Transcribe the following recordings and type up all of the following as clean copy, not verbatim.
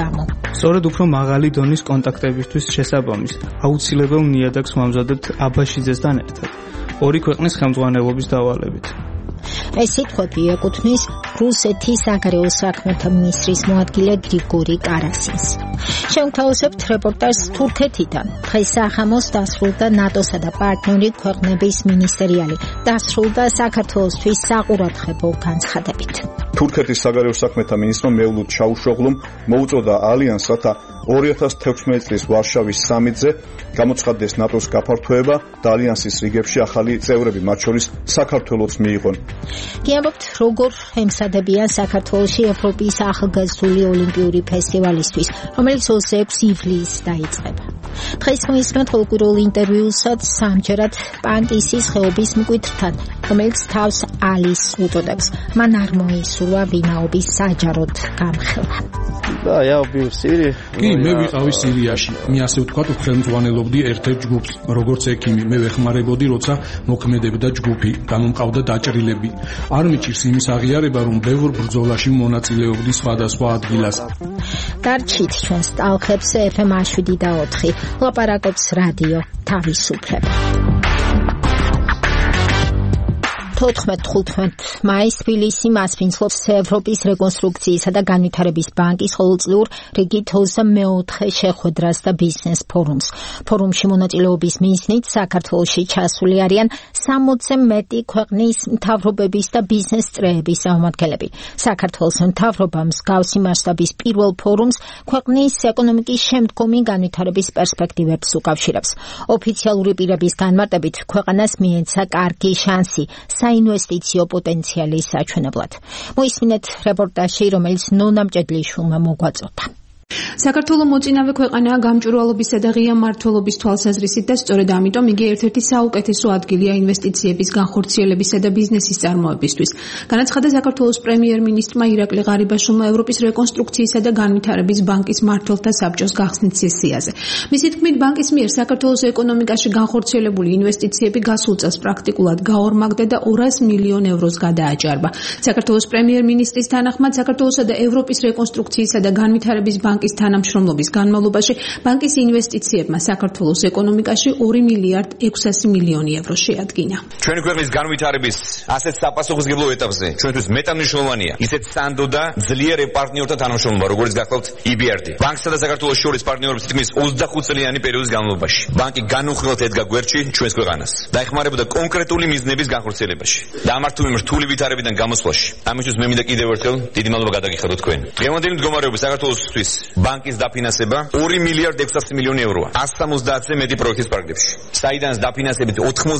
გამო. სწორედ უფრო მაღალი დონის კონტაქტებისთვის შესაბამის აუცილებელ ნიადაგს ვამზადებთ აბაშიძესთან ერთად, ორი ქვეყნის ხელმძღვანელობის დავალებით. ეს სიტყვები ეკუთვნის რუსეთის საგარეო საქმეთა მინისტრის მოადგილე გრიგორი კარასინს. Შევთავაზებთ რეპორტაჟს თურქეთიდან. დღეს სახამოს დასრულდა ნატოსა და პარტნიორი ქვეყნების მინისტერიალი. დასრულდა საქართველოსთვის საყურადღებო განცხადებით. თურქეთის საგარეო საქმეთა მინისტრმა მევლუდ ჩაუშოღლუმ მოუწოდა ალიანსს, რათა 2016 წლის ვარშავის სამიტზე გამოცხადდეს ნატოს გაფართოება და ალიანსის რიგებში ახალი წევრები, მათ შორის საქართველოც მიიღონ. გიამბობთ, როგორ ემსადებიან საქართველოში ევროპის ახალგაზრდული ოლიმპიური ფესტივალისთვის, რომელიც 26 ივლისს დაიწყება. დღეს მისმენთ ყოველკვირეულ ინტერვიუსაც სამჯერად პანკისის ხეობის მკვიდრთან, რომელიც თავს ალის უწოდებს. მან არ მოისურვა ვინაობის საჯაროდ გამხელა. კი, მე ვიყავი სირიაში. მე ასე ვთქვათ, ხელმძღვანელობდი ერთ-ერთ ჯგუფს, როგორც ექიმი. მე ვეხმარებოდი, როცა მოქმედებდა ჯგუფი, გამომყავდა დაჭრილები. არ მიჭირს იმის აღიარება, რომ ბევრ ბრძოლაში მონაწილეობდი სხვადასხვა ადგილას. დარჩით ჩვენს ტალღებს FM 7 ლაპარაკობს რადიო თავისუფლება. 14-15 მაისს თბილისი მასპინძლობს ევროპის რეკონსტრუქციისა და განვითარების ბანკის ყოველწლიურ რიგით 24 შეხვედრას და ბიზნეს ფორუმს. ფორუმში მონაწილეობის მიზნით საქართველოში ჩასული არიან 60-ზე მეტი ქვეყნის მთავრობების და ბიზნეს წრეების წარმომადგენლები. საქართველოს მთავრობამ მსგავსი მასშტაბის პირველ ფორუმს ქვეყნის ეკონომიკის შემდგომი განვითარების პერსპექტივებს უკავშირებს. ოფიციალური პირების განმარტებით, ქვეყანას მიენცა კარგი შანსი საინვესტიციო პოტენციალის საჩვენებლად. მოისმინეთ რეპორტაჟი, რომელიც ნონა მჭედლიშვილმა მოგვაწოდა. საქართველო მოწინავე ქვეყანაა გამჭვირვალობისა და ღია მმართველობის თვალსაზრისით და სწორედ ამიტომ იგი ერთ-ერთი საუკეთესო ადგილია ინვესტიციების განხორციელებისა და ბიზნესის წარმოებისთვის. განაცხადა საქართველოს პრემიერ-მინისტრმა ირაკლი ღარიბაშვილმა ევროპის რეკონსტრუქციისა და განვითარების ბანკის მმართველთა საბჭოს გახსნით სესიაზე. მისი თქმით, ბანკის მიერ საქართველოს ეკონომიკაში განხორციელებული ინვესტიციები გასულ წელს პრაქტიკულად გაორმაგდა და 200 მილიონ ევროს გადააჭარბა. საქართველოს პრემიერ-მინისტრის თანახმად, საქართველოსა და ევროპის რეკონსტრუქციისა და განვითარების ბანკის თანამშრომლობის განმავლობაში ბანკის ინვესტიციებმა საქართველოს ეკონომიკაში 2 მილიარდ 600 მილიონი ევრო შეადგინა. ჩვენი ქვეყნის განვითარების ასეთ საპასუხისმგებლო ეტაპზე ჩვენთვის მეტანიშნულოვანია ისეთ სანდო და ძლიერ პარტნიორთა თანამშრომლობა, როგორც გახლავთ EBRD. ბანკსა და საქართველოს შორის პარტნიორობის თითქმის 25 წლიანი პერიოდის განმავლობაში. ბანკი განუხრელად ედგა გვერდში ჩვენს ქვეყანას და ეხმარებოდა კონკრეტული მიზნების განხორციელებაში და ამართული რთული ვითარებიდან გამოსვლაში. ამისთვის მე მინდა კიდევ ერთხელ დიდი მადლობა გადაგიხადოთ თქვენ. დღევანდელი მდგომარეობის საქართველოსთვის ბანკის დაფინანსება 2 მილიარდ 600 მილიონი ევროა 170-ზე მეტი პროექტის პარკებში, საიდანაც დაფინანსებით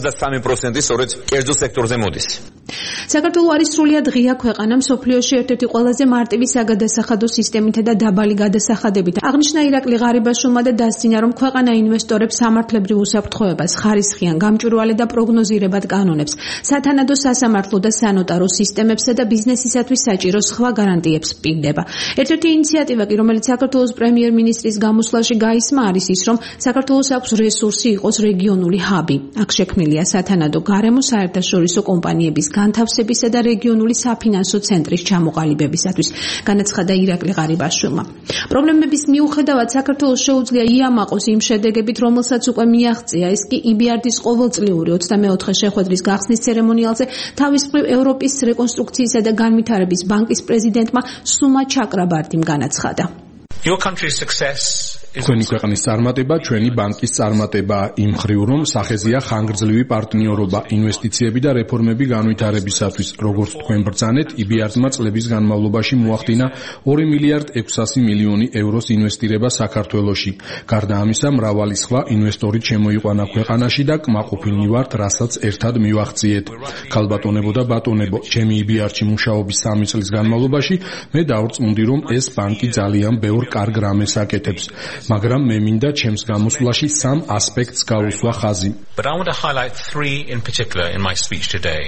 83% სწორედ კერძო სექტორზე მოდის. საქართველო არის სრულიად ღია ქვეყანა, მსოფლიოში ერთ-ერთი ყველაზე მარტივი საგადასახადო სისტემითა და დაბალი გადასახადებით. აღნიშნა ირაკლი ღარიბაშვილმა და დასძინა, რომ ქვეყანა ინვესტორებს სამართლებრივ უსაფრთხოებას, ხარისხიან, გამჭვირვალე და პროგნოზირებად კანონებს, სათანადო სასამართლო და სანოტარო სისტემებსა და ბიზნესისათვის საჭირო სხვა გარანტიებს პირდება. ერთ-ერთი ინიციატივა კი, რომელიც საქართველოს პრემიერ-მინისტრის გამოსვლაში გაისმა, არის ის, რომ საქართველოს აქვს რესურსი იყოს რეგიონული ჰაბი. აქ შექმნილია სათანადო გარემო საერთაშორისო კომპანიების განთავსებისა და რეგიონული საფინანსო ცენტრის ჩამოყალიბებისათვის, განაცხადა ირაკლი ღარიბაშვილმა. პრობლემების მიუხედავად საქართველოს შეუძლია იამაყოს იმ შედეგებით, რომელსაც უკვე მიაღწია. ეს კი EBRD-ის ყოველწლიური 24 შეხვედრის გახსნის ცერემონიალზე თავის მხრივ ევროპის რეკონსტრუქციისა და განვითარების ბანკის პრეზიდენტმა სუმა ჩაკრაბარტიმ განაცხადა. Your country's success Თქვენი ქვეყნის წარმატება ჩვენი ბანკის წარმატებაა იმ მხრივ, რომ სახეზეა ხანგრძლივი პარტნიორობა, ინვესტიციები და რეფორმები განვითარებისათვის. როგორც თქვენ ბრძანეთ, EBRD-მა წლების განმავლობაში მოახდინა 2 მილიარდ 600 მილიონი ევროს ინვესტირება საქართველოში. გარდა ამისა, მრავალი სხვა ინვესტორი შემოიყვანა ქვეყანაში და კმაყოფილნი ვართ, რასაც ერთად მივახციეთ. ქალბატონებო და ბატონებო, ჩემი EBRD-ში მუშაობის 3 წლის განმავლობაში მე დავრწმუნდი, რომ ეს ბანკი ძალიან ბევრ კარგ რამეს აკეთებს. მაგრამ მე მინდა ჩემს გამოსვლაში 3 ასპექტს გავუსვა ხაზი. But I want to highlight 3 in particular in my speech today.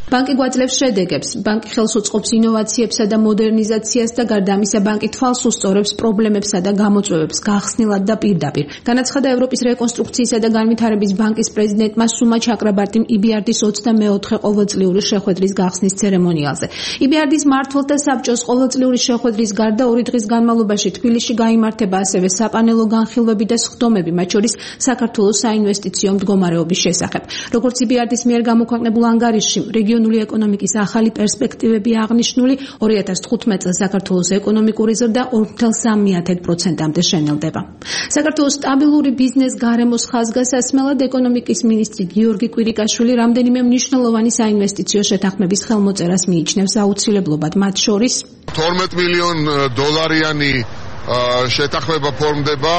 ბანკი გვაძლევს შედეგებს, ბანკი ხელს უწყობს ინოვაციებსა და მოდერნიზაციას და გარდა ამისა ბანკი თვალს უსწორებს პრობლემებსა და გამოწვევებს გახსნილად და პირდაპირ. განაცხადა ევროპის რეკონსტრუქციისა და განვითარების ბანკის პრეზიდენტმა სუმა ჩაკრაბარტიმ EBRD-ის 24 ყოველწლიური შეხვედრის გახსნის ცერემონიალზე. EBRD-ის მმართველთა საბჭოს ყოველწლიური შეხვედრის გარდა 2 დღის განმავლობაში თბილისში გაიმართება ასევე საპანელო განხილვები და სხდომები, მათ შორის საქართველოს საინვესტიციო მდგომარეობის შესახებ. როგორც EBRD-ის მიერ გამოქვეყნებულ ანგარიშში რეგიონული ეკონომიკის ახალი პერსპექტივები აღნიშნული 2015 წელს საქართველოს ეკონომიკური ზრდა 4.3%-მდე შენელდება. საქართველოს სტაბილური ბიზნეს გარემოს ხაზგასასმელად ეკონომიკის მინისტრი გიორგი კვირიკაშვილი რამდენიმე მნიშვნელოვანი საინვესტიციო შეთანხმების ხელმოწერას მიიჩნევს აუცილებლობად, მათ შორის 12 მილიონ დოლარიანი შეთანხმება ფორმდება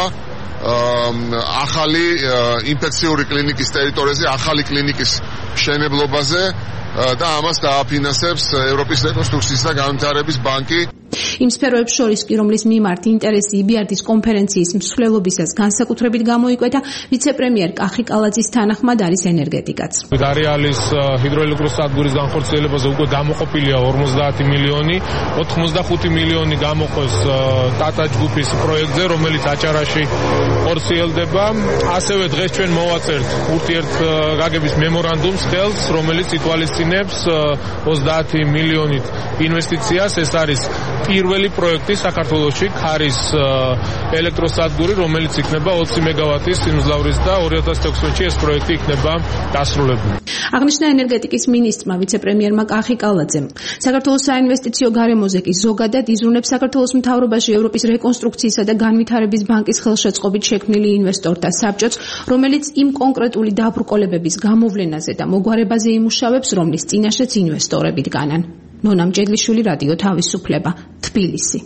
ახალი ინფექციური კლინიკის ტერიტორიაზე, ახალი კლინიკის მშენებლობაზე და ამას დააფინანსებს ევროპის რეკონსტრუქციის და განვითარების ბანკი. იმ სფეროებს შორის კი, რომლის მიმართ ინტერესი EBRD-ის კონფერენციის მსვლელობისას განსაკუთრებით გამოიკვეთა, ვიცე-პრემიერ კახი კალაძის თანახმად არის ენერგეტიკაც. დარიალის ჰიდროელექტროსადგურის განხორციელებაზე უკვე გამოყოფილია 50 მილიონი, 85 მილიონი გამოყოს ტატა ჯგუფის პროექტზე, რომელიც აჭარაში ხორციელდება. ასევე დღეს ჩვენ მოვაწერთ ურთიერთგაგების მემორანდუმს ხელს, რომელიც ითვალისწინებს 30 მილიონით ინვესტიციას. ეს არის პირველი პროექტი საქართველოში ქარის ელექტროსადგური, რომელიც იქნება 20 მეგავატის სიმძლავრის და 2016-ში ეს პროექტი იქნება დასრულებული. აღნიშნა ენერგეტიკის მინისტრმა ვიცე-პრემიერმა კახი კალაძემ. საქართველოს საინვესტიციო გარემოზე კი ზოგადად იზრუნებს საქართველოს მთავრობაში ევროპის რეკონსტრუქციისა და განვითარების ბანკის ხელშეწყობით შექმნილი ინვესტორთა საბჭოც, რომელიც იმ კონკრეტული დაბრკოლებების გამოვლენაზე და მოგვარებაზე იმუშავებს, რომლის წინაშეც ინვესტორები დგანან. ნონა მჭედლიშვილი, რადიო თავისუფლება, თბილისი.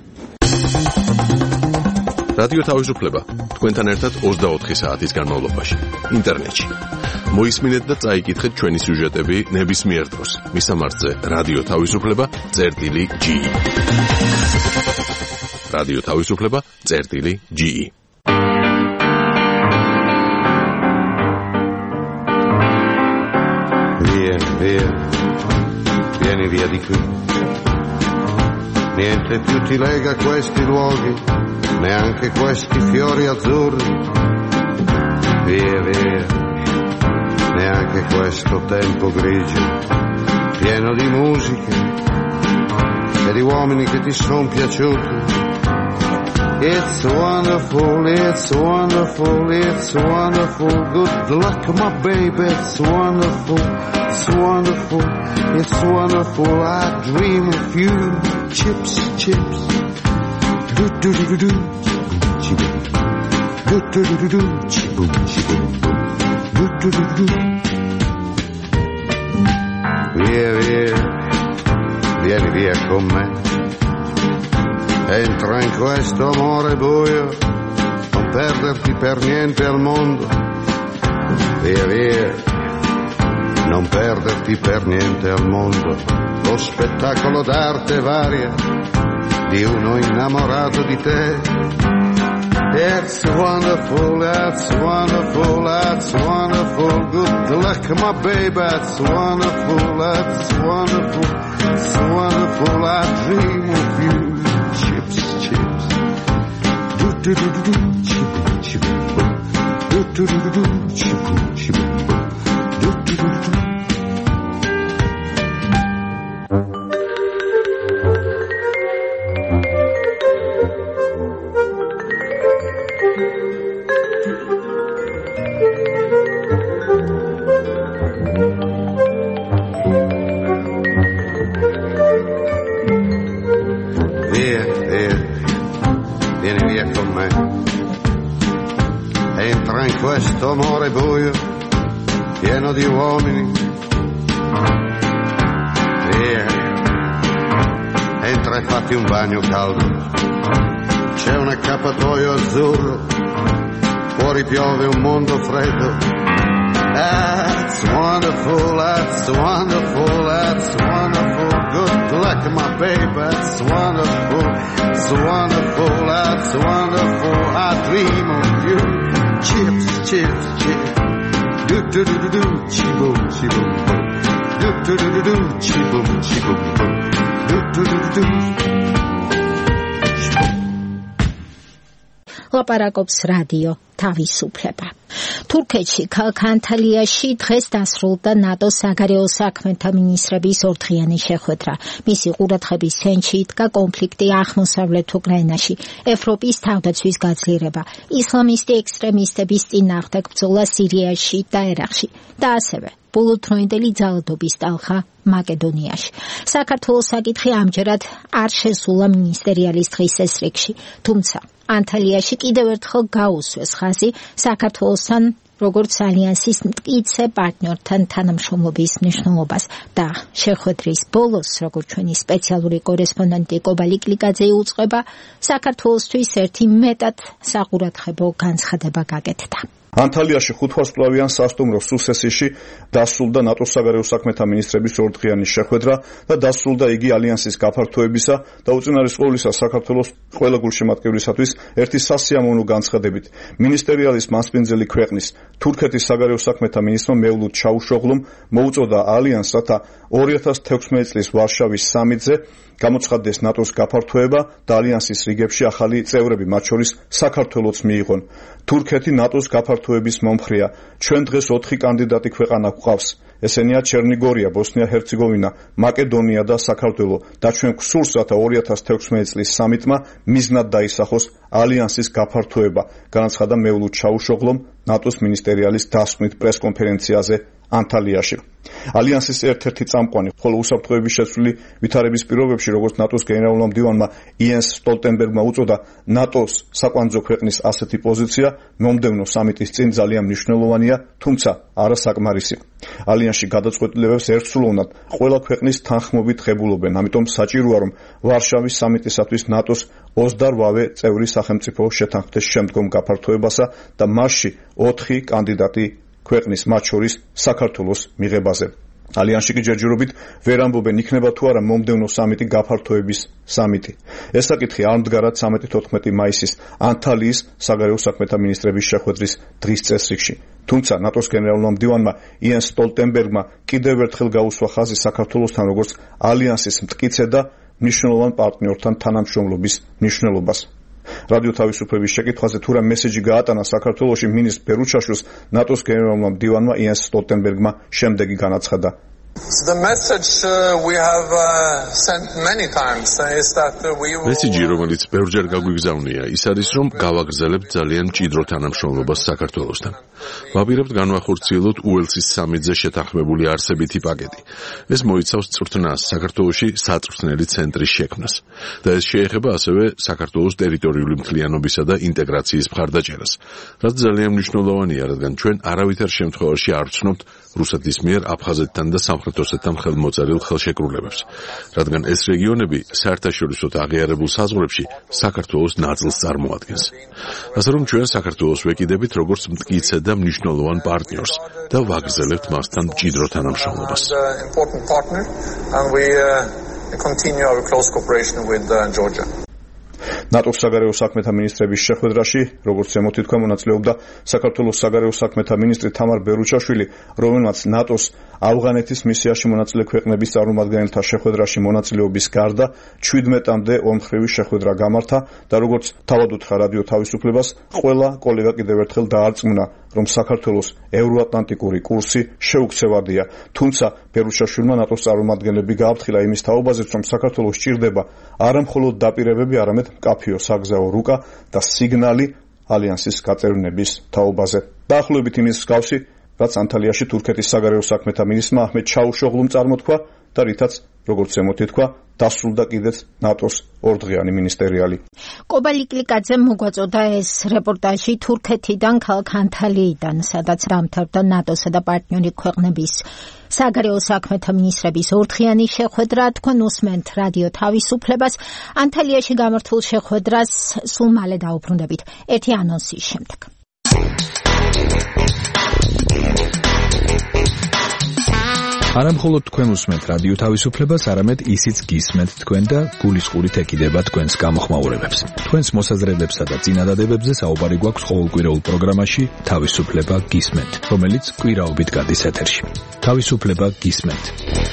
რადიო თავისუფლება თქვენთან ერთად 24 საათის განმავლობაში ინტერნეტში. მოისმინეთ და წაიკითხეთ ჩვენი სიუჟეტები ნებისმიერ დროს. მისამართზე რადიო თავისუფლება.ge. რადიო თავისუფლება.ge. Vieni via di qui, niente più ti lega questi luoghi, neanche questi fiori azzurri, via via, neanche questo tempo grigio, pieno di musiche e di uomini che ti son piaciuti. It's wonderful, it's wonderful, it's wonderful, good luck my baby, it's wonderful, it's wonderful, it's wonderful, I dream of you, chips, chips, do do do do do, chiboom, do do do do do, chiboom, chiboom, do do do do. Via, via, vieni via con me. Entra in questo amore buio, non perderti per niente al mondo. Via via, non perderti per niente al mondo. Lo spettacolo d'arte varia di uno innamorato di te. It's wonderful, that's wonderful, that's wonderful. Good luck my baby, that's wonderful, that's wonderful, it's wonderful. I dream of you. Chips, chips, do do do do do, chip chip, do do do do do, chip chip, do do do do. Vieni via con me, entra in questo amore buio, pieno di uomini, via, entra e fatti un bagno caldo, c'è un accappatoio azzurro, fuori piove un mondo freddo, that's wonderful, that's wonderful, that's wonderful, good luck my baby, that's wonderful, it's wonderful, that's wonderful, I dream of you, chips, chips, chips, do do do do do, chiboom, chiboom, do ლაპარაკობს რადიო თავისუფლება. თურქეთში ქალაქ ანტალიაში დღეს დასრულდა ნატოს საგარეო საქმეთა მინისტრების ორდღიანი შეხვედრა. მისი ყურადღების ცენტრში იდგა კონფლიქტი აღმოსავლეთ უკრაინაში, ევროპის თავდაცვის გაძლიერება, ისლამისტი ექსტრემისტების წინააღმდეგ ბრძოლა სირიაში და ერაყში და ასევე ბოლოდროინდელი ძალადობის ტალღა მაკედონიაში. საქართველოს საკითხი ამჯერად არ შესულა მინისტერიალის დღის წესრიგში, თუმცა ანტალიაში კიდევ ერთხელ გაუსვეს ხაზი საქართველოსთან როგორც ალიანსის მტკიცე პარტნიორთან თანამშრომლობის მნიშვნელობას და შეხვედრის ბოლოს, როგორც ჩვენი სპეციალური კორესპონდენტი კობალი კლიკაძე უწყება, საქართველოსთვის ერთი მეტად საყურადღებო განცხადება გაკეთდა. ანტალიაში 5 ვარსკვლავიან სასტუმრო სუსესიში დასრულდა ნატოს საგარეო საქმეთა მინისტრების ორდღიანი შეხვედრა და დასრულდა იგი ალიანსის გაფართოებისა და უწინარესყოვლისა საქართველოს ყველა გულშემატკივრისათვის ერთი სასიამოვნო განცხადებით. მინისტერიალის მასპინძელი ქვეყნის თურქეთის საგარეო საქმეთა მინისტრმა მევლუდ ჩაუშოღლუმ მოუწოდა ალიანსს, რათა 2016 წლის ვარშავის სამიტზე გამოცხადდეს ნატოს გაფართოება და ალიანსის რიგებში ახალი წევრები, მათ შორის საქართველოც მიიღონ. თურქეთი ნატოს გაფართოების მომხრეა. ჩვენ დღეს 4 კანდიდატი ქვეყანა გვყავს. ესენია ჩერნიგორია, ბოსნია-ჰერცეგოვინა, მაკედონია და საქართველო და ჩვენ გვსურს, რათა 2016 წლის სამიტმა მიზნად დაისახოს ალიანსის გაფართოება, განაცხადა მევლუდ ჩაუშოღლომ ნატოს მინისტერიალის დასკვნით პრესკონფერენციაზე ანტალიაში. ალიანსის ერთ-ერთი წამყვანი, ხოლო უსაფრთხოების შეცვლილი ვითარების პირობებში, როგორც ნატოს გენერალურმა მდივანმა იენს სტოლტენბერგმა უწოდა, ნატოს საკვანძო ქვეყნის ასეთი პოზიცია მომდევნო სამიტის წინ ძალიან მნიშვნელოვანია, თუმცა არა საკმარისი. ალიანსში გადაწყვეტილებებს ერთსულოვნად ყველა ქვეყნის თანხმობით ღებულობენ, ამიტომ საჭიროა, რომ ვარშავის სამიტისათვის ნატოს 28 წევრი სახელმწიფო შეთანხმდეს შემდგომ გაფართოებასა და მასში 4 კანდიდატი ქვეყნის, მათ შორის საქართველოს მიღებაზე. ალიანსში კი ჯერჯერობით ვერ ამბობენ, იქნება თუ არა მომდევნო სამიტი გაფართოების სამიტი. ეს საკითხი არ მდგარა 13-14 მაისის ანტალიის საგარეო საქმეთა მინისტრების შეხვედრის დღის წესრიგში. თუმცა ნატოს გენერალურმა მდივანმა იენს სტოლტენბერგმა კიდევ ერთხელ გაუსვა ხაზი საქართველოსთან როგორც ალიანსის მტკიცე და მნიშვნელოვან პარტნიორთან თანამშრომლობის მნიშვნელობას. რადიო თავისუფლების შეკითხვაზე თუ რა მესეჯი გაატანა საქართველოში მინისტრ ბერუჩაშვილს, ნატოს გენერალურმა მდივანმა იენს სტოლტენბერგმა შემდეგი განაცხადა. მესიჯი, რომელიც ბევრჯერ გაგვიგზავნია, ის არის, რომ გავაგრძელებთ ძალიან მჭიდრო თანამშრომლობას საქართველოსთან. ვაპირებთ განვახორციელოთ უელსის სამიტზე შეთანხმებული არსებითი პაკეტი. ეს მოიცავს წვრთნას, საქართველოში საწვრთნელი ცენტრის შექმნას და ეს შეეხება ასევე საქართველოს ტერიტორიული მთლიანობისა და ინტეგრაციის მხარდაჭერას, რაც ძალიან მნიშვნელოვანია, რადგან ჩვენ არავითარ შემთხვევაში არ ვცნობთ რუსეთის მიერ აფხაზეთთან და სამხრეთ ოსეთთან ხელმოწერილ ხელშეკრულებებს, რადგან ეს რეგიონები საერთაშორისოდ აღიარებულ საზღვრებში საქართველოს ნაწილს წარმოადგენს. ასე რომ ჩვენ საქართველოს ვეკიდებით როგორც მტკიცე და მნიშვნელოვან პარტნიორს და ვაგრძელებთ მასთან მჭიდრო თანამშრომლობას. ნატოს საგარეო საქმეთა მინისტრების შეხვედრაში, როგორც ზემოთ ითქვა, მონაწილეობდა საქართველოს საგარეო საქმეთა მინისტრი თამარ ბერუჩაშვილი, რომელმაც ნატოს ავღანეთის მისიაში მონაწილე ქვეყნების წარმომადგენელთა შეხვედრაში მონაწილეობის გარდა 17-მდე ორმხრივი შეხვედრა გამართა და როგორც თავად უთხრა რადიო თავისუფლებას, ყველა კოლეგა კიდევ ერთხელ დაარწმუნა, რომ საქართველოს ევროატლანტიკური კურსი შეუქცევადია. თუმცა ბერუჩაშვილმა ნატოს წარმომადგენლები გააფრთხილა იმის თაობაზეც, რომ საქართველოს სჭირდება არა მხოლოდ დაპირებები, არამედ მკაფიო საგზაო რუკა და სიგნალი ალიანსის გაწევრიანების თაობაზე. დაახლოებით იმის მსგავსი, რაც ანტალიაში თურქეთის საგარეო საქმეთა მინისტრმა აჰმედ ჩაუშოღლუმ წარმოთქვა და რითაც, როგორც ზემოთ ითქვა, დასრულდა კიდეც ნატოს ორდღიანი მინისტერიალი. კობალი კლიკაძემ მოგვაწოდა ეს რეპორტაჟი თურქეთიდან ქალაქ ანტალიიდან, სადაც დამთავრდა ნატოსა და პარტნიორი ქვეყნების საგარეო საქმეთა მინისტრების ორდღიანი შეხვედრა. თქვენ უსმენთ რადიო თავისუფლებას. ანტალიაში გამართულ შეხვედრას სულ მალე დაუბრუნდებით ერთი ანონსის შემდეგ. არა მხოლოდ თქვენ უსმენთ რადიო თავისუფლებას, არამედ ისიც გისმენთ თქვენ და გულისყურით ეკიდება თქვენს გამოხმაურებებს. თქვენს მოსაზრებებსა და წინადადებებზე საუბარი გვაქვს ყოველკვირეულ პროგრამაში თავისუფლება გისმენთ, რომელიც კვირაობით გადის ეთერში. თავისუფლება გისმენთ.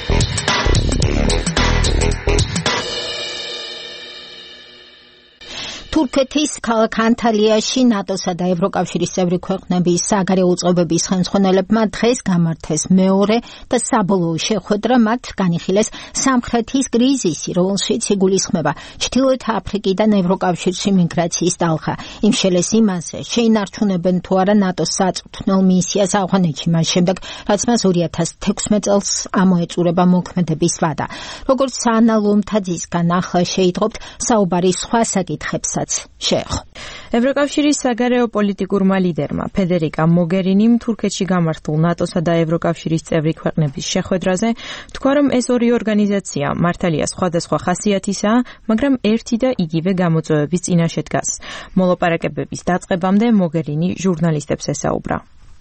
თურქეთის ქალაქ ანტალიაში ნატოსა და ევროკავშირის წევრი ქვეყნების საგარეო უწყებების ხელმძღვანელებმა დღეს გამართეს მეორე და საბოლოო შეხვედრა, მათ განიხილეს სამხრეთის კრიზისი, რომელშიც იგულისხმება ჩრდილოეთ აფრიკიდან ევროკავშირში მიგრაციის ტალღა. იმ შელეს იმაზე, შეინარჩუნებენ თუ არა ნატოს საწვრთნელ მისიას ავღანეთში, მას შემდეგ, რაც მას 2016 წელს ამოეწურება მოქმედების ვადა. როგორც ანა ლომთაძისგან ახლა შეიტყობთ საუბარი სხვა საკითხებსაც. ევროკავშირის საგარეო პოლიტიკურმა ლიდერმა ფედერიკა მოგერინიმ თურქეთში გამართულ ნატოსა და ევროკავშირის წევრი ქვეყნების შეხვედრაზე თქვა, რომ ეს ორი ორგანიზაცია მართალია სხვადასხვა ხასიათისაა, მაგრამ ერთი და იგივე გამოწვევების წინაშე დგას. მოლაპარაკებების დაწყებამდე მოგერინი ჟურნალისტებს ესაუბრა.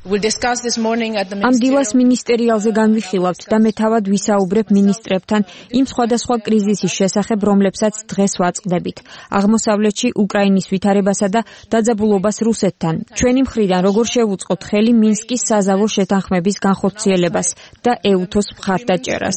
ამ დილას მინისტერიალზე განვიხილავთ და მე თავად ვისაუბრებ მინისტრებთან იმ სხვადასხვა კრიზისის შესახებ, რომლებსაც დღეს ვაწყდებით. აღმოსავლეთში უკრაინის ვითარებასა და დაძაბულობას რუსეთთან. ჩვენი მხრიდან როგორ შევუწყოთ ხელი მინსკის საზავო შეთანხმების განხორციელებას და ეუთოს მხარდაჭერას.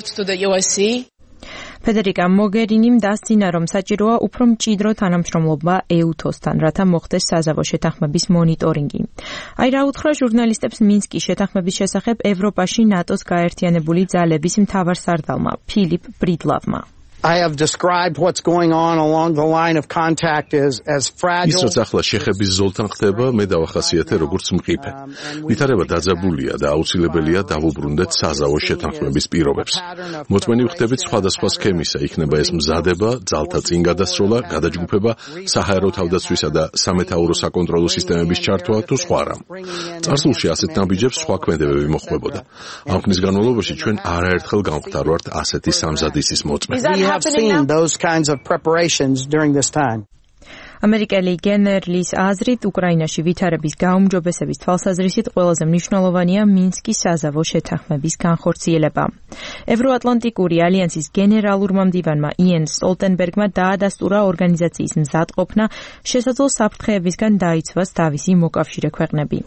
ფედერიკა მოგერინიმ დასძინა, რომ საჭიროა უფრო მჭიდრო თანამშრომლობა ეუთოსთან, რათა მოხდეს საზავო შეთანხმების მონიტორინგი. აი რა უთხრა ჟურნალისტებს მინსკის შეთანხმების შესახებ ევროპაში ნატოს გაერთიანებული ძალების მთავარსარდალმა ფილიპ ბრიდლავმა. I have described what's going on along the line of contact as fragile. ის რაც ახლა შეხების ზოლთან ხდება, მე დავახასიათე როგორც მყიფე. ვითარება დაძაბულია და აუცილებელია დავუბრუნდეთ საზავო შეთანხმების პირობებს. მოწმენი ვხდებით სხვადასხვა სქემისა, იქნება ეს მზადება, ძალთა წინ გადასროლა, გადაჯგუფება, საჰაერო თავდაცვისა და სამეთაურო საკონტროლო სისტემების ჩართვა თუ სხვა რამ. წარსულში ასეთ ნაბიჯებს სხვა ქმედებები მოხვდებოდა. ამ ხნის განმავლობაში ჩვენ არაერთხელ გამختარვართ ასეთი სამზადისის მოწმე. We have seen those kinds of preparations during this time. ამერიკელი გენერლის აზრით, უკრაინაში ვითარების გაუმჯობესების თვალსაზრისით ყველაზე მნიშვნელოვანია მინსკის საზავო შეთანხმების განხორციელება. ევროატლანტიკური ალიანსის გენერალურმა მდივანმა იენ სტოლტენბერგმა დაადასტურა ორგანიზაციის მზადყოფნა, შესაძლო საფრთხეებისგან დაიცვას თავისი მოკავშირე ქვეყნები.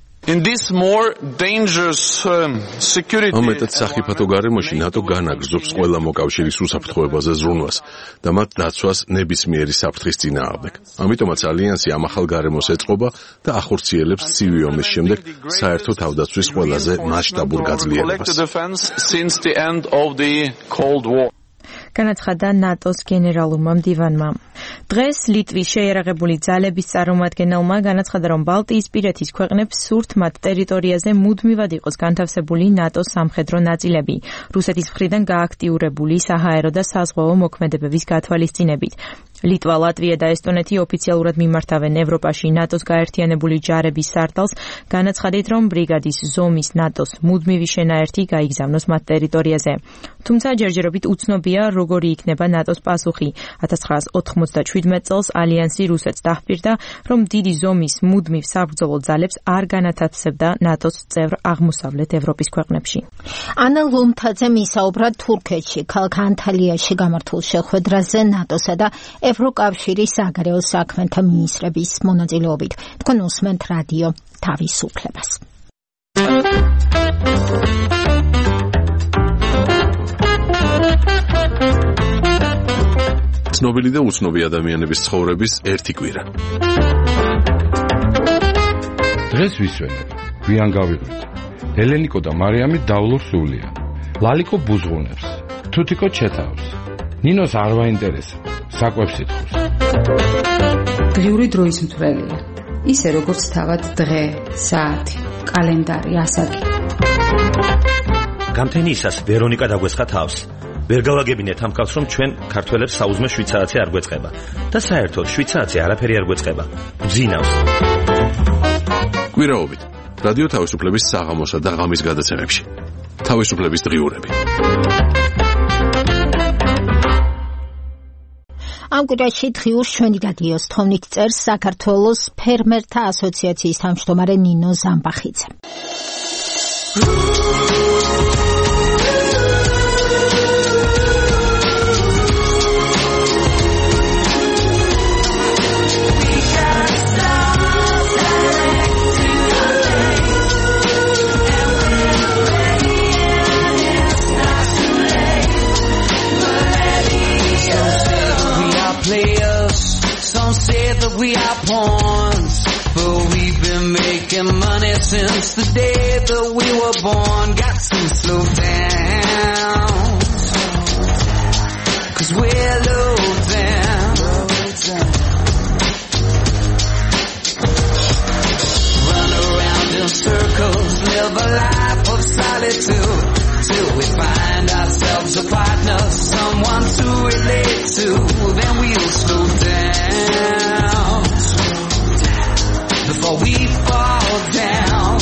ამ მეტად სახიფათო გარემოში ნატო განაგრძობს ყველა მოკავშირის უსაფრთხოებაზე ზრუნვას და მათ დაცვას ნებისმიერი საფრთხის წინააღმდეგ. ამიტომაც ალიანსი ამ ახალ გარემოს ეწყობა და ახორციელებს ცივი ომის შემდეგ საერთო თავდაცვის ყველაზე მასშტაბურ გაძლიერებას. განაცხადა ნატოს გენერალურმა მდივანმა. დღეს ლიტვის შეიარაღებული ძალების წარმომადგენელმა განაცხადა, რომ ბალტიისპირეთის ქვეყნებს სურთ მათ ტერიტორიაზე მუდმივად იყოს განთავსებული ნატოს სამხედრო ნაწილები, რუსეთის მხრიდან გააქტიურებული საჰაერო და საზღვაო მოქმედებების გათვალისწინებით. ლიტვა, ლატვია და ესტონეთი ოფიციალურად მიმართავენ ევროპაში ნატოს გაერთიანებული ჯარების სარდალს, განაცხადით, რომ ბრიგადის ზომის ნატოს მუდმივი შენაერთი გაიგზავნოს მათ ტერიტორიაზე. თუმცა ჯერჯერობით უცნობია, როგორი იქნება ნატოს პასუხი. 1997 წელს ალიანსი რუსეთს დაჰპირდა, რომ დიდი ზომის მუდმივ საბრძოლო ძალებს არ განათავსებდა ნატოს წევრ აღმოსავლეთ ევროპის ქვეყნებში. ანა ლომთაძემ ისაუბრა თურქეთში, ქალაქ ანტალიაში გამართულ შეხვედრაზე ნატოსა და ევროკავშირის საგარეო საქმეთა მინისტრების მონაწილეობით. თქვენ უსმენთ რადიო თავისუფლებას. ცნობილი და უცნობი ადამიანების ცხოვრების ერთი კვირა. დღეს ვისვენებ, გვიან გავიღვით. ელენიკო და მარიამი დავლურ სულია. ლალიკო ბუზღუნებს, თუთიკო ჩეთავს. ნინოს არ ვაინტერესებს, საკვებს ითხოვს. დღიური დროის მთვრელია. ისე როგორც თავად დღე, საათი, კალენდარი, ასაკი. გამთენიისას ვერონიკა დაგვესხა თავს. ვერ გავაგებინეთ ამ კაცს, რომ ჩვენ ქართველებს საუზმე შვიცარიცი არ გვეწყება და საერთოდ შვიცარიცი არაფერი არ გვეწყება. გძინავს. კვირაობით რადიო თავისუფლების საღამოსა და ღამის გადაცემებში. თავისუფლების დღიურები. ამ კვირაში დღიურს ჩვენი რადიოს თხოვნით წერს საქართველოს ფერმერთა ასოციაციის თავმჯდომარე ნინო ზამბახიძე. are pawns, but we've been making money since the day that we were born. Got to slow down, 'cause we're low down. Run around in circles, live a life of solitude, till we find ourselves a partner, someone to relate to. Then we'll slow down before we fall down.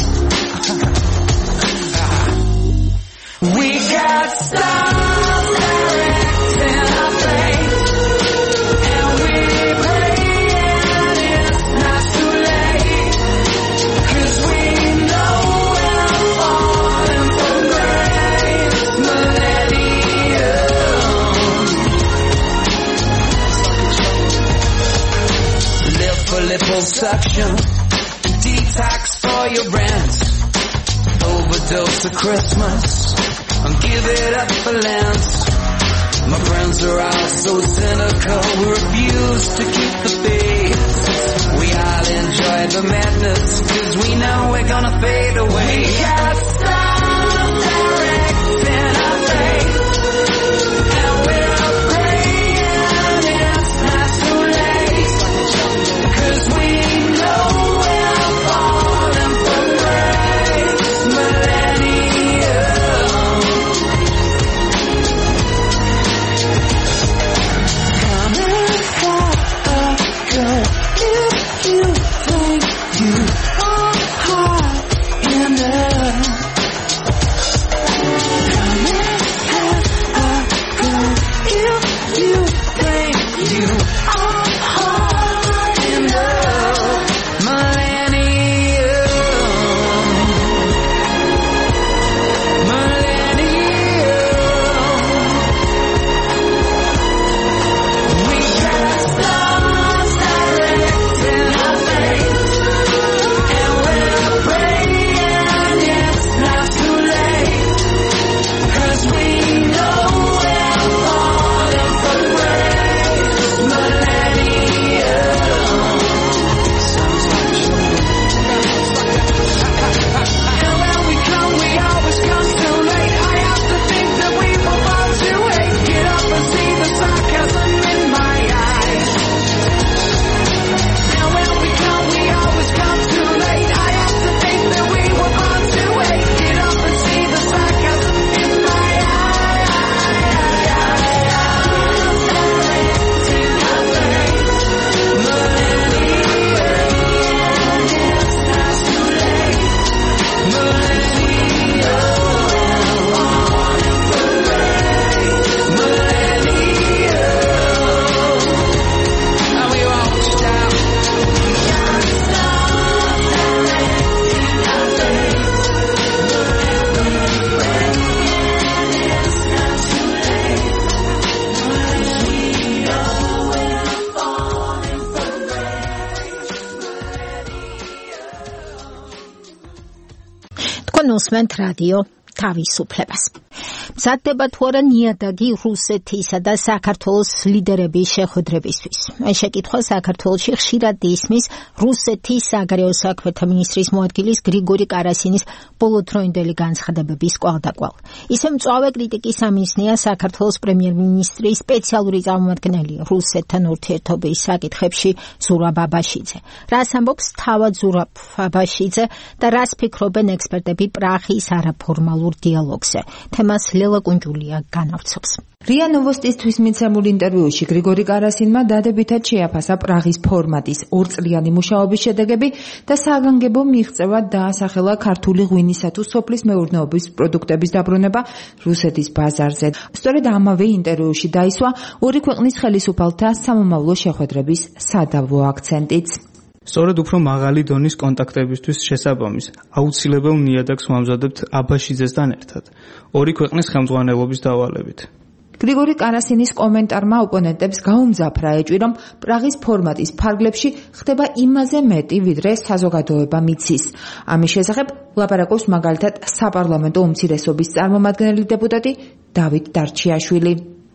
We got stars directing our fate, and we're praying it's not too late, 'cause we know we're falling from grace. Millennium. Live for liposuction, detox for your brands, overdose of Christmas, and give it up for Lent. My friends are all so cynical, we refuse to keep the faith. We all enjoy the madness, 'cause we know we're gonna fade away. We got stars directing our fate, and we're praying it's not too late, 'cause we know we're falling from grace. Millennium. Coming for a girl if you think you are hot enough. Coming for a girl if you think you are hot enough. Millennium. We got stars directing our fate, and we're praying it's not too late, 'cause we know we're falling from grace. Millennium. Sounds like children. And when we come, we always come too late. I have to think that we were born to hate. Get up and see the sarcasm in my eyes. And when we come, we always come too late. I have to think that we were born to hate. Get up and see the sarcasm in my eyes. თქვენ უსმენთ რადიო თავისუფლებას. მზადდება თუ არა ნიადაგი რუსეთისა და საქართველოს ლიდერების შეხვედრებისთვის? ეს შეკითხვა საქართველოში ხშირად ისმის რუსეთის საგარეო საქმეთა მინისტრის მოადგილის გრიგორი კარასინის ბოლოდროინდელი განცხადებების კვალდაკვალ. ისე მწვავე კრიტიკის ამისნია საქართველოს პრემიერ-მინისტრის სპეციალური წარმომადგენელი რუსეთთან ურთიერთობის საკითხებში ზურაბ აბაშიძე. რას ამბობს თავად ზურაბ აბაშიძე და რას ფიქრობენ ექსპერტები პრაღის არაფორმალურ დიალოგზე? თემას ლელა კუნჯულია განავრცობს. რია ნოვოსტისთვის მიცემულ ინტერვიუში გრიგორი კარასინმა დადებითად შეაფასა პრაღის ფორმატის ორწლიანი მუშაობის შედეგები და საგანგებო მიღწევა დაასახელა ქართული ღვინისა თუ სოფლის მეურნეობის პროდუქტების დაბრუნება რუსეთის ბაზარზე. სწორედ ამავე ინტერვიუში დაისვა ორი ქვეყნის ხელისუფალთა სამომავლო შეხვედრების სადავო აქცენტიც. სწორედ უფრო მაღალი დონის კონტაქტებისთვის შესაბამის აუცილებელ ნიადაგს ვამზადებთ აბაშიძესთან ერთად, ორი ქვეყნის ხელმძღვანელობის დავალებით. გრიგორი კარასინის კომენტარმა ოპონენტებს გაუმძაფრა ეჭვი, რომ პრაღის ფორმატის ფარგლებში ხდება იმაზე მეტი, ვიდრე საზოგადოება მიცის. ამის შესახებ ლაპარაკობს მაგალითად საპარლამენტო უმცირესობის წარმომადგენელი დეპუტატი დავით დარჩიაშვილი.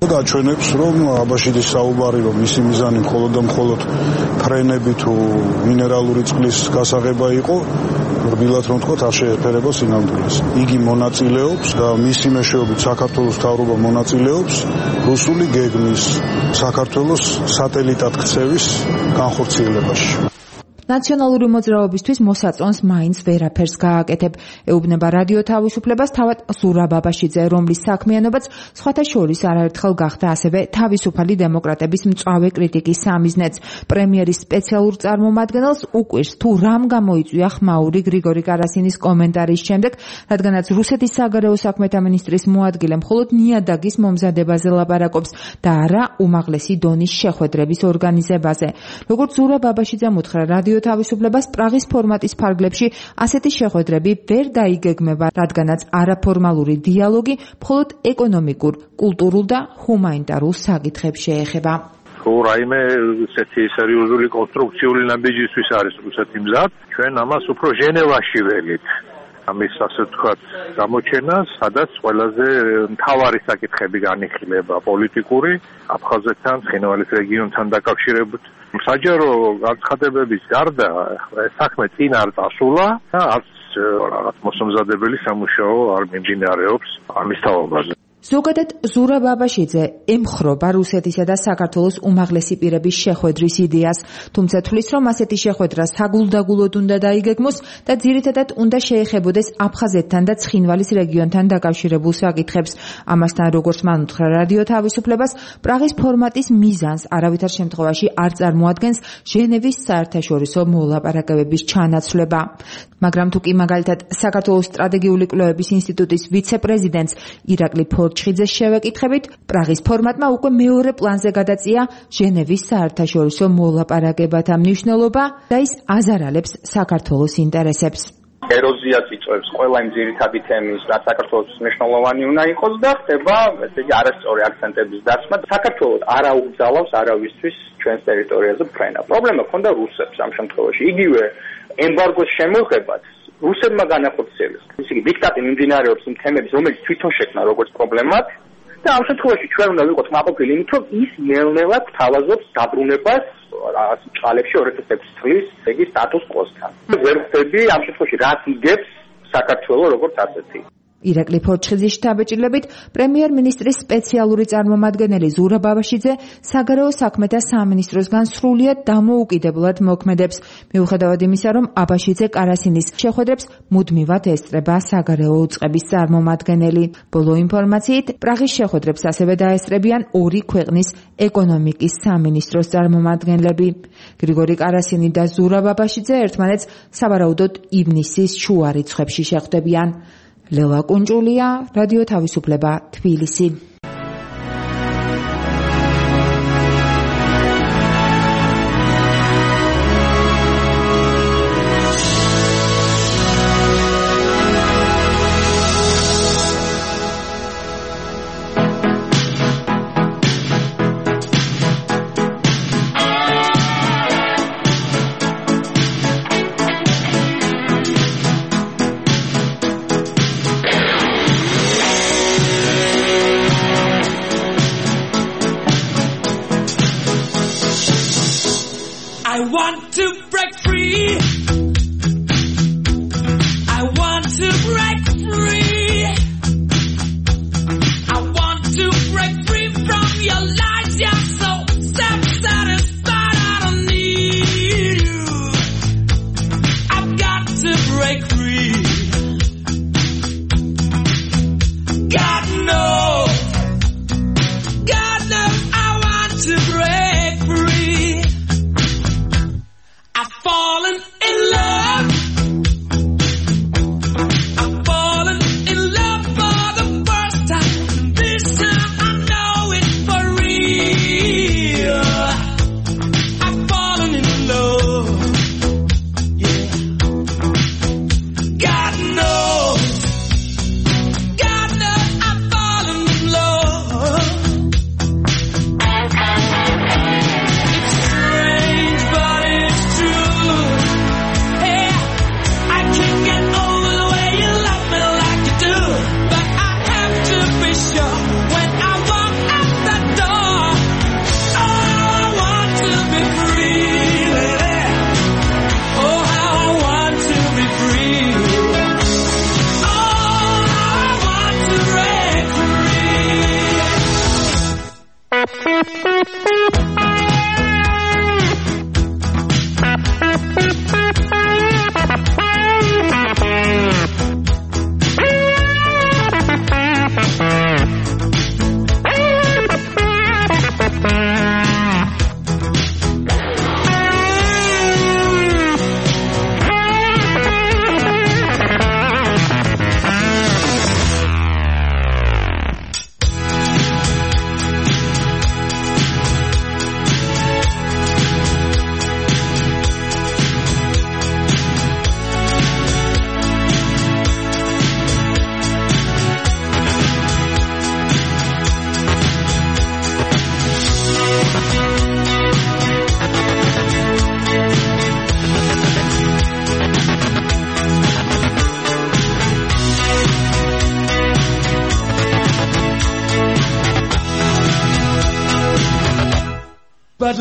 გაჩვენებს, რომ აბაშიძის საუბარი, რომ მისი მიზანი მხოლოდ და მხოლოდ ფრენები თუ მინერალური წყლის გასაღება იყო, რბილად რომ თქვა, არ შეეფერება სინამდვილეს. იგი მონაწილეობს და მისი მეშვეობით საქართველოს მთავრობა მონაწილეობს რუსული გეგმის საქართველოს სატელიტად ქცევის განხორციელებაში. ნაციონალური მოძრაობისთვის მოსაწონს მაინც ვერაფერს გააკეთებ. ეუბნება რადიო თავისუფლებას თავად ზურაბ აბაშიძე, რომლის საქმიანობაც სხვათა შორის არაერთხელ გახდა ასევე თავისუფალი დემოკრატების მწვავე კრიტიკის სამიზნეც. პრემიერის სპეციალურ წარმომადგენელს უკვირს თუ რამ გამოიწვია ხმაური გრიგორი კარასინის კომენტარის შემდეგ, რადგანაც რუსეთის საგარეო საქმეთა მინისტრის მოადგილე მხოლოდ ნიადაგის მომზადებაზე ლაპარაკობს და არა უმაღლესი დონის შეხვედრების ორგანიზებაზე. როგორც ზურაბ აბაშიძემ უთხრა რადიო თავისუფლებას, პრაღის ფორმატის ფარგლებში ასეთი შეხვედრები ვერ დაიგეგმება, რადგანაც არაფორმალური დიალოგი მხოლოდ ეკონომიკურ, კულტურულ და ჰუმანიტარულ საკითხებს შეეხება. თუ რაიმე ესეთი სერიოზული კონსტრუქციული ნაბიჯისთვის არის რუსეთი მზად, ჩვენ ამას უფრო ჟენევაში ველით. ამის ასე ვთქვათ გამოჩენა, სადაც ყველაზე მთავარი საკითხები განიხილება პოლიტიკური, აფხაზეთთან, ცხინვალის რეგიონთან დაკავშირებით. საჯარო განცხადებების გარდა ეს საქმე წინ არ წასულა და არც რაღაც მოსამზადებელი სამუშაო არ მიმდინარეობს ამის თაობაზე. ზოგადად ზურაბ აბაშიძე ემხრობა რუსეთისა და საქართველოს უმაღლესი პირების შეხვედრის იდეას, თუმცა თვლის, რომ ასეთი შეხვედრა საგულდაგულოდ უნდა დაიგეგმოს და ძირითადად უნდა შეეხებოდეს აფხაზეთთან და ცხინვალის რეგიონთან დაკავშირებულ საკითხებს. ამასთან, როგორც მან უთხრა რადიო თავისუფლებას, პრაღის ფორმატის მიზანს არავითარ შემთხვევაში არ წარმოადგენს ჟენევის საერთაშორისო მოლაპარაკებების ჩანაცვლება. მაგრამ თუ კი მაგალითად საქართველოს სტრატეგიული კვლევების ინსტიტუტის ვიცე-პრეზიდენტს ირაკლი ჩხიძეს შევეკითხებით, პრაღის ფორმატმა უკვე მეორე პლანზე გადაწია ჟენევის საერთაშორისო მოლაპარაკებათა მნიშვნელობა და ის აზარალებს საქართველოს ინტერესებს. ეროზიას იწვევს ყველა იმ ძირითადი თემის, რაც საქართველოს მნიშვნელოვანი უნდა იყოს და ხდება, ესე იგი, არასწორი აქცენტების დასმა. საქართველოს არ აუგზავნავს არავისთვის ჩვენს ტერიტორიაზე ფრენა. პრობლემა ქონდა რუსებს ამ შემთხვევაში. იგივე ემბარგოს შემოღებაც რუსებმა განახორციელეს. ისე იგი დიქტატი მიმდინარეობს იმ თემების, რომელიც თვითონ შექმნა როგორც პრობლემად და ამ შემთხვევაში ჩვენ უნდა ვიყოთ კმაყოფილი იმით, რომ ის ნელ-ნელად თავაზობს დაბრუნებას რაღაც წყალებში 2006 წლის იგი სტატუს კვოსთან. ვერ ხვდები ამ შემთხვევაში რაც იგებს საქართველოს როგორც ასეთი. ირაკლი ფორჩხიძის შთაბეჭდილებით პრემიერ-მინისტრის სპეციალური წარმომადგენელი ზურაბ აბაშიძე საგარეო საქმეთა სამინისტროსგან სრულიად დამოუკიდებლად მოქმედებს. მიუხედავად იმისა, რომ აბაშიძე კარასინის შეხვედრებს მუდმივად ესწრება საგარეო უწყების წარმომადგენელი. ბოლო ინფორმაციით, პრაღის შეხვედრებს ასევე დაესწრებიან ორი ქვეყნის ეკონომიკის სამინისტროს წარმომადგენლები. გრიგორი კარასინი და ზურაბ აბაშიძე ერთმანეთს სავარაუდოდ ივნისის შუა რიცხვებში შეხვდებიან. ლელა კუნჭულია, რადიო თავისუფლება, თბილისი.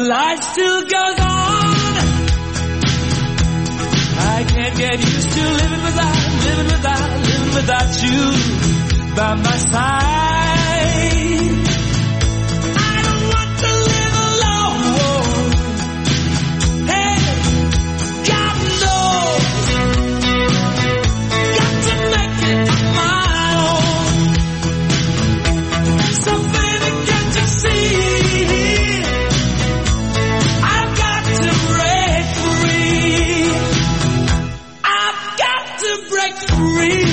life still goes on. I can't get used to living without you by my side. I don't want to live alone. Hey, God knows, got to make it my own. So baby, can't you see? I've got to break free. I've got to break free.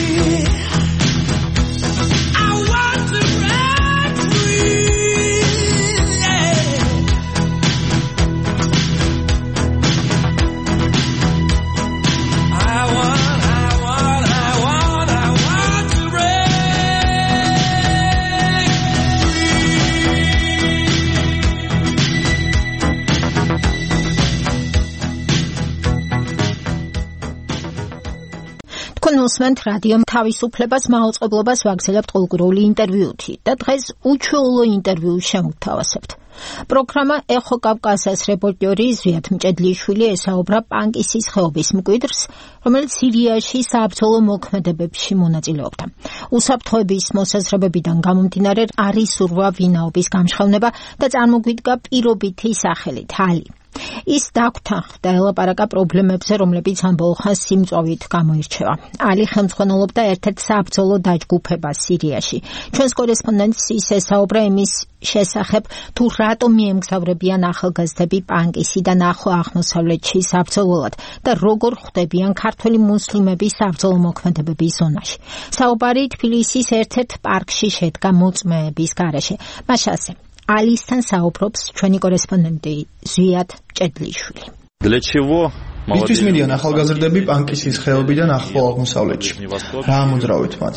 უსმენთ რადიო თავისუფლებას მაუწყებლობას ვაგრძელებთ ყოველკვირეული ინტერვიუთი და დღეს უჩვეულო ინტერვიუს შემოგთავაზებთ. პროგრამა ეხო კავკასიის რეპორტიორი ზვიად მჭედლიშვილი ესაუბრა პანკისის ხეობის მკვიდრს, რომელიც სირიაში საბრძოლო მოქმედებებში მონაწილეობდა. უსაფრთხოების მოსაზრებებიდან გამომდინარე არის სურვა ვინაობის გამჟღავნება და წარმოგვიდგა პირობითი სახელით ალი. ის დაგვთანხმდა ელაპარაკა პრობლემებზე, რომლებიც ამ ბოლო ხანს სიმწვავით გამოირჩევა. ალი ხელმძღვანელობდა ერთ-ერთ საბრძოლო დაჯგუფებას სირიაში. ჩვენს კორესპონდენტს ის ესაუბრა იმის შესახებ, თუ რატომ მიემგზავრებიან ახალგაზრდები პანკისიდან ახლო აღმოსავლეთში საბრძოლველად და როგორ ხვდებიან ქართველი მუსლიმები საბრძოლო მოქმედებების ზონაში. საუბარი თბილისის ერთ-ერთ პარკში შედგა მოწმეების გარეშე. მაშასე ალისთან საუბრობს ჩვენი კორესპონდენტი ზვიად მჭედლიშვილი. მისთვის მიდიან ახალგაზრდები პანკისის ხეობიდან ახლო აღმოსავლეთში. რა ამოძრავეთ მათ?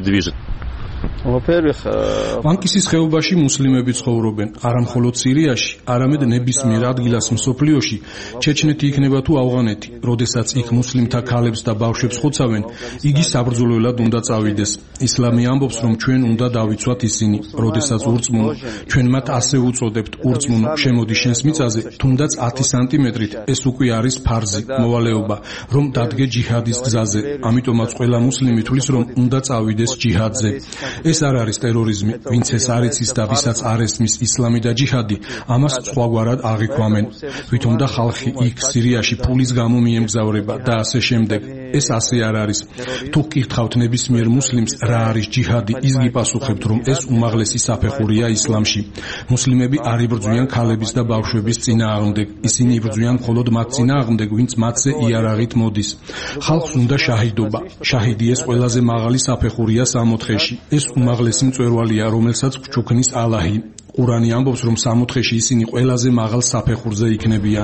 პანკისის ხეობაში მუსლიმები ცხოვრობენ, არა მხოლოდ სირიაში, არამედ ნებისმიერ ადგილას მსოფლიოში, ჩეჩნეთი იქნება თუ ავღანეთი. როდესაც იქ მუსლიმთა ქალებს და ბავშვებს ხოცავენ, იგი საბრძოლველად უნდა წავიდეს. ისლამი ამბობს, რომ ჩვენ უნდა დავიცვათ ისინი. როდესაც ურწმუნო, ჩვენ მათ ასე უწოდებთ, ურწმუნო, შემოდი შენს მიწაზე, თუნდაც 10 სანტიმეტრით, ეს უკვე არის ფარზი, მოვალეობა, რომ დადგე ჯიჰადის გზაზე. ამიტომაც ყველა მუსლიმი თვლის, რომ უნდა წავიდეს ჯიჰადზე. ეს არ არის ტერორიზმი, ვინც ეს არ იცის და ვისაც არ ესმის ისლამი და ჯიჰადი, ამას სხვაგვარად აღიქვამენ. თვითონ და ხალხი იქ სირიაში ფულის გამო მიემგზავრება და ასე შემდეგ. ეს ასე არ არის. თუ გკითხავთ ნებისმიერ მუსლიმს რა არის ჯიჰადი, ის გიპასუხებთ, რომ ეს უმაღლესი საფეხურია ისლამში. მუსლიმები არ იბრძვიან ქალების და ბავშვების წინააღმდეგ, ისინი იბრძვიან მხოლოდ მათ წინააღმდეგ, ვინც მათზე იარაღით მოდის. ხალხს უნდა შაჰიდობა. შაჰიდი ეს ყველაზე მაღალი საფეხურია სამოთხეში. ეს უმაღლესი მწვერვალია, რომელსაც გჩუქნის ალაჰი. ყურანი ამბობს, რომ სამოთხეში ისინი ყველაზე მაღალ საფეხურზე იქნებიან.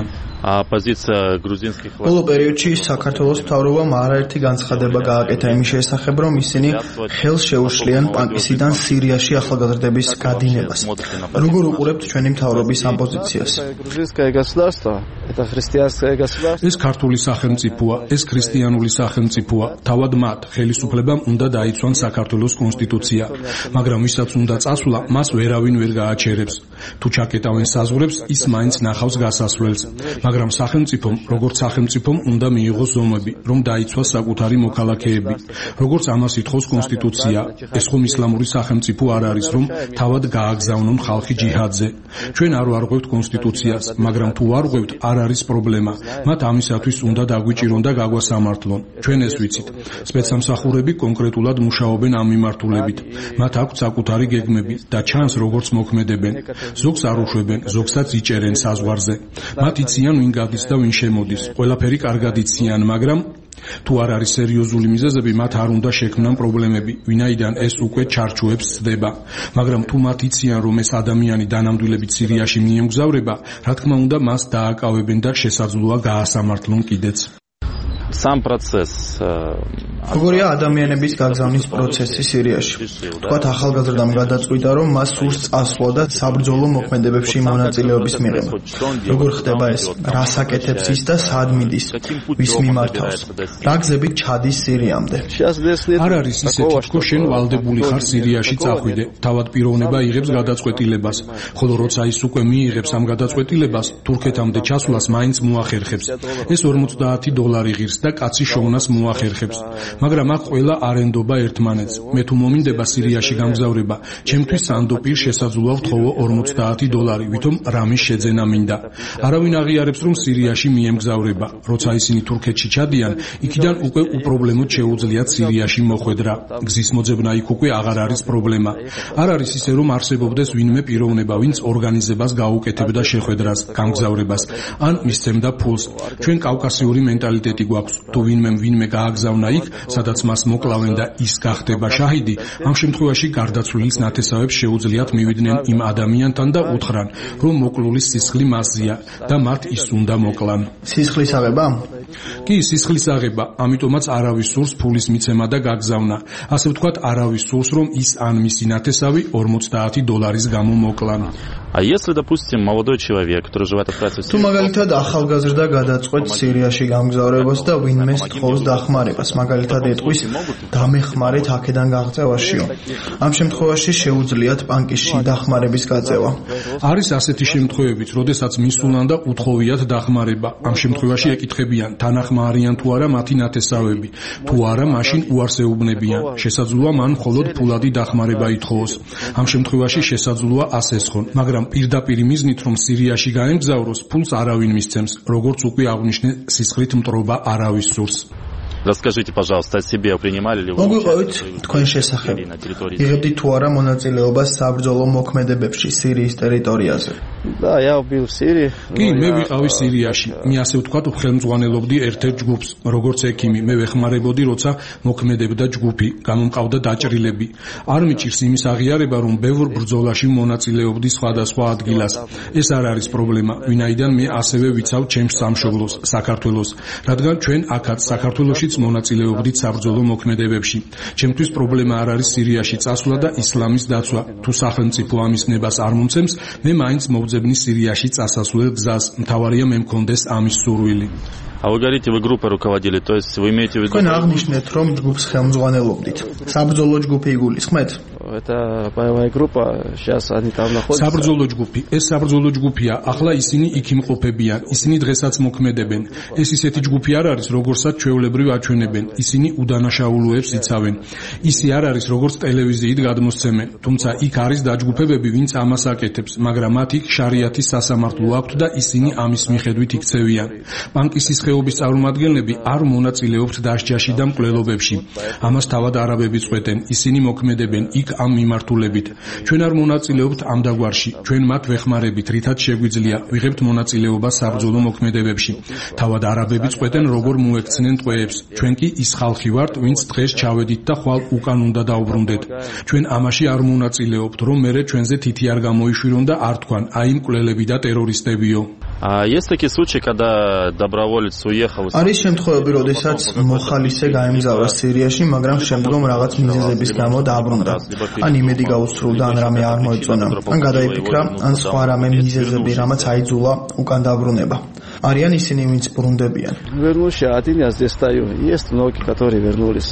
ბოლო პერიოდში საქართველოს მთავრობამ არაერთი განცხადება გააკეთა იმის შესახებ, რომ ისინი ხელს შეუშლიან პანკისიდან სირიაში ახალგაზრდების გადინებას. როგორ უყურებთ ჩვენი მთავრობის ამ პოზიციას? ეს ქართული სახელმწიფოა, ეს ქრისტიანული სახელმწიფოა. თავად მათ ხელისუფლებამ უნდა დაიცვან საქართველოს კონსტიტუცია, მაგრამ ვისაც უნდა წასვლა, მას ვერავინ ვერ გააჩერებს. თუ ჩაკეტავენ საზღვრებს, ის მაინც ნახავს გასასვლელს. მაგრამ სახელმწიფომ, როგორც სახელმწიფომ, უნდა მიიღოს ზომები, რომ დაიცვას საკუთარი მოქალაქეები. როგორც ამას ითხოვს კონსტიტუცია, ეს ხომ ისლამური სახელმწიფო არ არის, რომ თავად გააგზავნონ ხალხი ჯიჰადზე. ჩვენ არ ვარღვევთ კონსტიტუციას, მაგრამ თუ ვარღვევთ, არ არის პრობლემა. მათ ამისათვის უნდა დაგვიჭირონ და გაგვასამართლონ. ჩვენ ეს ვიცით. სპეცსამსახურები კონკრეტულად მუშაობენ ამ მიმართულებით. მათ აქვთ საკუთარი გეგმები და ჩანს როგორც მოქმედებენ. ზოგს არ უშვებენ, ზოგსაც იჭერენ საზღვარზე. მათ იციან ვინ გადის და ვინ შემოდის. ყველაფერი კარგად იციან, მაგრამ თუ არ არის სერიოზული მიზეზები, მათ არ უნდა შექმნან პრობლემები, ვინაიდან ეს უკვე ჩარჩოებს სდება. მაგრამ თუ მათ იციან, რომ ეს ადამიანი დანამდვილებით სირიაში მიემგზავრება, რა თქმა უნდა, მას დააკავებენ და შესაძლოა გაასამართლონ კიდეც. Сам процесс როგორია ადამიანების გაგზავნის პროცესი სირიაში? თქვათ ახალგაზრდამ გადაწყვიტა, რომ მას სურს წასვლა და საბრძოლო მოქმედებებში მონაწილეობის მიღება. როგორ ხდება ეს? რას აკეთებს ის და სად მიდის? ვის მიმართავს? რა გზებით ჩადის სირიამდე? არ არის ისეთი, თქო შენ ვალდებული ხარ სირიაში წახვიდე, თავად პიროვნება იღებს გადაწყვეტილებას, ხოლო როცა ის უკვე მიიღებს ამ გადაწყვეტილებას, თურქეთამდე ჩასვლას მაინც მოახერხებს. ეს $50 ღირს და კაცი შოვნას მოახერხებს. მაგრამ აქ ყველა არენდობა ერთმანეთს. მე თუ მომინდება სირიაში გამგზავრება, ჩემთვის სანდოპირ შესაძლოა ვთხოვო $50, ვითომ რამის შეძენა მინდა. არავინ აღიარებს, რომ სირიაში მიემგზავრება. როცა ისინი თურქეთში ჩადიან, იქიდან უკვე უპრობლემოდ შეუძლიათ სირიაში მოხვედრა. გზის მოძებნა იქ უკვე აღარ არის პრობლემა. არ არის ისე, რომ არსებობდეს ვინმე პიროვნება, ვინც ორგანიზებას გაუკეთებდა შეხვედრას, გამგზავრებას, ან მისცემდა ფულს. ჩვენ კავკასიური მენტალიტეტი გვაქვს. თუ ვინმე გააგზავნა იქ, სადაც მას მოკლავენ და ის გახდება შაჰიდი, ამ შემთხვევაში გარდაცვლილის ნათესავებს შეუძლიათ მივიდნენ იმ ადამიანთან და უთხრან, რომ მოკლულის სისხლი მასზეა და მათ ის უნდა მოკლან. სისხლის აღება? კი, სისხლის აღება, ამიტომაც არავის სურს ფულის მიცემა და გაგზავნა. ასე ვთქვათ, არავის სურს, რომ ის ან მისი ნათესავი $50 გამო მოკლან. А если, допустим, молодой человек, который живет в процессе... თუ მაგალითად ახალგაზრდა გადაწყვეტს სირიაში გამგზავრებას და ვინმეს თხოვს დახმარებას, მაგალითად ეტყვის დამეხმარეთ აქედან გაღწევაშიო. ამ შემთხვევაში შეუძლიათ ბანკში დახმარების გაწევა. არის ასეთი შემთხვევებიც, როდესაც მისულან და უთხოვიათ დახმარება. ამ შემთხვევაში ეკითხებიან, თანახმარიან თუ არა მათი ნათესავები. თუ არა, მაშინ უარს ეუბნებიან. შესაძლოა მან მხოლოდ ფულადი დახმარება ითხოვოს. ამ შემთხვევაში შესაძლოა ასესხონ, მაგრამ პირდაპირ მიზნით, რომ სირიაში გაემგზავროს, ფულს არავინ მისცემს, როგორც უკვე აღვნიშნე, სისხლით მტრობა არავის სურს. Расскажите, пожалуйста, о себе, принимали ли вы участие იღებდით თუ არა მონაწილეობას საბრძოლო მოქმედებებში სირიის ტერიტორიაზე? Да, я был в Сирии. კი, მე ვიყავი სირიაში. მე ასე ვთქვათ, ხელმძღვანელობდი ერთ-ერთ ჯგუფს, როგორც ექიმი. მე ვეხმარებოდი, როცა მოქმედებდა ჯგუფი, გამომყავდა დაჭრილები. არ მიჭირს იმის აღიარება, რომ ბევრ ბრძოლაში მონაწილეობდი სხვადასხვა ადგილას. ეს არ არის პრობლემა, ვინაიდან მე ასევე ვიცავ ჩემს სამშობლოს, საქართველოს, რადგან ჩვენ აქაც საქართველოშიც მონაწილეობდით საბრძოლო მოქმედებებში. ჩემთვის პრობლემა არ არის სირიაში წასვლა და ისლამის დაცვა. თუ სახელმწიფო ამის ნებას არ მომცემს, მე მაინც მოვძებნი სირიაში წასასვლელ გზას. მთავარია მე მქონდეს ამის სურვილი. А вы говорите, вы группой руководили, то есть вы имеете в виду... თქვენ აღნიშნეთ, რომ ჯგუფს ხელმძღვანელობდით. საბრძოლო ჯგუფი იგულისხმეთ? Это боевая группа, сейчас они там находятся. საბრძოლო ჯგუფი, ეს საბრძოლო ჯგუფია, ახლა ისინი იქ იმყოფებიან, ისინი დღესაც მოქმედებენ. ეს ისეთი ჯგუფი არ არის, როგორცაც ჩვეულებრივ აჩვენებენ, ისინი უდანაშაულოებს იცავენ. ისი არ არის, როგორც ტელევიზიით გადმოსცემენ, თუმცა იქ არის დაჯგუფებები, ვინც ამას აკეთებს, მაგრამ მათ იქ შარიათის სასამართლო აქვთ და ისინი ამის მიხედვით იქცევიან. ბანკის სისხეობის წარმომადგენლები არ მონაწილეობთ დასჯაში და მკვლელობებში. ამას თავად არაბები წყვეტენ, ისინი მოქმედებენ იქ ამ მიმართულებით. ჩვენ არ მონაწილეობთ ამ დაგვარში, ჩვენ მათ ვეხმარებით, რითაც შეგვიძლია ვიღებთ მონაწილეობას საბრძოლო მოქმედებებში. თავად არაბები წყვეტენ, როგორ მოექცნენ ტყვეებს. ჩვენ კი ის ხალხი ვართ, ვინც დღეს ჩავედით და ხვალ უკან უნდა დაუბრუნდეთ. ჩვენ ამაში არ მონაწილეობთ, რომ მერე ჩვენზე თითი არ გამოიშვირონ და არ თქვან, აი მკვლელები და ტერორისტებიო. А есть такие случаи, когда доброволец уехал? არის შემთხვევები, როდესაც მოხალისე გაემგზავრა სირიაში, მაგრამ შემდგომ რაღაც მიზეზების გამო დააბრუნდა. ან იმედი გაუსრულდა, ან რამე არ მოეწონა, ან გადაიფიქრა, ან სხვა რამე მიზეზები, რამაც აიძულა უკან დაბრუნება. არიან ისინი, ვინც ბრუნდებიან. Вернулся, один я здесь стою. Есть многие, которые вернулись.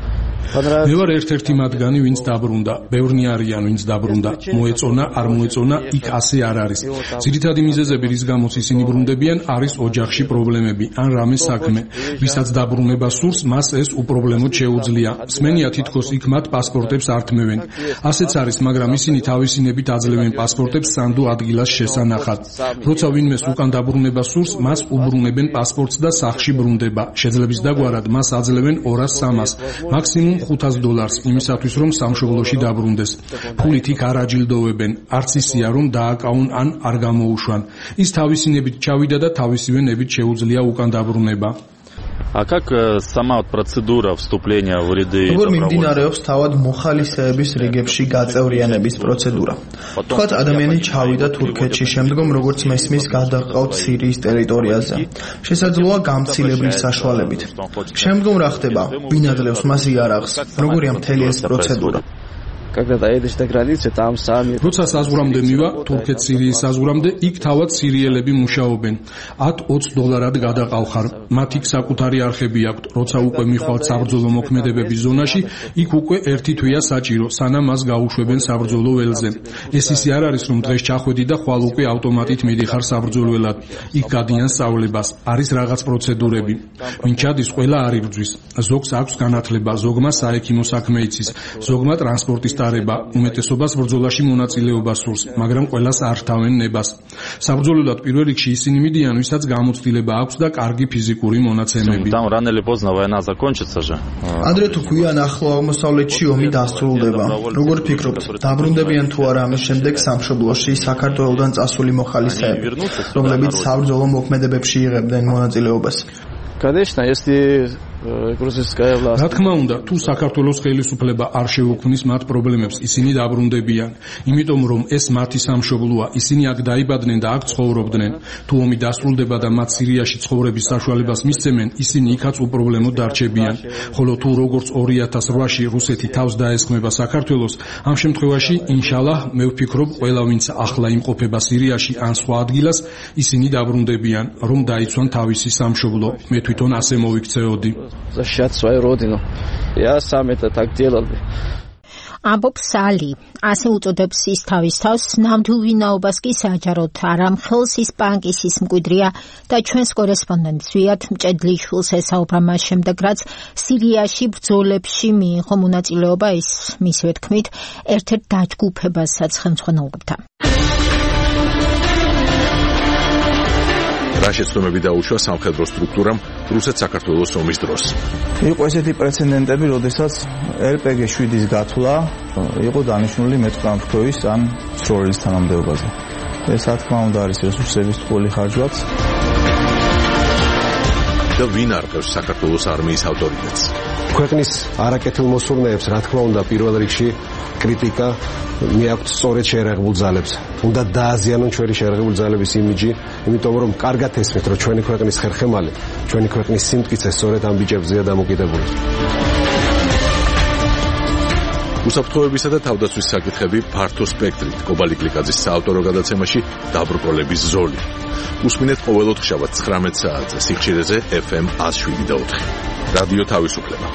მე ვარ ერთ-ერთი მათგანი, ვინც დაბრუნდა. ბევრნი არიან, ვინც დაბრუნდა. მოეწონა, არ მოეწონა, იქ ასე არ არის. ძირითადი მიზეზები, რის გამოც ისინი ბრუნდებიან, არის ოჯახში პრობლემები, ან რამე საქმე. ვისაც დაბრუნება სურს, მას ეს უპრობლემოდ შეუძლია. სმენია თითქოს იქ მათ პასპორტებს არ თმევენ. ასეც არის, მაგრამ ისინი თავისინებით აძლევენ პასპორტებს სანდო ადგილას შესანახად. როცა ვინმეს უკან დაბრუნება სურს, მას უბრუნებენ პასპორტს და სახლში ბრუნდება. შეძლების დაგვარად მას აძლევენ 200-300, მაქსიმუმ $500 იმისათვის, რომ სამშობლოში დაბრუნდეს. ფულით იქ არ აჯილდოვებენ, არც ისია, რომ დააკავონ ან არ გამოუშვან. ის თავისი ნებით ჩავიდა და თავისივე ნებით შეუძლია უკან დაბრუნება. А как сама процедура вступления в ряды როგორ მიმდინარეობს თავად მოხალისეების რიგებში გაწევრიანების პროცედურა? თქვათ ადამიანი ჩავიდა თურქეთში, შემდგომ როგორც მესმის გადაყავთ სირიის ტერიტორიაზე. შესაძლოა გამცილებლის საშუალებით. შემდგომ რა ხდება? ვინ ადლევს მას იარაღს? როგორია მთელი ეს პროცედურა? როცა საზღვრამდე მივა, თურქეთ-სირიის საზღვრამდე, იქ თავად სირიელები მუშაობენ. $10 გადაყავხარ. მათ იქ საკუთარი არხები აქვთ. როცა უკვე მიხვალთ საბრძოლო მოქმედებების ზონაში, იქ უკვე ერთი თვეა საჭირო, სანამ მას გაუშვებენ საბრძოლო ველზე. ეს ისე არ არის, რომ დღეს ჩახვედი და ხვალ უკვე ავტომატით მიდიხარ საბრძოლველად. იქ გადიან სწავლებას. არის რაღაც პროცედურები. ვინ ჩადის, ყველა არ იბრძვის. ზოგს აქვს განათლება, ზოგმა საექიმო საქმე იცის, ზოგმა ტრანსპორტის უმეტესობას ბრძოლაში მონაწილეობა სურს, მაგრამ ყველას არ თავენ ნებას. საბრძოლველად პირველ რიგში ისინი მიდიან, ვისაც გამოცდილება აქვს და კარგი ფიზიკური მონაცემები. Там рано или поздно война закончится же. ადრე თუ გვიან ახლო აღმოსავლეთში ომი დასრულდება. როგორ ფიქრობთ, დაბრუნდებიან თუ არა ამის შემდეგ სამშობლოში საქართველოსთან წასული მოხალისეები, რომლებიც საბრძოლო მოქმედებებში იღებდნენ მონაწილეობას? Конечно, если რა თქმა უნდა, თუ საქართველოს ხელისუფლება არ შეუქმნის მათ პრობლემებს, ისინი დაბრუნდებიან, იმიტომ რომ ეს მათი სამშობლოა, ისინი აქ დაიბადნენ და აქ ცხოვრობდნენ. თუ ომი დასრულდება და მათ სირიაში ცხოვრების საშუალებას მისცემენ, ისინი იქაც უპრობლემოდ დარჩებიან. ხოლო თუ როგორც 2008-ში რუსეთი თავს დაესხმება საქართველოს, ამ შემთხვევაში, ინშალაჰ, მე ვფიქრობ, ყველა ვინც ახლა იმყოფება სირიაში ან სხვა ადგილას, ისინი დაბრუნდებიან, რომ დაიცვან თავისი სამშობლო. მე თვითონ ასე მოვიქცეოდი. защищать свою родину. Я сам это так делал. ამბობს ალი, ასე უწოდებს ის თავის თავს, ნამდვილ ვინაობას კი საჯაროდ არ ამხელს, ის პანკის ის მკვიდრია და ჩვენს კორესპონდენტ ზვიად მჭედლიშვილს ესაუბრა მას შემდეგ, რაც სირიაში ბრძოლებში მიიღო მონაწილეობა ის, მისივე თქმით, ერთ-ერთ დაჯგუფებასაც ხელმძღვანელობდა. რა შეცდომები დაუშვა სამხედრო სტრუქტურამ რუსეთ-საქართველოს ომის დროს. იყო ესეთი პრეცედენტები, როდესაც RPG-7-ის გათვლა იყო დანიშნული მეტყანფრთოვის ან სროლის თანამდებობაზე. ეს რა თქმა უნდა არის რესურსების ტყუილი ხარჯვაც. და ვინ არყევს საქართველოს არმიის ავტორიტეტს? ქვეყნის არაკეთილ მოსურნეებს, რა თქმა უნდა, პირველ რიგში კრიტიკა მიაქვთ სწორედ შეერაღებულ ძალებს. უნდა დააზიანონ ჩვენი შეერაღებული ძალების იმიჯი, იმიტომ რომ კარგად ესმით, რომ ჩვენი ქვეყნის ხერხემალი, ჩვენი ქვეყნის სიმტკიცე სწორედ ამ ბიჭებზეა დამოკიდებული. უსაფრთხოებისა და თავდაცვის საკითხები ფართო სპექტრით. კობალი გლიკაძის საავტორო გადაცემაში დაბრკოლების ზოლი. უსმინეთ ყოველ ოთხშაბათს 19 საათზე სიხშირეზე FM 107.4. რადიო თავისუფლება.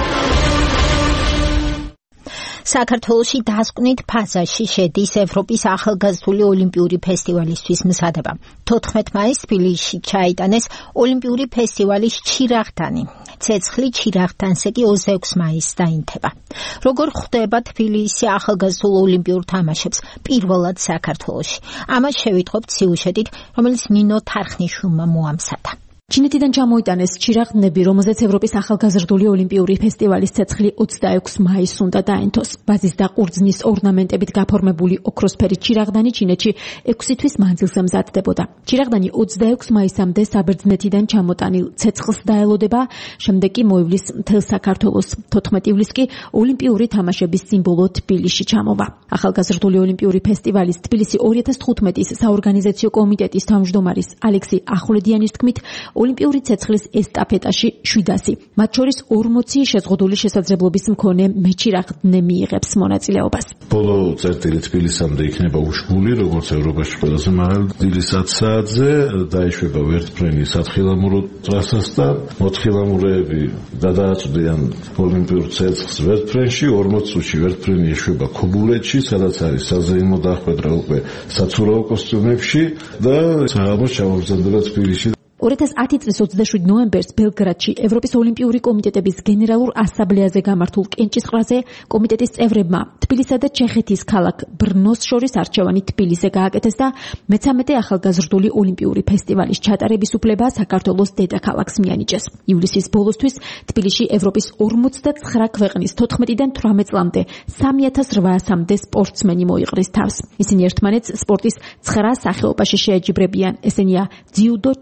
საქართველოში დასკვნით ფაზაში შედის ევროპის ახალგაზრდული ოლიმპიური ფესტივალისთვის მზადება. 14 მაისს თბილისში ჩაიტანეს ოლიმპიური ფესტივალის ჩირაღდანი. ცეცხლი ჩირაღდანზე კი 26 მაისს დაინთება. როგორ ხვდება თბილისი ახალგაზრდულ ოლიმპიურ თამაშებს პირველად საქართველოში? ამას შევიტყობთ სიუჟეტით, რომელიც ნინო თარხნიშვილმა მოამზადა. ჩინეთიდან ჩამოიტანეს ჩირაღდნები, რომელზეც ევროპის ახალგაზრდული ოლიმპიური ფესტივალის ცეცხლი 26 მაისს უნდა დაენთოს. ბაზის და ყურძნის ორნამენტებით გაფორმებული ოქროსფერი ჩირაღდანი ჩინეთში 6 თვის მანძილზე მზადდებოდა. ჩირაღდანი 26 მაისამდე საბერძნეთიდან ჩამოტანილ ცეცხლს დაელოდება, შემდეგ კი მოივლის მთელ საქართველოს. 14 ივლისს კი ოლიმპიური თამაშების სიმბოლო თბილისში ჩამოვა. ახალგაზრდული ოლიმპიური ფესტივალის თბილისი 2015-ის საორგანიზაციო კომიტეტის თავმჯდომარის ალექსი ახვლედიანის თქმით, ოლიმპიური ცეცხლის ესტაფეტაში 700, მათ შორის 40 შეზღუდული შესაძლებლობის მქონე მეჩირაღდნე მიიღებს მონაწილეობას. ბოლო წერტილი თბილისამდე იქნება უშბული, როგორც ევროპაში ყველაზე მაღალი 10 საათზე დაეშვება ვერტფრენი სათხილამურო ტრასას და მოთხილამურეები გადააწვდიან ოლიმპიურ ცეცხლს ვერტფრენში, 40 წუთში ვერტფრენი ეშვება ქობულეთში, სადაც არის საზეიმო დახვედრა უკვე საცურაო კოსტიუმებში და საღამოს ჩამოვზარდება თბილისში. 2010 წლის 27 ნოემბერს ბელგრადში ევროპის ოლიმპიური კომიტეტების გენერალურ ასამბლეაზე გამართულ კენჭისყრაზე კომიტეტის წევრებმა თბილისსა და ჩეხეთის ქალაქ ბრნოს შორის არჩევანი თბილისზე გააკეთეს და მე-13 ახალგაზრდული ოლიმპიური ფესტივალის ჩატარების უფლება საქართველოს დედაქალაქს მიანიჭეს. ივლისის ბოლოსთვის თბილისში ევროპის 49 ქვეყნის 14-დან 18 წლამდე 3800-მდე სპორტსმენი მოიყრის თავს. ისინი ერთმანეთს სპორტის 9 სახეობაში შეეჯიბრებიან. ესენია ძიუდო, ჩოგბურთი,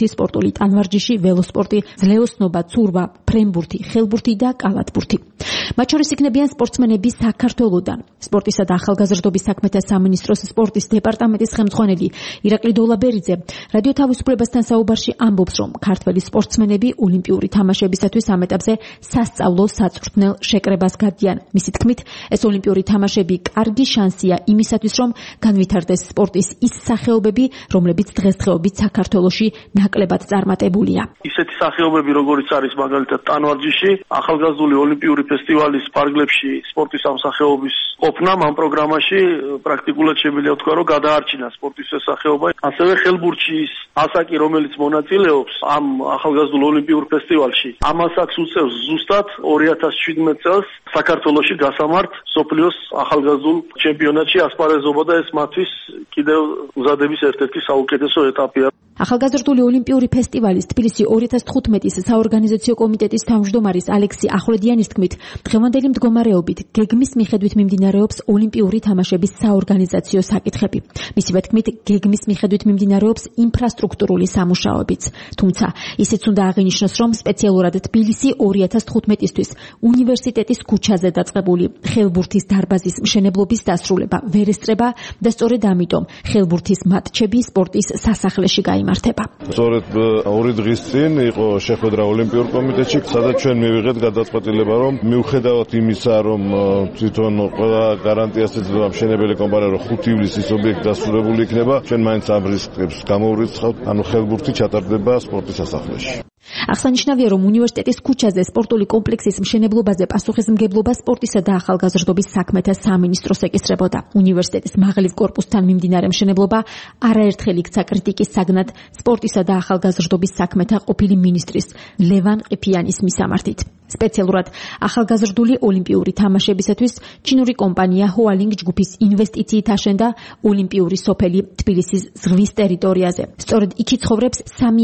ფეხბურთი, სპორტული ტანვარჯიში, ველოსპორტი, ძლეოსნობა, ცურვა, ფრენბურთი, ხელბურთი და კალათბურთი. მათ შორის იქნებიან სპორტსმენები საქართველოდან. სპორტისა და ახალგაზრდობის საქმეთა სამინისტროს სპორტის დეპარტამენტის ხელმძღვანელი ირაკლი დოლაბერიძე რადიო თავისუფლებასთან საუბარში ამბობს, რომ ქართველი სპორტსმენები ოლიმპიური თამაშებისათვის ამ ეტაპზე სასწავლო საწვრთნელ შეკრებას გადიან. მისი თქმით, ეს ოლიმპიური თამაშები კარგი შანსია იმისათვის, რომ განვითარდეს სპორტის ის სახეობები, რომლებიც დღესდღეობით საქართველოში ნაკლებად წარმატებულია. ისეთი სახეობები, როგორიც არის მაგალითად ტანვარჯიში, ახალგაზრდული ოლიმპიური ფესტივალის პარკლებში სპორტის ამ სახეობის ყოფნამ ამ პროგრამაში პრაქტიკულად შემიძლია ვთქვა, რომ გადაარჩინა სპორტის ეს სახეობა. ასევე ხელბურთში ასაკი, რომელიც მონაწილეობს ამ ახალგაზრდულ ოლიმპიურ ფესტივალში, ამ ასაკს უწევს ზუსტად 2017 წელს საქართველოში გასამართ სოფლიოს ახალგაზრდულ ჩემპიონატში ასპარეზობა და ეს მათთვის კიდევ მზადების ერთ-ერთი საუკეთესო ეტაპია. ახალგაზრდული ოლიმპიური ფესტივალის თბილისი 2015-ის საორგანიზაციო კომიტეტის თავმჯდომარის ალექსი ახვლედიანის თქმით, დღევანდელი მდგომარეობით გეგმის მიხედვით მიმდინარეობს ოლიმპიური თამაშების საორგანიზაციო საკითხები. მისივე თქმით, გეგმის მიხედვით მიმდინარეობს ინფრასტრუქტურული სამუშაოებიც. თუმცა, ისიც უნდა აღინიშნოს, რომ სპეციალურად თბილისი 2015-ისთვის უნივერსიტეტის ქუჩაზე დაწყებული ხელბურთის დარბაზის მშენებლობის დასრულება ვერ ესწრება და სწორედ ამიტომ ხელბურთის მატჩები სპორტის სასახლეში გაიმართება. სწორედ 2 დღის წინ იყო შეხვედრა ოლიმპიურ კომიტეტში, სადაც ჩვენ მივიღეთ გადაწყვეტილება, რომ მიუხედავად იმისა, რომ თვითონ ყველა გარანტიას ეძლევა მშენებელი კომპანია, რომ 5 ივლისის ობიექტი დასრულებული იქნება, ჩვენ მაინც ამ რისკებს გამოვრიცხავთ, ანუ ხელბურთი ჩატარდება სპორტის სასახლეში. აღსანიშნავია, რომ უნივერსიტეტის ქუჩაზე სპორტული კომპლექსის მშენებლობაზე პასუხისმგებლობა სპორტისა და ახალგაზრდობის საქმეთა სამინისტროს ეკისრებოდა. უნივერსიტეტის მაღლივ კორპუსთან მიმდინარე მშენებლობა არაერთხელ იქცა კრიტიკის საგნად სპორტისა და ახალგაზრდობის საქმეთა ყოფილი მინისტრის ლევან ყიფიანის მისამართით. სპეციალურად ახალგაზრდული ოლიმპიური თამაშებისათვის ჩინური კომპანია ჰუალინგ ჯგუფის ინვესტიციით აშენდა ოლიმპიური სოფელი თბილისის ზღვის ტერიტორიაზე. სწორედ იქ ცხოვრობს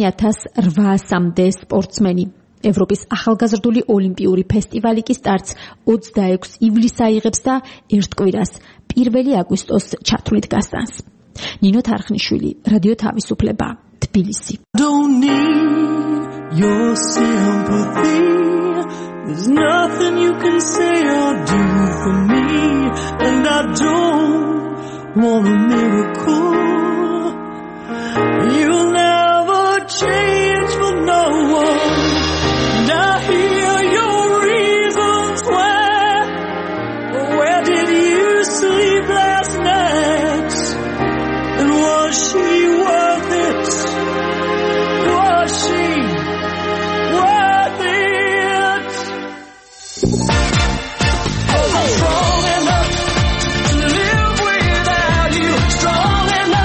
3800-მდე სპორტსმენი. ევროპის ახალგაზრდული ოლიმპიური ფესტივალი კი სტარტს 26 ივლისს აიღებს და ერთ კვირას 1 აგვისტოს ჩათვლით გასცანს. ნინო თარხნიშვილი, რადიო თავისუფლება, თბილისი. There's nothing you can say or do for me, and I don't want a miracle. You'll never change for no one, and I hear your reasons where did you sleep last night, and was she worth it, was she worth it? I'm strong enough to live without you, strong enough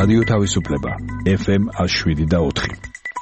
რადიო თავისუფლება FM 107.4.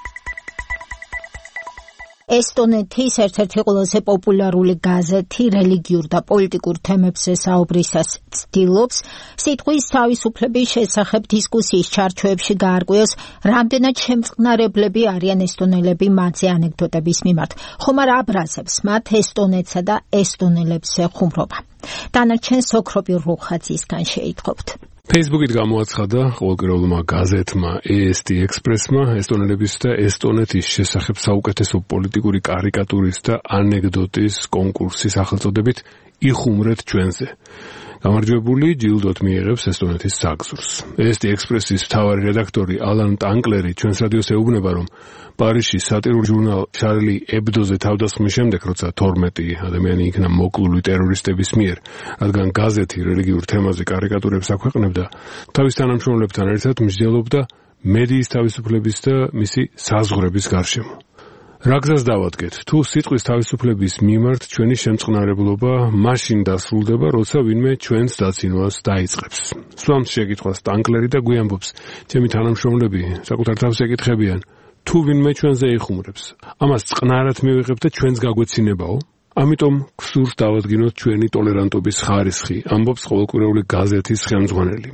ესტონეთის ერთ-ერთი ყველაზე პოპულარული გაზეთი რელიგიურ და პოლიტიკურ თემებზე საუბრისას ცდილობს სიტყვის თავისუფლების შესახებ დისკუსიის ჩარჩოებში გაარკვიოს, რამდენად შემწყნარებლები არიან ესტონელები მათზე ანეკდოტების მიმართ, ხომ არ აბრაზებს მათ ესტონეთსა და ესტონელებზე ხუმრობა. დანარჩენ სოქრობი რუხაძისგან შეითხოვთ. Facebook-ით გამოაცხადა ყოველკვირეულმა გაზეთმა EST Express-მა ესტონელების და ესტონეთის შესახებ საუკეთესო პოლიტიკური კარიკატურის და ანეკდოტის კონკურსის სახელწოდებით იხუმრეთ ჩვენზე. გამარჯვებული ჯილდოთ მიიღებს ესტონეთის საგზურს. EST Express-ის მთავარი რედაქტორი ალან ტანკლერი ჩვენს რადიოს ეუბნება, რომ პარიზში სატირულ ჟურნალ შარლი ებდოზე თავდასხმის შემდეგ, როცა 12 ადამიანი იქნა მოკლული ტერორისტების მიერ, რადგან გაზეთი რელიგიურ თემაზე კარიკატურებს აქვეყნებდა, თავის თანამშრომლებთან ერთად მსჯელობდა მედიის თავისუფლების და მისი საზღვრების გარშემო. რა გზას დავადგეთ, თუ სიტყვის თავისუფლების მიმართ ჩვენი შემწყნარებლობა მაშინ დასრულდება, როცა ვინმე ჩვენს დაცინვას დაიწყებს. სვამს შეკითხვას ტანკლერი და გვიამბობს, ჩემი თანამშრომლები საკუთარ თავს ეკითხებიან, თუ ვინმე ჩვენზე იხუმრებს, ამას წყნარად მივიღებთ და ჩვენს გაგვეცინებაო? ამიტომ გსურს დავადგინოთ ჩვენი ტოლერანტობის ხარისხი, ამბობს ყოველკვირეული გაზეთის ხელმძღვანელი.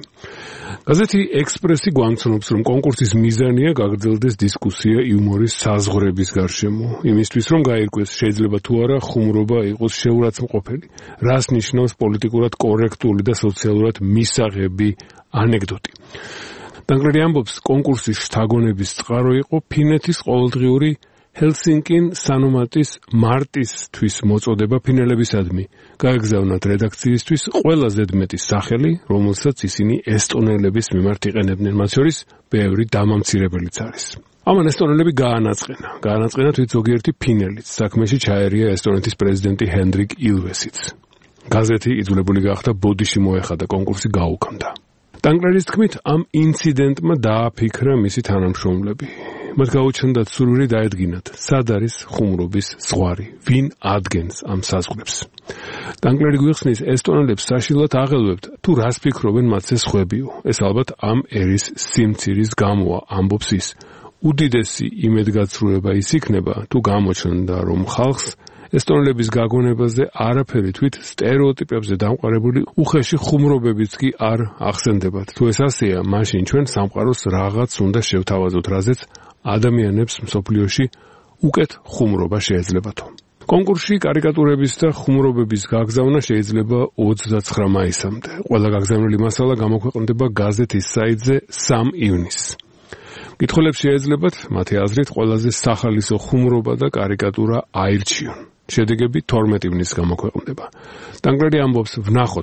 გაზეთი ექსპრესი გვამცნობს, რომ კონკურსის მიზანია გაგრძელდეს დისკუსია იუმორის საზღვრების გარშემო, იმისთვის რომ გაირკვეს, შეიძლება თუ არა ხუმრობა იყოს შეურაცხმყოფელი, რას ნიშნავს პოლიტიკურად კორექტული და სოციალურად მისაღები ანეკდოტი. ტანკლერი ამბობს, კონკურსის შთაგონების წყარო იყო ფინეთის ყოველდღიური ჰელსინკინ სანომატის მარტისთვის მოწოდება ფინელებისადმი. გაეგზავნათ რედაქციისთვის ყველა ზედმეტი სახელი, რომელსაც ისინი ესტონელების მიმართ იყენებდნენ, მათ შორის ბევრი დამამცირებელიც არის. ამან ესტონელები გაანაწყენა თვით ზოგიერთი ფინელიც, საქმეში ჩაერია ესტონეთის პრეზიდენტი ჰენდრიკ ილვესიც. გაზეთი იძულებული გახდა ბოდიში მოეხადა, კონკურსი გაუქმდა. ტანკლერის თქმით, ამ ინციდენტმა დააფიქრა მისი თანამშრომლები. მათ გაუჩნდათ სურვილი დაედგინათ, სად არის ხუმრობის ზღვარი, ვინ ადგენს ამ საზღვრებს. ტანკლერი გვიხსნის, ესტონელებს საშინლად აღელვებთ, თუ რას ფიქრობენ მათზე სხვებიო. ეს ალბათ ამ ერის სიმცირის გამოა, ამბობს ის. უდიდესი იმედგაცრუება ის იქნება, თუ გამოჩნდა, რომ ხალხს ესტონელების გაგონებაზე არაფერი თვით სტერეოტიპებზე დამყარებული უხეში ხუმრობებიც კი არ ახსენდებათ. თუ ეს ასეა, მაშინ ჩვენ სამყაროს რაღაც უნდა შევთავაზოთ, რაზეც ადამიანებს მსოფლიოში უკეთ ხუმრობა შეიძლებათო. კონკურსში კარიკატურების და ხუმრობების გაგზავნა შეიძლება 29 მაისამდე. ყველა გაგზავნილი მასალა გამოქვეყნდება გაზეთის საიტზე 3 ივნისს. მკითხველებს შეეძლებათ მათი აზრით ყველაზე სახალისო ხუმრობა და კარიკატურა აირჩიონ. შედეგები 12 ივნისს გამოქვეყნდება. ტანკლერი ამბობს, ვნახოთ,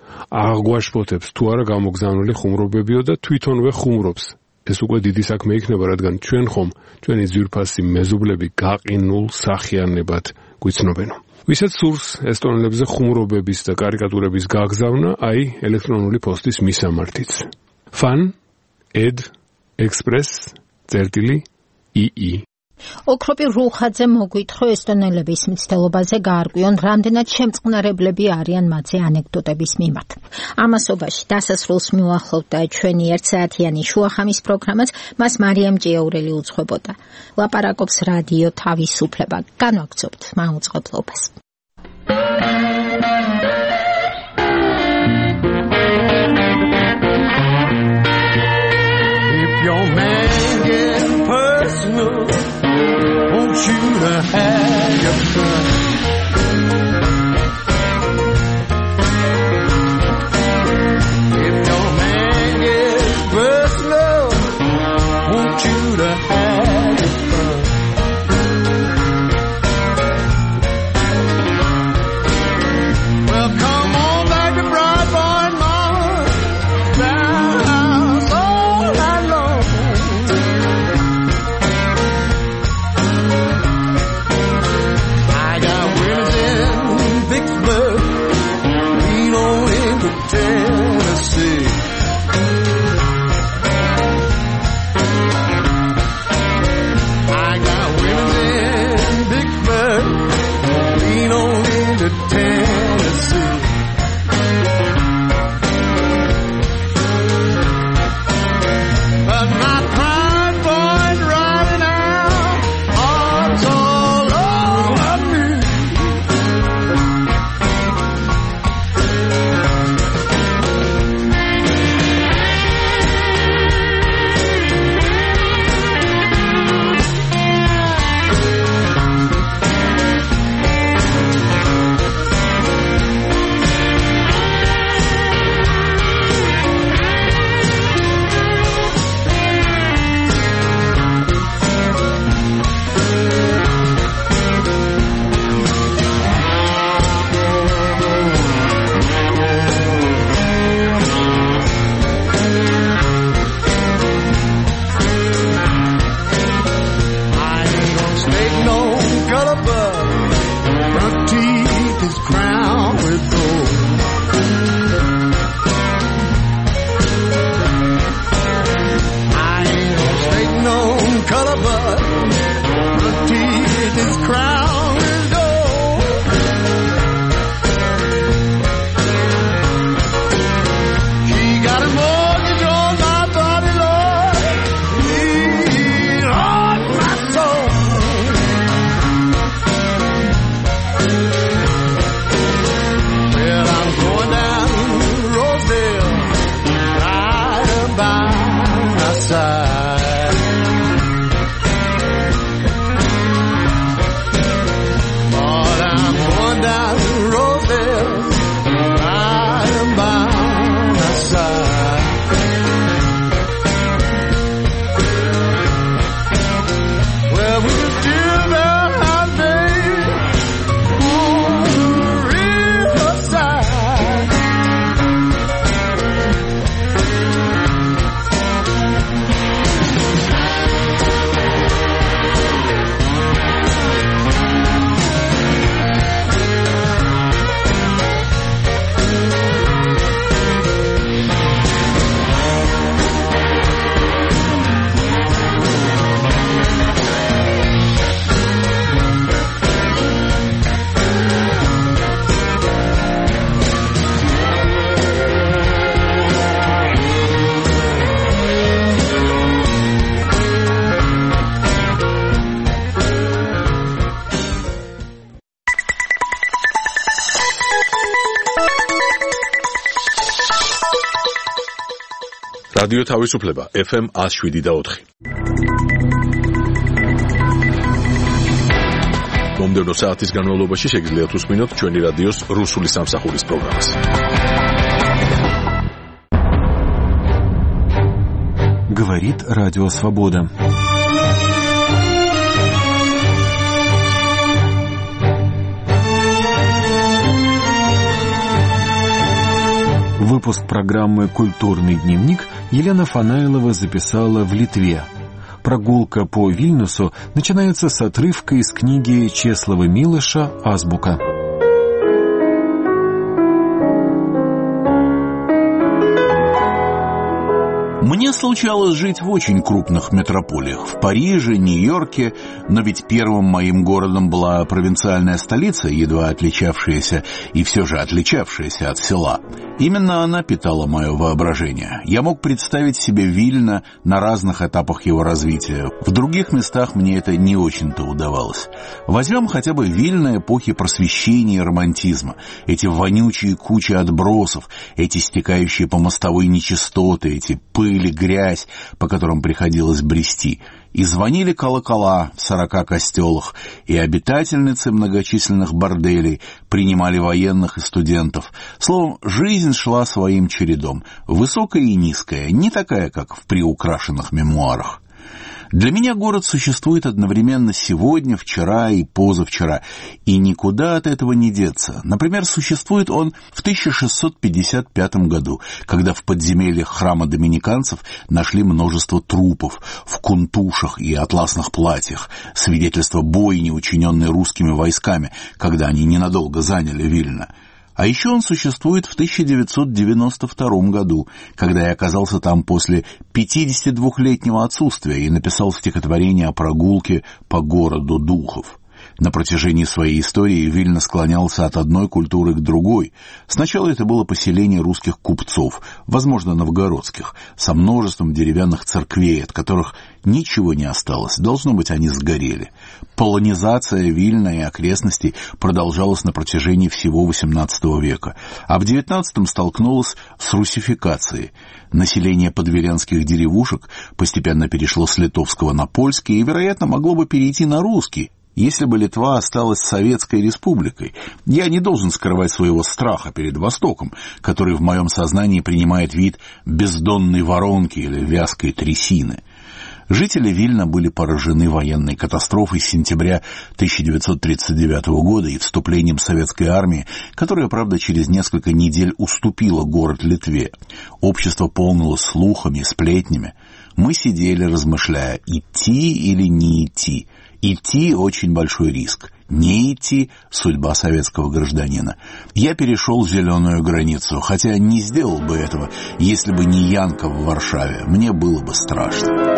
აღვაშფოთებს თუ არა გამოგზავნილი ხუმრობებიო და თვითონვე ხუმრობს. ეს უკვე დიდი საქმე იქნება, რადგან ჩვენ ხომ ჩვენი ძვირფასი მეზობლები გაყინულ სახიანებად გვიცნობენო. ვისაც სურს ესტონელებზე ხუმრობების და კარიკატურების გაგზავნა, აი ელექტრონული პოსტის მისამართიც. fan@express.ii ოქროპი რუხაძე მოგვითხრა ესტონელების მცდელობაზე გაარკვიონ, რამდენად შემწყნარებლები არიან მათზე ანეკდოტების მიმართ. ამასობაში დასასრულს მიუახლოვდა ჩვენი 1 საათიანი შუახამის პროგრამაც, მას მარიამ ჭიაურელი უძღვებოდა. ლაპარაკობს რადიო თავისუფლება. განვაგრძობთ მაუწყებლობას. If your man gets personal, want you to have your fun. If your man gets personal, want you to have your fun. Well, come on back to Broadmoor Mall, house all night long. რადიო თავისუფლება FM 107.4. მომდევნო საათის განმავლობაში შეგიძლიათ უსმინოთ ჩვენი რადიოს რუსული სამსახურის პროგრამას. Говорит Радио Свобода. Выпуск программы «Культурный дневник» Елена Фанайлова записала в Литве. Прогулка по Вильнюсу начинается с отрывка из книги Чеслова Милоша «Азбука». Мне случалось жить в очень крупных метрополиях, в Париже, Нью-Йорке, но ведь первым моим городом была провинциальная столица, едва отличавшаяся и все же отличавшаяся от села. Именно она питала мое воображение. Я мог представить себе Вильно на разных этапах его развития. В других местах мне это не очень-то удавалось. Возьмем хотя бы Вильно эпохи просвещения и романтизма. Эти вонючие кучи отбросов, эти стекающие по мостовой нечистоты, эти пыль и грязь, по которым приходилось брести. И звонили колокола в 40 костелах, и обитательницы многочисленных борделей принимали военных и студентов. Словом, жизнь шла своим чередом, высокая и низкая, не такая, как в приукрашенных мемуарах. Для меня город существует одновременно сегодня, вчера и позавчера, и никуда от этого не деться. Например, существует он в 1655 году, когда в подземельях храма доминиканцев нашли множество трупов в кунтушах и атласных платьях, свидетельство бойни, учиненной русскими войсками, когда они ненадолго заняли Вильно. А еще он существует в 1992 году, когда я оказался там после 52-летнего отсутствия и написал стихотворение о прогулке по городу духов. На протяжении своей истории Вильно склонялся от одной культуры к другой. Сначала это было поселение русских купцов, возможно, новгородских, со множеством деревянных церквей, от которых ничего не осталось, должно быть, они сгорели. Полонизация Вильно и окрестностей продолжалась на протяжении всего XVIII века, а в XIX столкнулась с русификацией. Население подверянских деревушек постепенно перешло с литовского на польский и, вероятно, могло бы перейти на русский, если бы Литва осталась Советской Республикой. Я не должен скрывать своего страха перед Востоком, который в моем сознании принимает вид бездонной воронки или вязкой трясины. Жители Вильно были поражены военной катастрофой с сентября 1939 года и вступлением советской армии, которая, правда, через несколько недель уступила город Литве. Общество полнилось слухами, сплетнями. Мы сидели, размышляя, идти или не идти. Идти – очень большой риск. Не идти – судьба советского гражданина. Я перешел зеленую границу, хотя не сделал бы этого, если бы не Янка в Варшаве. Мне было бы страшно.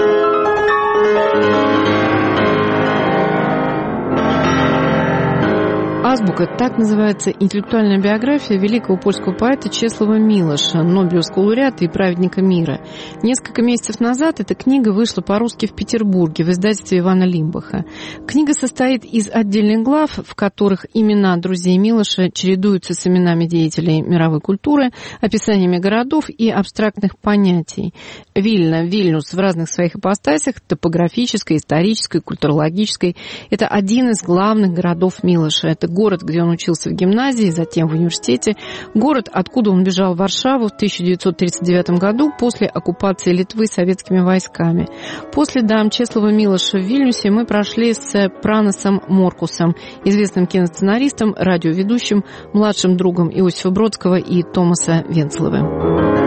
«Азбука» — так называется интеллектуальная биография великого польского поэта Чеслова Милоша, Нобелевского лауреата и праведника мира. Несколько месяцев назад эта книга вышла по-русски в Петербурге в издательстве Ивана Лимбаха. Книга состоит из отдельных глав, в которых имена друзей Милоша чередуются с именами деятелей мировой культуры, описаниями городов и абстрактных понятий. Вильно, Вильнюс в разных своих ипостасях, топографической, исторической, культурологической — это один из главных городов Милоша. Это город, где он учился в гимназии, затем в университете. Город, откуда он бежал в Варшаву в 1939 году после оккупации Литвы советскими войсками. После дам Чеслова Милоша в Вильнюсе мы прошли с Пранасом Моркусом, известным киносценаристом, радиоведущим, младшим другом Иосифа Бродского и Томаса Венцлова.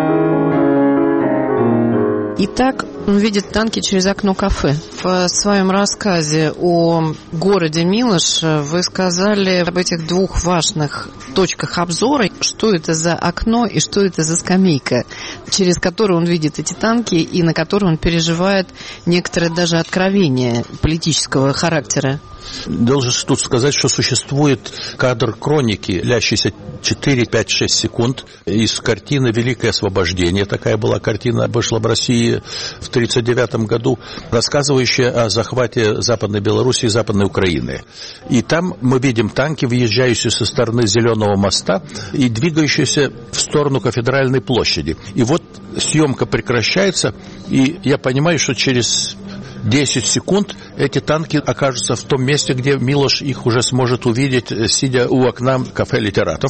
Итак, он видит танки через окно кафе. В своем рассказе о городе Милош вы сказали об этих двух важных точках обзора. Что это за окно и что это за скамейка, через которую он видит эти танки и на которой он переживает некоторое даже откровение политического характера? Должен тут сказать, что существует кадр хроники, длящийся 4, 5, 6 секунд из картины «Великое освобождение». Такая была картина, вышла в России в 1939 году, рассказывающая о захвате Западной Белоруссии и Западной Украины. И там мы видим танки, въезжающие со стороны Зеленого моста и двигающиеся в сторону Кафедральной площади. И вот съемка прекращается, и я понимаю, что через 10 секунд эти танки окажутся в том месте, где Милош их уже сможет увидеть, сидя у окна кафе «Литератов».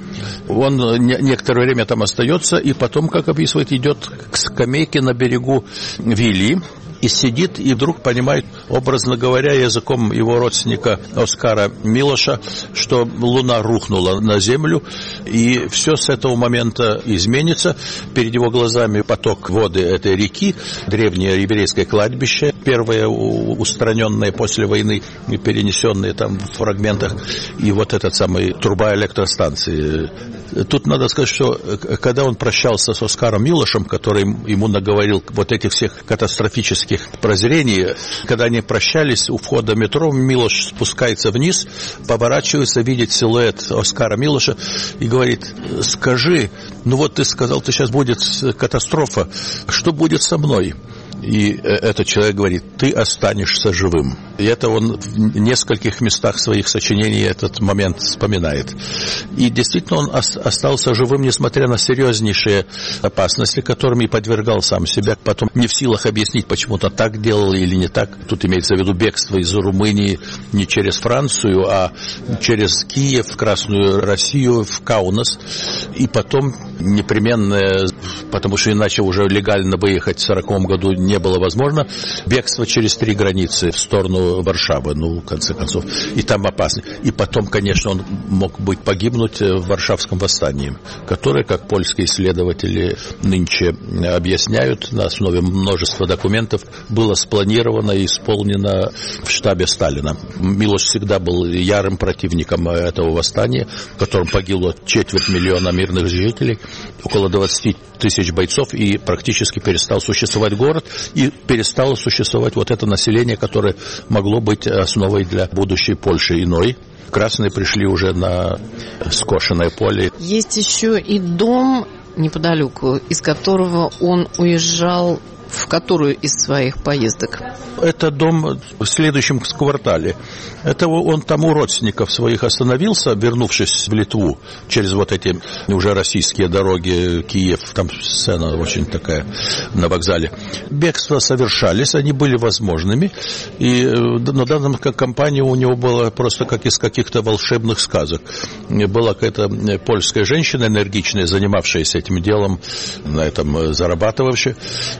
Он некоторое время там остается, и потом, как описывает, идет к скамейке на берегу Вили и сидит, и вдруг понимает, образно говоря, языком его родственника Оскара Милоша, что луна рухнула на землю, и все с этого момента изменится. Перед его глазами поток воды этой реки, древнее еврейское кладбище, первое устраненное после войны и перенесенное там в фрагментах, и вот этот самый труба электростанции. Тут надо сказать, что когда он прощался с Оскаром Милошем, который ему наговорил вот этих всех катастрофических прозрений, когда они прощались у входа в метро, Милош спускается вниз, поворачивается, видит силуэт Оскара Милоша и говорит: скажи, ну вот ты сказал, что сейчас будет катастрофа, что будет со мной? И этот человек говорит: ты останешься живым. И это он в нескольких местах своих сочинений этот момент вспоминает. И действительно он остался живым, несмотря на серьезнейшие опасности, которыми подвергал сам себя. Потом не в силах объяснить, почему-то так делал или не так. Тут имеется в виду бегство из Румынии не через Францию, а через Киев, в Красную Россию, в Каунас. И потом непременно, потому что иначе уже легально выехать в 1940 году не было возможно, бегство через 3 границы в сторону Варшавы, в конце концов, и там опасно. И потом, конечно, он мог погибнуть в Варшавском восстании, которое, как польские исследователи нынче объясняют, на основе множества документов, было спланировано и исполнено в штабе Сталина. Милош всегда был ярым противником этого восстания, в котором погибло 250 000 мирных жителей, около 20 тысяч бойцов, и практически перестал существовать город, и перестало существовать вот это население, которое могло быть основой для будущей Польши иной. Красные пришли уже на скошенное поле. Есть еще и дом неподалеку, из которого он уезжал в которую из своих поездок? Это дом в следующем квартале. Это он там у родственников своих остановился, вернувшись в Литву через вот эти уже российские дороги, Киев, там сцена очень такая на вокзале. Бегства совершались, они были возможными, и на данном компании у него было просто как из каких-то волшебных сказок. Была какая-то польская женщина энергичная, занимавшаяся этим делом, на этом зарабатывавшая,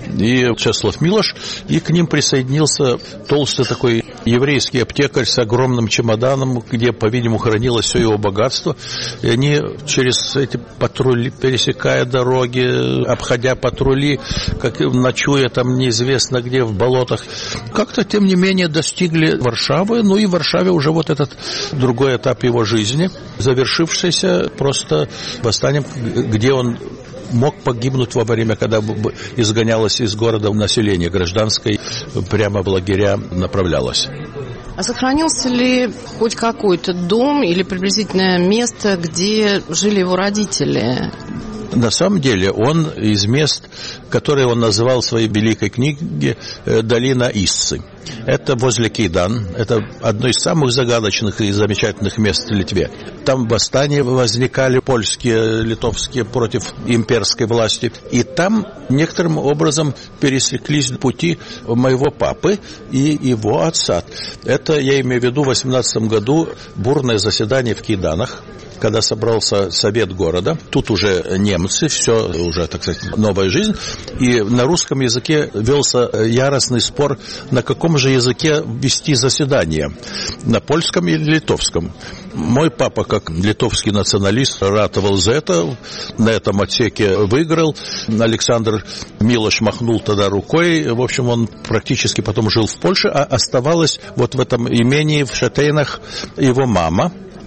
и Чеслав Милош, и к ним присоединился толстый такой еврейский аптекарь с огромным чемоданом, где, по-видимому, хранилось все его богатство. И они через эти патрули, пересекая дороги, обходя патрули, как ночуя там неизвестно где, в болотах, как-то, тем не менее, достигли Варшавы. Ну и в Варшаве уже вот этот другой этап его жизни, завершившийся просто восстанием, где он мог погибнуть во время, когда изгонялось из города население гражданское, прямо в лагеря направлялось. А сохранился ли хоть какой-то дом или приблизительное место, где жили его родители? На самом деле он из мест, которые он называл в своей великой книге «Долина Иссы». Это возле Кейдан. Это одно из самых загадочных и замечательных мест в Литве. Там восстания возникали польские, литовские против имперской власти. И там некоторым образом пересеклись пути моего папы и его отца. Это, я имею в виду, в 18 году бурное заседание в Кейданах, когда собрался совет города. Тут уже немцы, все уже, так сказать, новая жизнь. И на русском языке велся яростный спор, на каком же языке вести заседание. На польском или литовском. Мой папа, как литовский националист, ратовал за это. На этом отсеке выиграл. Александр Милош махнул тогда рукой. В общем, он практически потом жил в Польше, а оставалась вот в этом имении в Шатейнах его мама.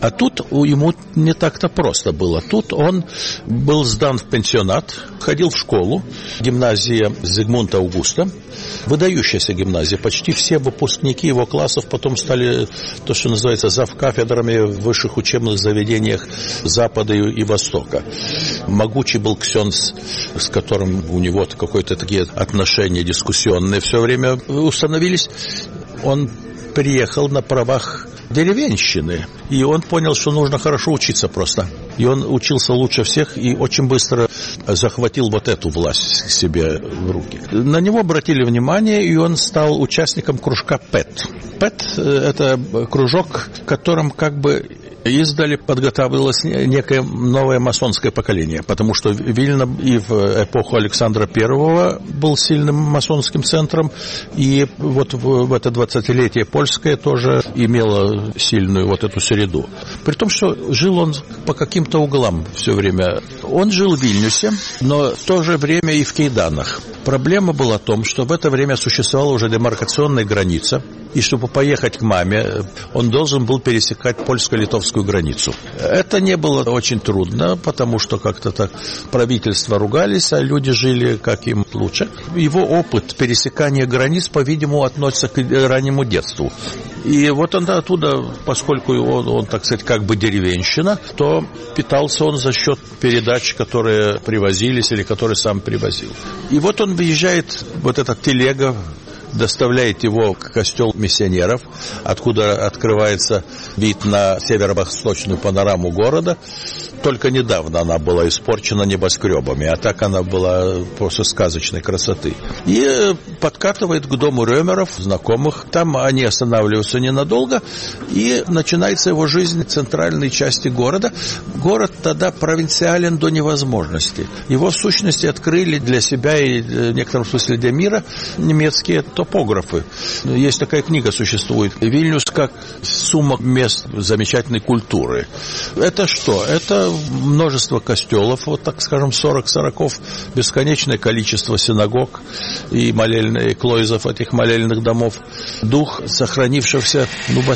А тут ему не так-то просто было. Тут он был сдан в пенсионат, ходил в школу, гимназия Зигмунда Аугуста, выдающаяся гимназия. Почти все выпускники его классов потом стали то, что называется завкафедрами в высших учебных заведениях Запада и Востока. Могучий был ксенз, с которым у него какое-то такие отношения дискуссионные все время установились. Он приехал на правах деревенщины, и он понял, что нужно хорошо учиться просто. И он учился лучше всех и очень быстро захватил вот эту власть себе в руки. На него обратили внимание, и он стал участником кружка ПЭТ. ПЭТ – это кружок, в котором как бы издали подготавливалось некое новое масонское поколение, потому что Вильна и в эпоху Александра I был сильным масонским центром, и вот в это 20-летие польское тоже имело сильную вот эту среду. При том, что жил он по каким-то углам все время. Он жил в Вильнюсе, но в то же время и в Кейданах. Проблема была в том, что в это время существовала уже демаркационная граница, и чтобы поехать к маме, он должен был пересекать польско-литовскую границу. Это не было очень трудно, потому что как-то так правительства ругались, а люди жили как им лучше. Его опыт пересекания границ, по-видимому, относится к раннему детству. И вот он оттуда, поскольку он, так сказать, как бы деревенщина, то питался он за счет передач, которые привозились или которые сам привозил. И вот он выезжает, вот эта телега, доставляет его к костелу миссионеров, откуда открывается вид на северо-восточную панораму города. Только недавно она была испорчена небоскребами, а так она была просто сказочной красоты. И подкатывает к дому Рёмеров, знакомых. Там они останавливаются ненадолго, и начинается его жизнь в центральной части города. Город тогда провинциален до невозможности. Его в сущности открыли для себя и в некотором смысле для мира немецкие топографы. Есть такая книга, существует. Вильнюс как сумма мест замечательной культуры. Это что? Это множество костелов, вот так скажем, 40 сороков, бесконечное количество синагог и молельных клойзов этих молельных домов. Дух сохранившегося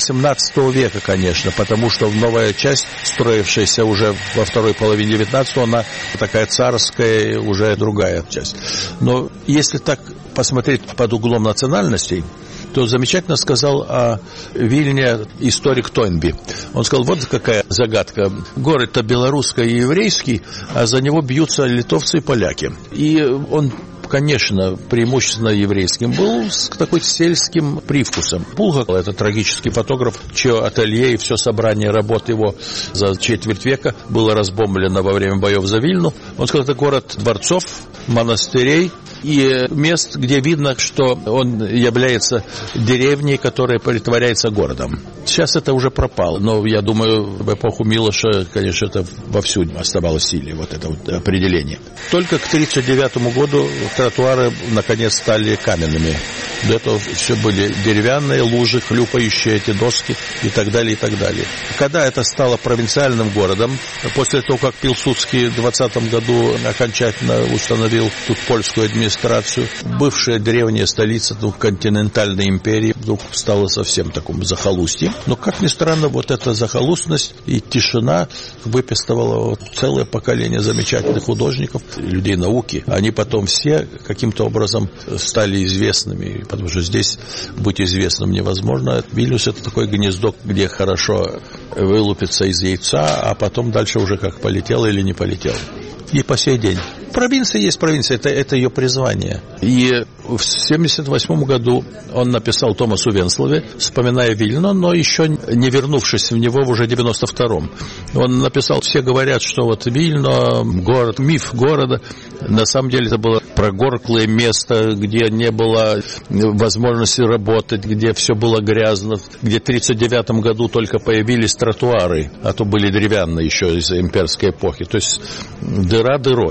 18 века, конечно, потому что новая часть, строившаяся уже во второй половине 19-го, она такая царская, уже другая часть. Но если так посмотреть под углом национальностей, то замечательно сказал о Вильне историк Тойнби. Он сказал, вот какая загадка. Город-то белорусский и еврейский, а за него бьются литовцы и поляки. И он, конечно, преимущественно еврейским был, с такой сельским привкусом. Булгаков, это трагический фотограф, чье ателье и все собрание работ его за четверть века было разбомблено во время боев за Вильну. Он сказал, это город дворцов, монастырей и мест, где видно, что он является деревней, которая притворяется городом. Сейчас это уже пропало, но я думаю, в эпоху Милоша, конечно, это вовсю оставалось в силе, вот это вот определение. Только к 1939 году тротуары, наконец, стали каменными. До этого все были деревянные лужи, хлюпающие эти доски и так далее, и так далее. Когда это стало провинциальным городом, после того, как Пилсудский в 20 году окончательно установил тут польскую администрацию, бывшая древняя столица континентальной империи вдруг стала совсем таким захолустьем. Но, как ни странно, вот эта захолустность и тишина выписывала вот целое поколение замечательных художников, людей науки. Они потом все каким-то образом стали известными, потому что здесь быть известным невозможно. Вильнюс — это такое гнездо, где хорошо вылупиться из яйца, а потом дальше уже как полетел или не полетел. И по сей день. Провинция есть провинция, это ее призвание. И в 1978 году он написал Томасу Венслове, вспоминая Вильну, но еще не вернувшись в него в уже 92-м. Он написал, все говорят, что вот Вильно, город, миф города, на самом деле это было прогорклое место, где не было возможности работать, где все было грязно, где в 1939 году только появились тротуары, а то были деревянные еще из имперской эпохи. То есть дыра дырой. Но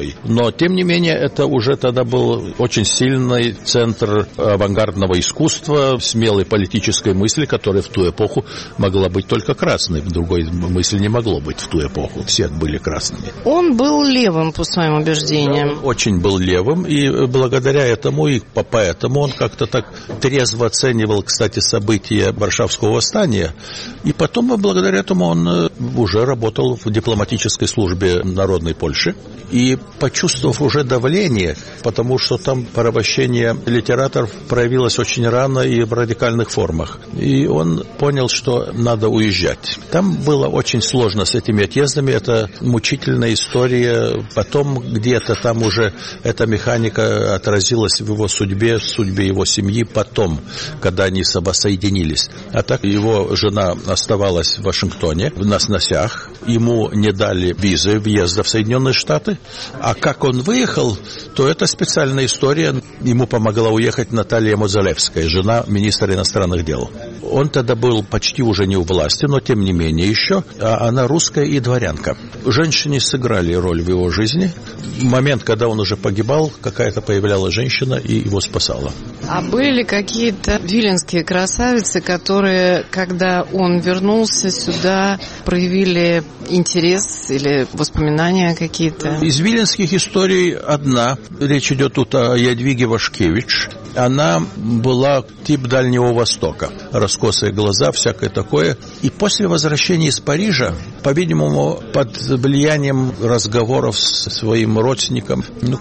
Но, тем не менее, это уже тогда был очень сильный центр авангардного искусства, смелой политической мысли, которая в ту эпоху могла быть только красной. Другой мысли не могло быть в ту эпоху. Все были красными. Он был левым, по своим убеждениям. Очень был левым, и благодаря этому, и поэтому он как-то так трезво оценивал, кстати, события Варшавского восстания. И потом, благодаря этому, он уже работал в дипломатической службе Народной Польши. И почувствовав уже давление, потому что там порабощение литераторов проявилось очень рано и в радикальных формах. И он понял, что надо уезжать. Там было очень сложно с этими отъездами. Это мучительная история. Потом где-то там уже эта механика отразилась в его судьбе, в судьбе его семьи потом, когда они соединились. А так его жена оставалась в Вашингтоне, на сносях. Ему не дали визы въезда в Соединенные Штаты. А как он выехал, то это специальная история. Ему помогла уехать Наталья Мозалевская, жена министра иностранных дел. Он тогда был почти уже не у власти, но тем не менее еще. А она русская и дворянка. Женщины сыграли роль в его жизни. В момент, когда он уже погибал, какая-то появлялась женщина и его спасала. А были ли какие-то виленские красавицы, которые, когда он вернулся сюда, проявили интерес или воспоминания какие-то? Из виленских историй одна. Речь идет тут о Ядвиге Вашкевич. Она была тип Дальнего Востока. Раскосые глаза, всякое такое. И после возвращения из Парижа, по-видимому, под влиянием разговоров со своим родственником,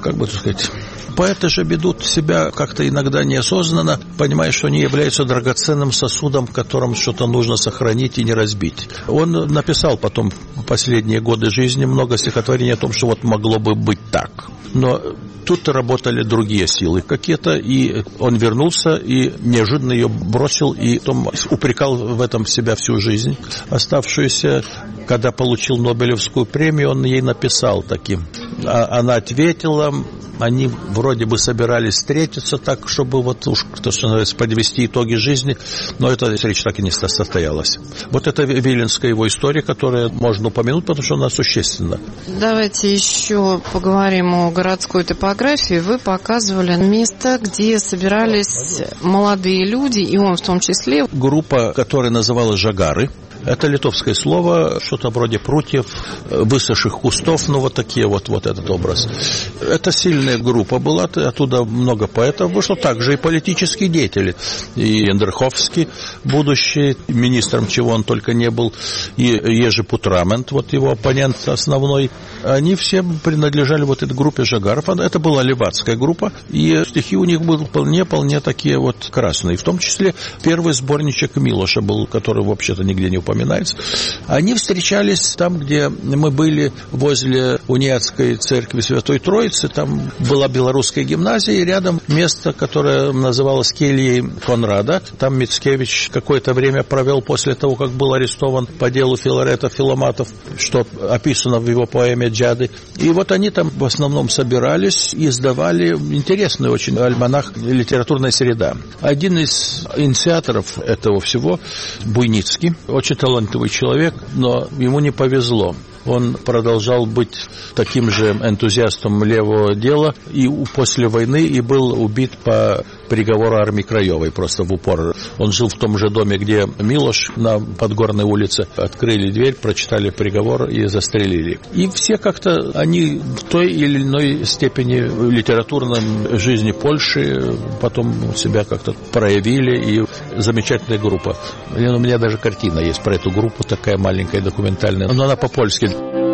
поэты же ведут себя как-то иногда неосознанно, понимая, что они являются драгоценным сосудом, в котором что-то нужно сохранить и не разбить. Он написал потом в последние годы жизни много стихотворений о том, что вот могло бы быть так. Но тут работали другие силы какие-то, и он вернулся и неожиданно ее бросил, и потом упрекал в этом себя всю жизнь. Оставшуюся, когда получил Нобелевскую премию, он ей написал таким. Она ответила, они вроде бы собирались встретиться так, чтобы вот уж, что называется, подвести итоги жизни, но эта встреча так и не состоялась. Вот это виленская его история, которую можно упомянуть, потому что она существенна. Давайте еще поговорим о городской топографии. Вы показывали место, где собирались молодые люди, и он в том числе. Группа, которая называлась «Жагары». Это литовское слово, что-то вроде прутьев, высохших кустов, вот такие вот этот образ. Это сильная группа была, оттуда много поэтов вышло, также и политические деятели. И Ендерховский, будущий министром, чего он только не был, и Ежи Путрамент, вот его оппонент основной. Они все принадлежали вот этой группе Жагаров. Это была левацкая группа, и стихи у них были вполне такие вот красные. В том числе первый сборничек Милоша был, который вообще-то нигде не упоминается. Они встречались там, где мы были, возле Униатской церкви Святой Троицы. Там была белорусская гимназия, и рядом место, которое называлось кельей Конрада. Там Мицкевич какое-то время провел после того, как был арестован по делу Филарета Филоматов, что описано в его поэме «Джады». И вот они там в основном собирались и издавали интересный очень альманах «Литературная среда». Один из инициаторов этого всего, Буйницкий, очень талантливый человек, но ему не повезло. Он продолжал быть таким же энтузиастом левого дела и после войны и был убит по приговору армии Краевой, просто в упор. Он жил в том же доме, где Милош, на Подгорной улице. Открыли дверь, прочитали приговор и застрелили. И все как-то, они в той или иной степени в литературной жизни Польши потом себя как-то проявили, и замечательная группа. У меня даже картина есть про эту группу, такая маленькая, документальная, но она по-польски.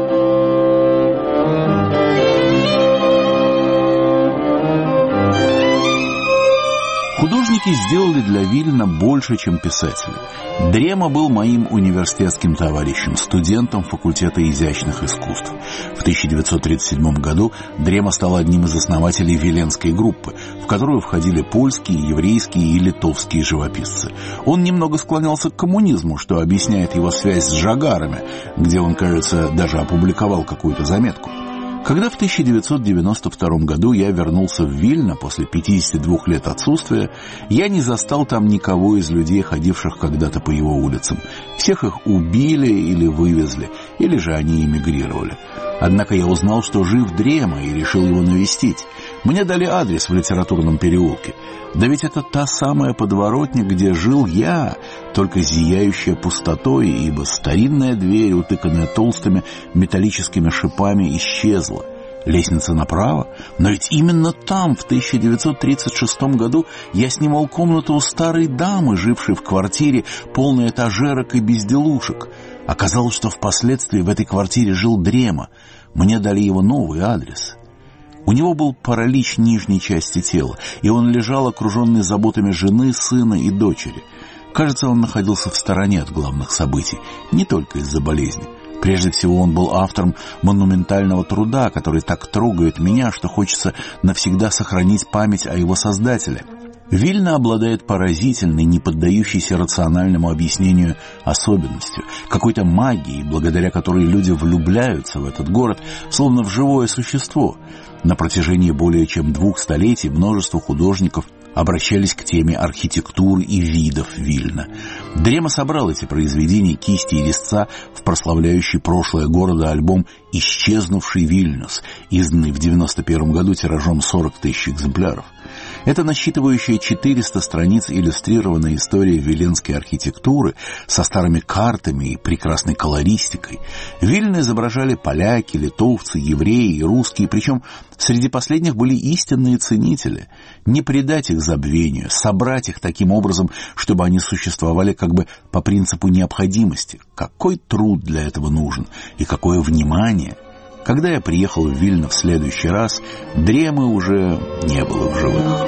Художники сделали для Вильна больше, чем писатели. Дрема был моим университетским товарищем, студентом факультета изящных искусств. В 1937 году Дрема стал одним из основателей Виленской группы, в которую входили польские, еврейские и литовские живописцы. Он немного склонялся к коммунизму, что объясняет его связь с Жагарами, где он, кажется, даже опубликовал какую-то заметку. Когда в 1992 году я вернулся в Вильно после 52 лет отсутствия, я не застал там никого из людей, ходивших когда-то по его улицам. Всех их убили или вывезли, или же они эмигрировали. Однако я узнал, что жив Дрема, и решил его навестить. Мне дали адрес в литературном переулке. Да ведь это та самая подворотня, где жил я, только зияющая пустотой, ибо старинная дверь, утыканная толстыми металлическими шипами, исчезла. Лестница направо? Но ведь именно там, в 1936 году, я снимал комнату у старой дамы, жившей в квартире, полной этажерок и безделушек. Оказалось, что впоследствии в этой квартире жил Дрема. Мне дали его новый адрес. У него был паралич нижней части тела, и он лежал окруженный заботами жены, сына и дочери. Кажется, он находился в стороне от главных событий, не только из-за болезни. Прежде всего, он был автором монументального труда, который так трогает меня, что хочется навсегда сохранить память о его создателе. Вильно обладает поразительной, не поддающейся рациональному объяснению особенностью, какой-то магией, благодаря которой люди влюбляются в этот город, словно в живое существо. На протяжении более чем 2 столетий множество художников обращались к теме архитектуры и видов Вильно. Дрема собрал эти произведения кисти и резца в прославляющий прошлое города альбом «Исчезнувший Вильнюс», изданный в 1991 году тиражом 40 тысяч экземпляров. Это насчитывающая 400 страниц иллюстрированная история виленской архитектуры со старыми картами и прекрасной колористикой. Вильно изображали поляки, литовцы, евреи и русские, причем среди последних были истинные ценители. Не предать их забвению, собрать их таким образом, чтобы они существовали как бы по принципу необходимости. Какой труд для этого нужен и какое внимание! Когда я приехал в Вильно в следующий раз, Дремы уже не было в живых.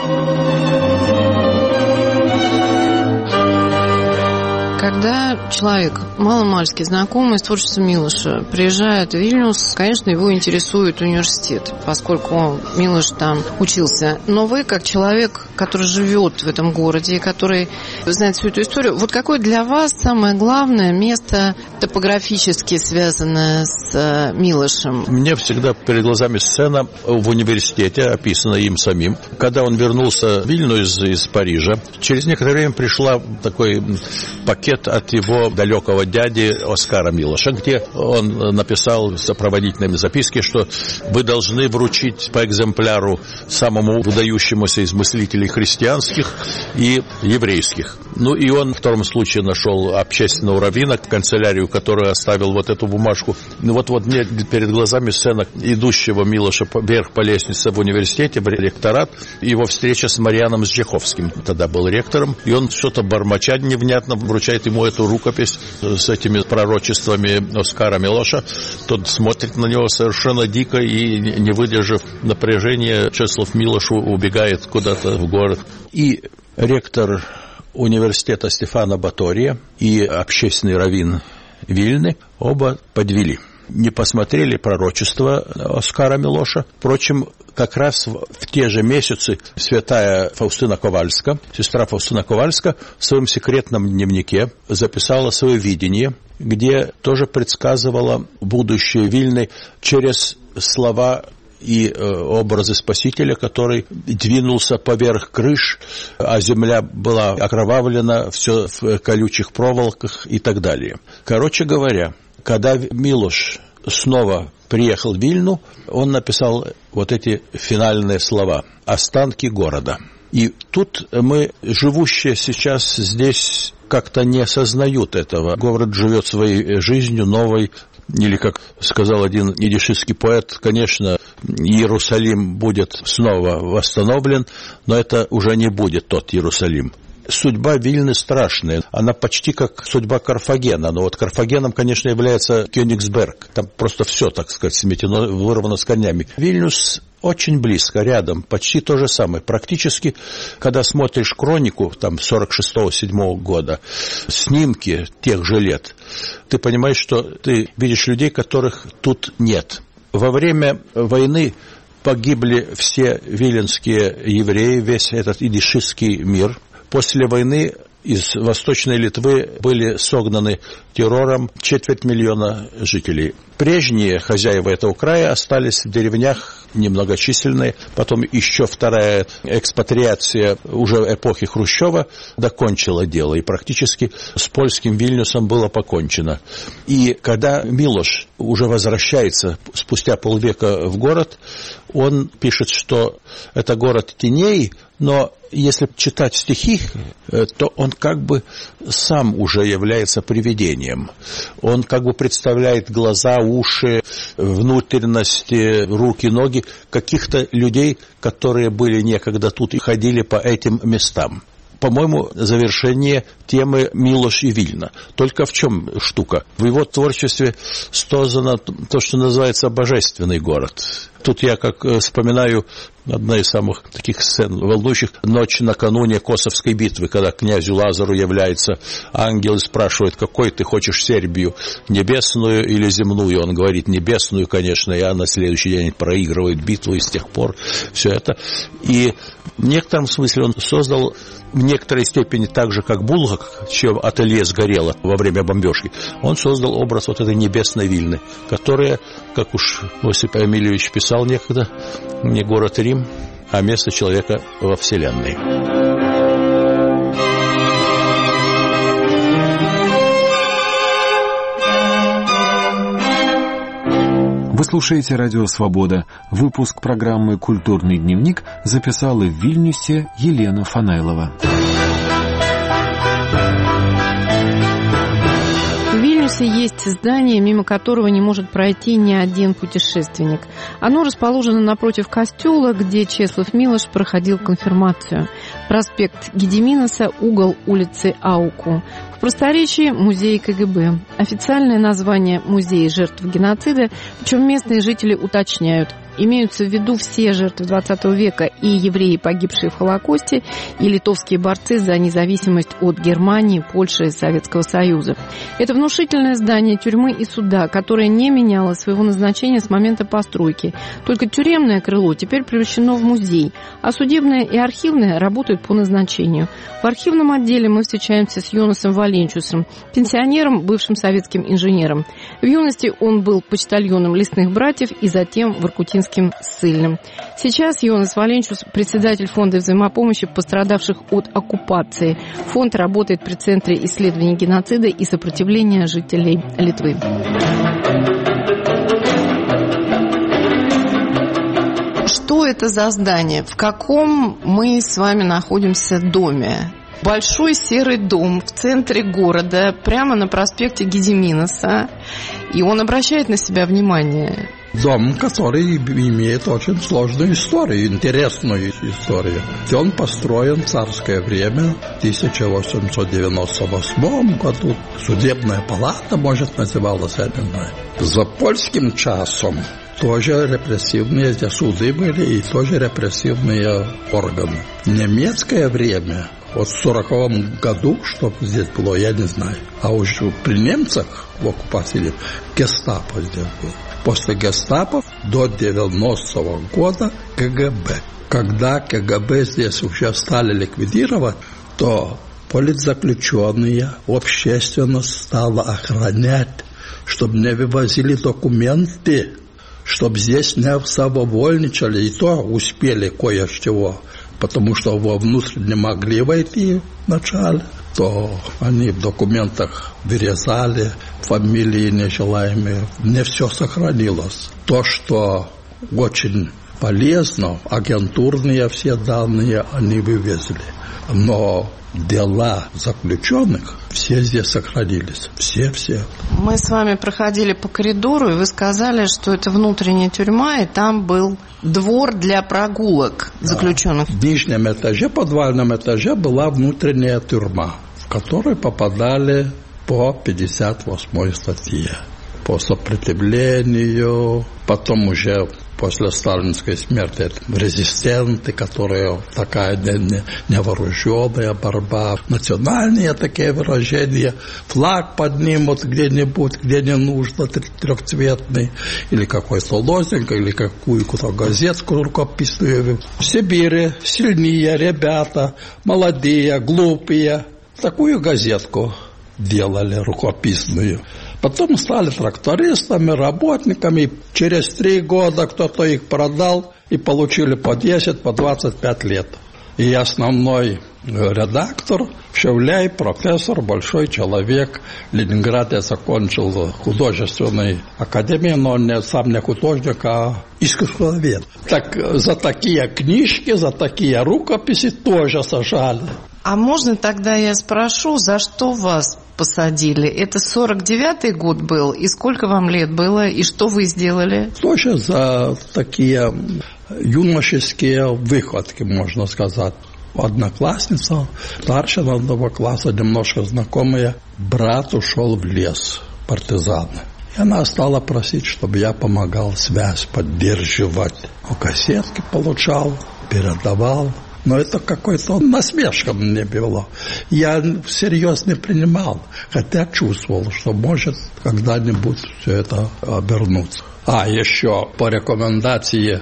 Когда человек, маломальски знакомый с творчеством Милоша, приезжает в Вильнюс, конечно, его интересует университет, поскольку Милош там учился. Но вы, как человек, который живет в этом городе, который знает всю эту историю, вот какое для вас самое главное место топографически связанное с Милошем? Мне всегда перед глазами сцена в университете, описанная им самим. Когда он вернулся в Вильну из Парижа, через некоторое время пришла такой пакет от его далекого дяди Оскара Милоша, где он написал сопроводительными записки, что вы должны вручить по экземпляру самому выдающемуся из мыслителей христианских и еврейских. Ну и он в втором случае нашел общественного раввина, канцелярию, который оставил вот эту бумажку. Вот мне перед глазами сцена идущего Милоша вверх по лестнице в университете, в ректорат, его встреча с Марианом Зджеховским, тогда был ректором, и он что-то бормоча невнятно вручает ему эту рукопись с этими пророчествами Оскара Милоша. Тот смотрит на него совершенно дико и, не выдержав напряжения, Чеслав Милош убегает куда-то в город. И ректор университета Стефано Батория и общественный раввин Вильны оба подвели. Не посмотрели пророчество Оскара Милоша. Впрочем, как раз в те же месяцы святая Фаустина Ковальска, сестра Фаустина Ковальска, в своем секретном дневнике записала свое видение, где тоже предсказывала будущее Вильны через слова и образы Спасителя, который двинулся поверх крыш, а земля была окровавлена, все в колючих проволоках и так далее. Короче говоря, когда Милош снова приехал в Вильну, он написал вот эти финальные слова «Останки города». И тут мы, живущие сейчас здесь, как-то не осознают этого. Город живет своей жизнью новой. Или, как сказал один идишистский поэт, конечно, Иерусалим будет снова восстановлен, но это уже не будет тот Иерусалим. Судьба Вильны страшная. Она почти как судьба Карфагена. Но вот Карфагеном, конечно, является Кёнигсберг. Там просто все, так сказать, сметено, вырвано с корнями. Вильнюс очень близко, рядом, почти то же самое. Практически, когда смотришь хронику, там, 46-47 года, снимки тех же лет, ты понимаешь, что ты видишь людей, которых тут нет. Во время войны погибли все виленские евреи, весь этот идишистский мир. После войны из Восточной Литвы были согнаны террором 250 000 жителей. Прежние хозяева этого края остались в деревнях, немногочисленные. Потом еще вторая экспатриация уже эпохи Хрущева докончила дело. И практически с польским Вильнюсом было покончено. И когда Милош уже возвращается спустя полвека в город, он пишет, что это город теней, но если читать стихи, то он как бы сам уже является привидением. Он как бы представляет глаза, уши, внутренности, руки, ноги каких-то людей, которые были некогда тут и ходили по этим местам. По-моему, завершение темы Милош и Вильна. Только в чем штука? В его творчестве создано то, что называется божественный город. Тут я как вспоминаю одна из самых таких сцен волнующих. Ночь накануне Косовской битвы, когда князю Лазару является ангел и спрашивает, какой ты хочешь Сербию, небесную или земную? Он говорит, небесную, конечно, и на следующий день проигрывает битву, и с тех пор все это. И в некотором смысле он создал в некоторой степени так же, как Булгак, чье ателье сгорело во время бомбежки, он создал образ вот этой небесной Вильны, которая, как уж Осип Эмильевич писал некогда, не город Рим, а место человека во Вселенной. Вы слушаете «Радио Свобода». Выпуск программы «Культурный дневник» записала в Вильнюсе Елена Фанайлова. В Вильнюсе есть здание, мимо которого не может пройти ни один путешественник. Оно расположено напротив костела, где Чеслав Милош проходил конфирмацию. Проспект Гедиминаса, угол улицы Ауку. В просторечии музей КГБ. Официальное название музея жертв геноцида, причем местные жители уточняют. Имеются в виду все жертвы XX века, и евреи, погибшие в Холокосте, и литовские борцы за независимость от Германии, Польши и Советского Союза. Это внушительное здание тюрьмы и суда, которое не меняло своего назначения с момента постройки. Только тюремное крыло теперь превращено в музей, а судебное и архивное работают по назначению. В архивном отделе мы встречаемся с Йонасом Валенчусом, пенсионером, бывшим советским инженером. В юности он был почтальоном лесных братьев и затем воркутинским ссыльным. Сейчас Йонас Валенчус – председатель фонда взаимопомощи пострадавших от оккупации. Фонд работает при Центре исследований геноцида и сопротивления жителей Литвы. Что это за здание? В каком мы с вами находимся доме? Большой серый дом в центре города, прямо на проспекте Гедиминаса. И он обращает на себя внимание. Дом, который имеет очень сложную историю, интересную историю. Он построен в царское время, в 1898 году. Судебная палата, может, называлась, я не знаю. За польским часом тоже репрессивные суды были и тоже репрессивные органы. В немецкое время, вот в 1940 году, что здесь было, я не знаю. А уже при немцах в оккупации гестапо здесь было. После гестапо до 90-го года КГБ. Когда КГБ здесь уже стали ликвидировать, то политзаключенные, общественность стала охранять, чтобы не вывозили документы, чтобы здесь не самовольничали, и то успели кое-чего, потому что вовнутрь не могли войти вначале, то они в документах вырезали фамилии нежелаемые. Не все сохранилось. То, что очень полезно, агентурные все данные они вывезли. Но дела заключенных все здесь сохранились. Все. Мы с вами проходили по коридору, и вы сказали, что это внутренняя тюрьма, и там был двор для прогулок заключенных. В нижнем этаже, подвальном этаже была внутренняя тюрьма, в которую попадали по 58 статье. По сопротивлению, потом уже после сталинской смерти резистенты, которые такая невооруженная борьба, национальные такие выражения, флаг поднимут где-нибудь, где не нужно, трехцветный, или какой-то лозунг, или какую-то газетку рукописную. В Сибири сильнее ребята, молодые, глупые, такую газетку делали рукописную. Потом стали трактористами, работниками. Через 3 года кто-то их продал и получили по 10, по 25 лет. И основной редактор Шевляй, профессор, большой человек. В Ленинграде закончил художественную академию, но он сам не художник, а искусствовед. Так за такие книжки, за такие рукописи тоже сажали. А можно тогда я спрошу, за что вас посадили? Это 49-й год был, и сколько вам лет было, и что вы сделали? Тоже за такие юношеские выходки, можно сказать. Одноклассница, старшего класса, немножко знакомая, брат ушел в лес, партизаны. И она стала просить, чтобы я помогал связь поддерживать. Кассетки получал, передавал. Но это какой-то насмешка мне было. Я всерьез не принимал, хотя чувствовал, что может когда-нибудь все это обернуться. А еще по рекомендации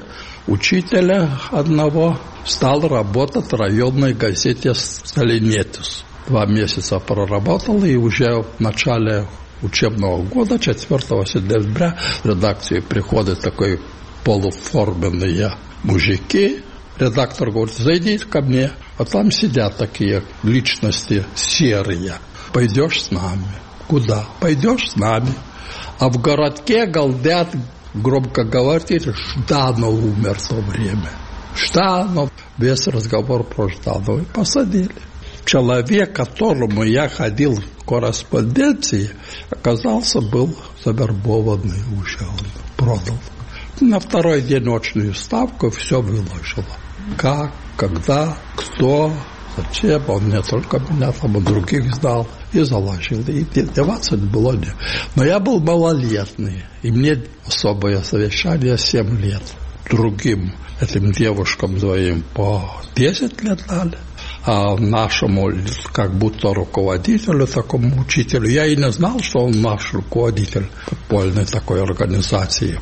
учителя одного стал работать в районной газете «Сталинетис». 2 месяца проработал, и уже в начале учебного года, 4 сентября, в редакцию приходят такой полуформенные мужики. Редактор говорит: зайди ко мне, а там сидят такие личности серые. Пойдешь с нами? Куда? Пойдешь с нами. А в городке галдят, громко говорят, Жданов умер в то время. Жданов, весь разговор про Жданова. И посадили. Человек, к которому я ходил в корреспонденции, оказался, был завербованный уже, он продал. На 2-й день очную ставку все выложило. Как, когда, кто, зачем. Он не только меня, там и других знал. И заложил. И деваться было не. Но я был малолетний. И мне особое совещание 7 лет. Другим этим девушкам двоим по 10 лет дали. А нашему как будто руководителю, такому учителю, я и не знал, что он наш руководитель подпольной такой организации.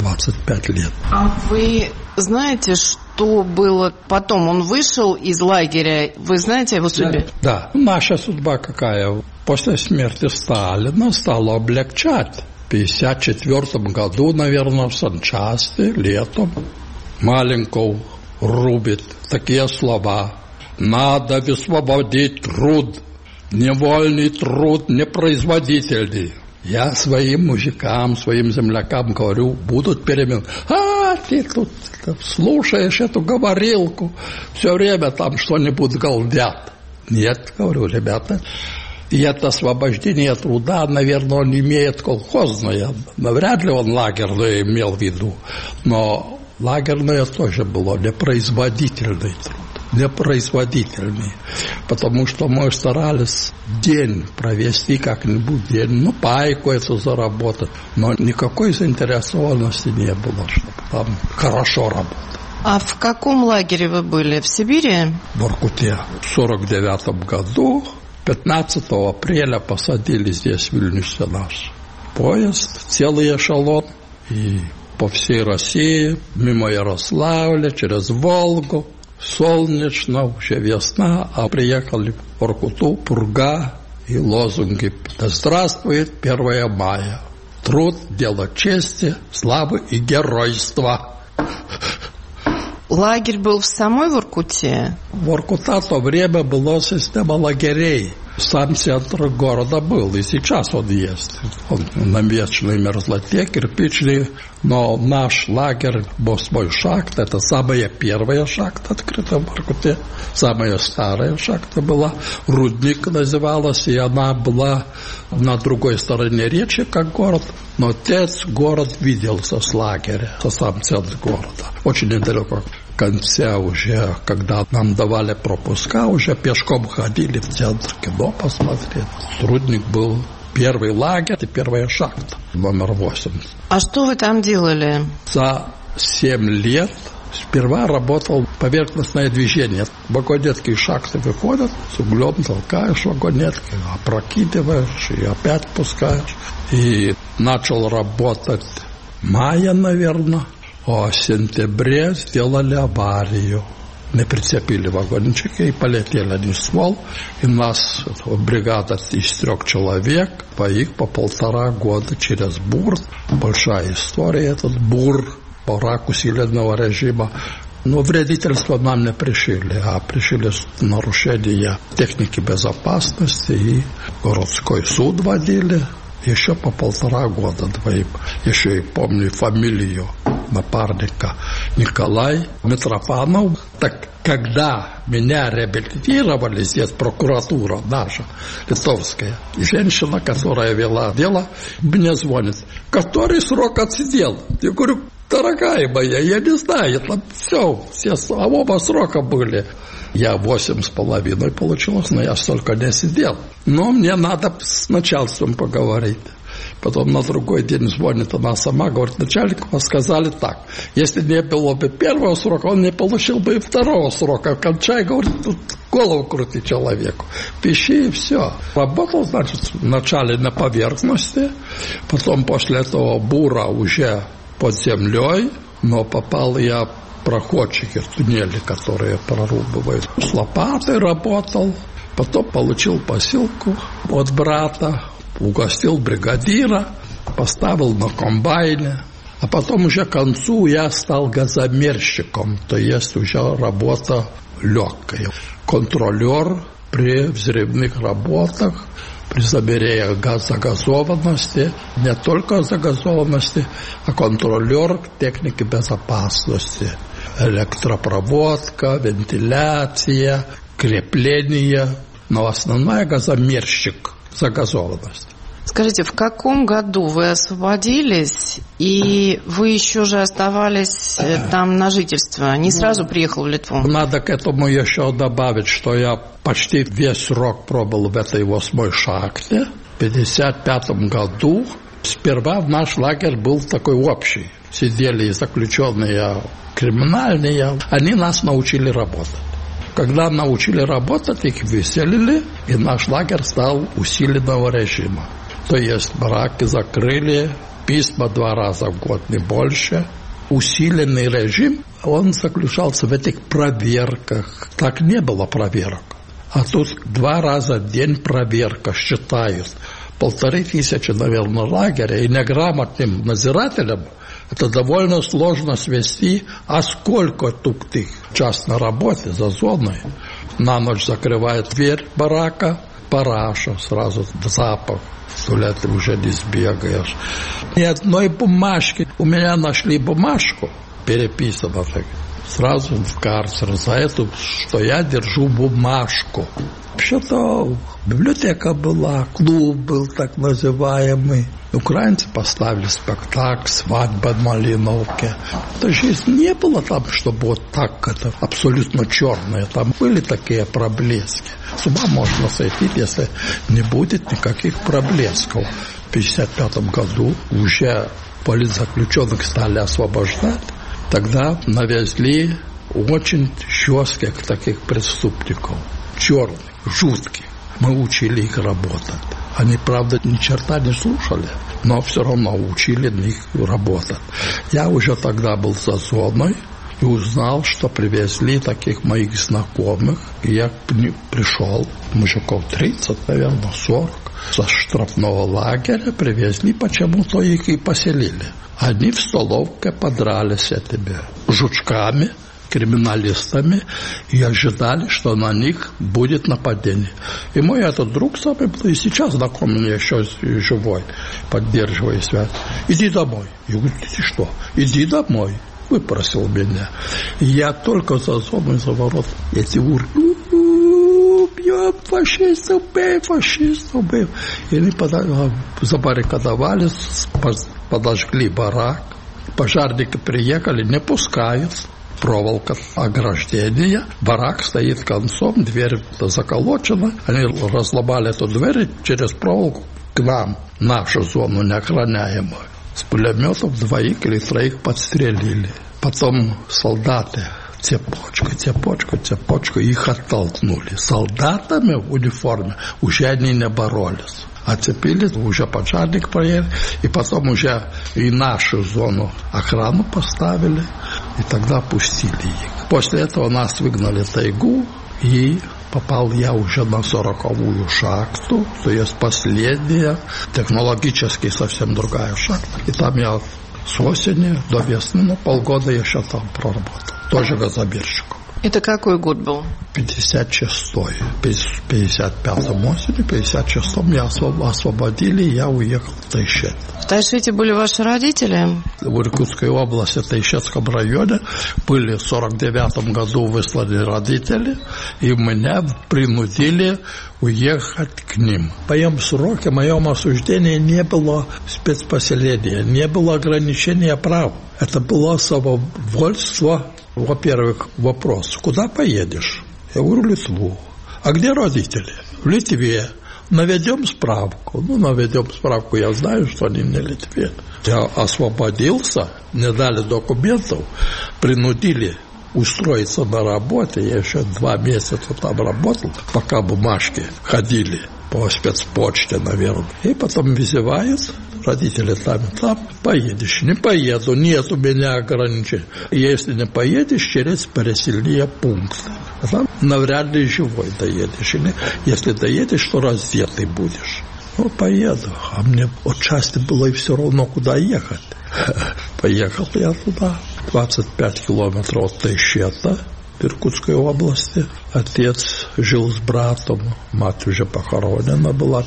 25 лет. А вы знаете, что было потом? Он вышел из лагеря. Вы знаете его судьбе? Да. Наша судьба какая? После смерти Сталина стала облегчать. В 1954 году, наверное, в санчасти, летом, Маленков рубит такие слова: надо высвободить труд, невольный труд, непроизводительный. Я своим мужикам, своим землякам говорю: будут перемены. А ты тут слушаешь эту говорилку, все время там что-нибудь галдят. Нет, говорю, ребята, и это освобождение труда, наверное, он имеет колхозное. Навряд ли он лагерное имел в виду, но лагерное тоже было непроизводительный труд. Непроизводительный, потому что мы старались день провести как-нибудь день, пайку эту заработать, но никакой заинтересованности не было, чтобы там хорошо работать. А в каком лагере вы были? В Сибири? В Воркуте. В 1949 году, 15 апреля посадили здесь в Вильнюсе наш поезд, целый эшелон, и по всей России, мимо Ярославля, через Волгу. Солнечно, уже весна, а приехали в Воркуту, пурга и лозунги: да здравствует 1 мая. Труд, дело чести, славы и геройства. Лагерь был в самой Воркуте? Воркута в то время была система лагерей. Сам центр города был, и сейчас он есть. Он на вечной мерзлоте, кирпичный, но наш лагерь, 8-й шахт, это самая первая шахта, открытая в Воркуте. Самая старая шахта была, рудник называлась, и она была на другой стороне речи, как город. Но отец город виделся с лагеря, со сам центр города. Очень недалеко. В конце уже, когда нам давали пропуска, уже пешком ходили в центр, кино посмотреть. Рудник был первый лагерь и первая шахта, номер 8. А что вы там делали? За 7 лет сперва работал поверхностное движение. Вагонетки из шахты выходят, с углем толкаешь вагонетки, опрокидываешь и опять пускаешь. И начал работать в мае, наверное. А в сентябре сделали аварию. не прицепили вагончики и полетели они в ствол. И нас бригада из 3 человек, по 1,5 года через Бур. Большая история этот Бур, барак усиленного режима. Но вредительство нам не пришили, а пришили нарушение техники безопасности, и городской суд водили еще по 1,5 года двоим. Еще и помню фамилию напарника Николай Митрофанов. Так когда меня реабилитировали здесь, прокуратура наша, литовская, и женщина, которая вела дело, мне звонит: который срок отсидел? Я говорю: дорогая моя, я не знаю, там все оба срока были. Я 8,5 получилось, но я столько не сидел. Но мне надо с начальством поговорить. Потом на другой день звонит она сама, говорит: начальник, сказали так: если не было бы 1-го срока, он не получил бы и 2-го срока. Кончай, говорит, тут голову крути человеку. Пиши и все. Работал, значит, вначале на поверхности, потом после этого Бура уже под землей, но попал я в проходчики, в туннели, которые прорубывают. С лопатой работал, потом получил посылку от брата, угостил бригадира, поставил на комбайне, а потом уже к концу я стал газомерщиком, то есть уже работа легкая. Контролер при взрывных работах, при замерении загазованности, не только загазованности, а контролер техники безопасности. Электропроводка, вентиляция, крепление, но основная газомерщик загазованность. Скажите, в каком году вы освободились, и вы еще же оставались там на жительство? Не сразу приехал в Литву? Надо к этому еще добавить, что я почти весь срок пробыл в этой 8-й шахте. В 1955 году сперва наш лагерь был такой общий. Сидели и заключенные криминальные. Они нас научили работать. Когда научили работать, их выселили, и наш лагерь стал усиленного режима. То есть бараки закрыли, письма 2 раза в год, не больше. Усиленный режим, он заключался в этих проверках. Так не было проверок. А тут 2 раза в день проверка, считают. 1500, наверное, лагеря, и неграмотным надзирателям это довольно сложно свести, а сколько тут их час на работе за зоной. На ночь закрывает дверь барака, параша, сразу запах. В туалете уже не сбегаешь. Ни одной бумажки. У меня нашли бумажку, переписано так. Сразу в карцер за это, что я держу бумажку. Вообще-то библиотека была, клуб был так называемый. Украинцы поставили спектакль «Свадьба в Малиновке». То есть не было там, чтобы вот так это абсолютно черное. Там были такие проблески. С ума можно сойти, если не будет никаких проблесков. В 1955 году уже политзаключенных стали освобождать. Тогда навезли очень жестких таких преступников. Черных, жутких. Мы учили их работать. Они, правда, ни черта не слушали, но все равно учили их работать. Я уже тогда был за зоной и узнал, что привезли таких моих знакомых. И я к ним пришел, мужиков 30, наверное, 40, со штрафного лагеря привезли, почему-то их и поселили. Они в столовке подрались с этими жучками, криминалистами, и ожидали, что на них будет нападение. И мой этот друг самый, и сейчас знакомый, еще живой, поддерживая связь: иди домой. Я говорю: ты что? Иди домой. Выпросил меня. И я только за зону, за ворот, эти урки: бьем фашистов, бей фашистов, бей. И они забаррикадовались, подожгли барак. Пожарники приехали, не пускают. Проволока ограждения, барак стоит концом, дверь заколочена. Они разломали эту дверь через проволоку к нам, нашу зону неохраняемую. С пулеметов 2 или 3 подстрелили. Потом солдаты цепочку, их оттолкнули. Солдатами в униформе уже они не боролись. Оцепили, уже пожарник проехал, и потом уже и нашу зону охрану поставили. И тогда пустили их. После этого нас выгнали в тайгу, и попал я уже на 40-ю шахту, то есть последняя, технологически совсем другая шахта. И там я с осени до весны, полгода еще там проработал, тоже газобирщиком. Это какой год был? 56-й. В 55-м осенью, в 56-м меня освободили, и я уехал в Тайшет. В Тайшете были ваши родители? В Иркутской области, в Тайшетском районе, были в 49-м году высланы родители, и меня принудили уехать к ним. В моем сроке, в моем осуждении не было спецпоселения, не было ограничения прав. Это было самовольство. Во-первых, вопрос, куда поедешь? Я говорю, в Литву. А где родители? В Литве. Наведем справку. Наведем справку, я знаю, что они не в Литве. Я освободился, не дали документов, принудили устроиться на работу. Я еще 2 месяца там работал, пока бумажки ходили по спецпочте, наверное. И потом вызывают, родители там, поедешь. Не поеду, нет у меня ограничений. Если не поедешь, через переселение пункт. Там навряд ли живой доедешь. Или если доедешь, то раздетый будешь. Поеду. А мне отчасти было и все равно, куда ехать. Поехал я туда. 25 километров от Тайшета, в Иркутской области. Отец жил с братом, мать уже похоронена была в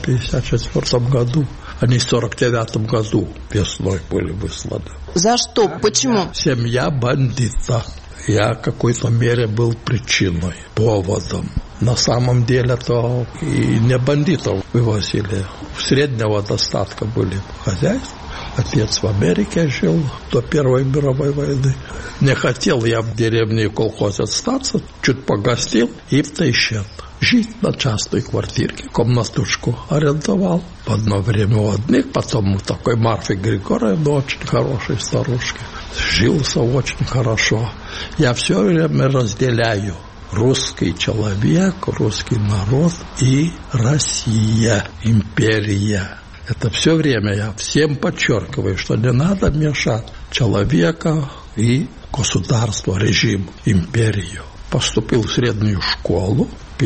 54 году. Они в 49 году весной были высланы. За что? Почему? Семья бандита. Я в какой-то мере был причиной, поводом. На самом деле-то и не бандитов вывозили. Среднего достатка были хозяйства. Отец в Америке жил до Первой мировой войны. Не хотел я в деревне и колхозе остаться, чуть погостил и в Тайшет. Жить на частной квартирке, комнатушку арендовал. В одно время у одних, потом у такой Марфы Григорьевны, очень хорошей старушки. Жился очень хорошо. Я все время разделяю русский человек, русский народ и Россия, империя. Это все время я всем подчеркиваю, что не надо мешать человека и государство, режим, империю. Поступил в среднюю школу в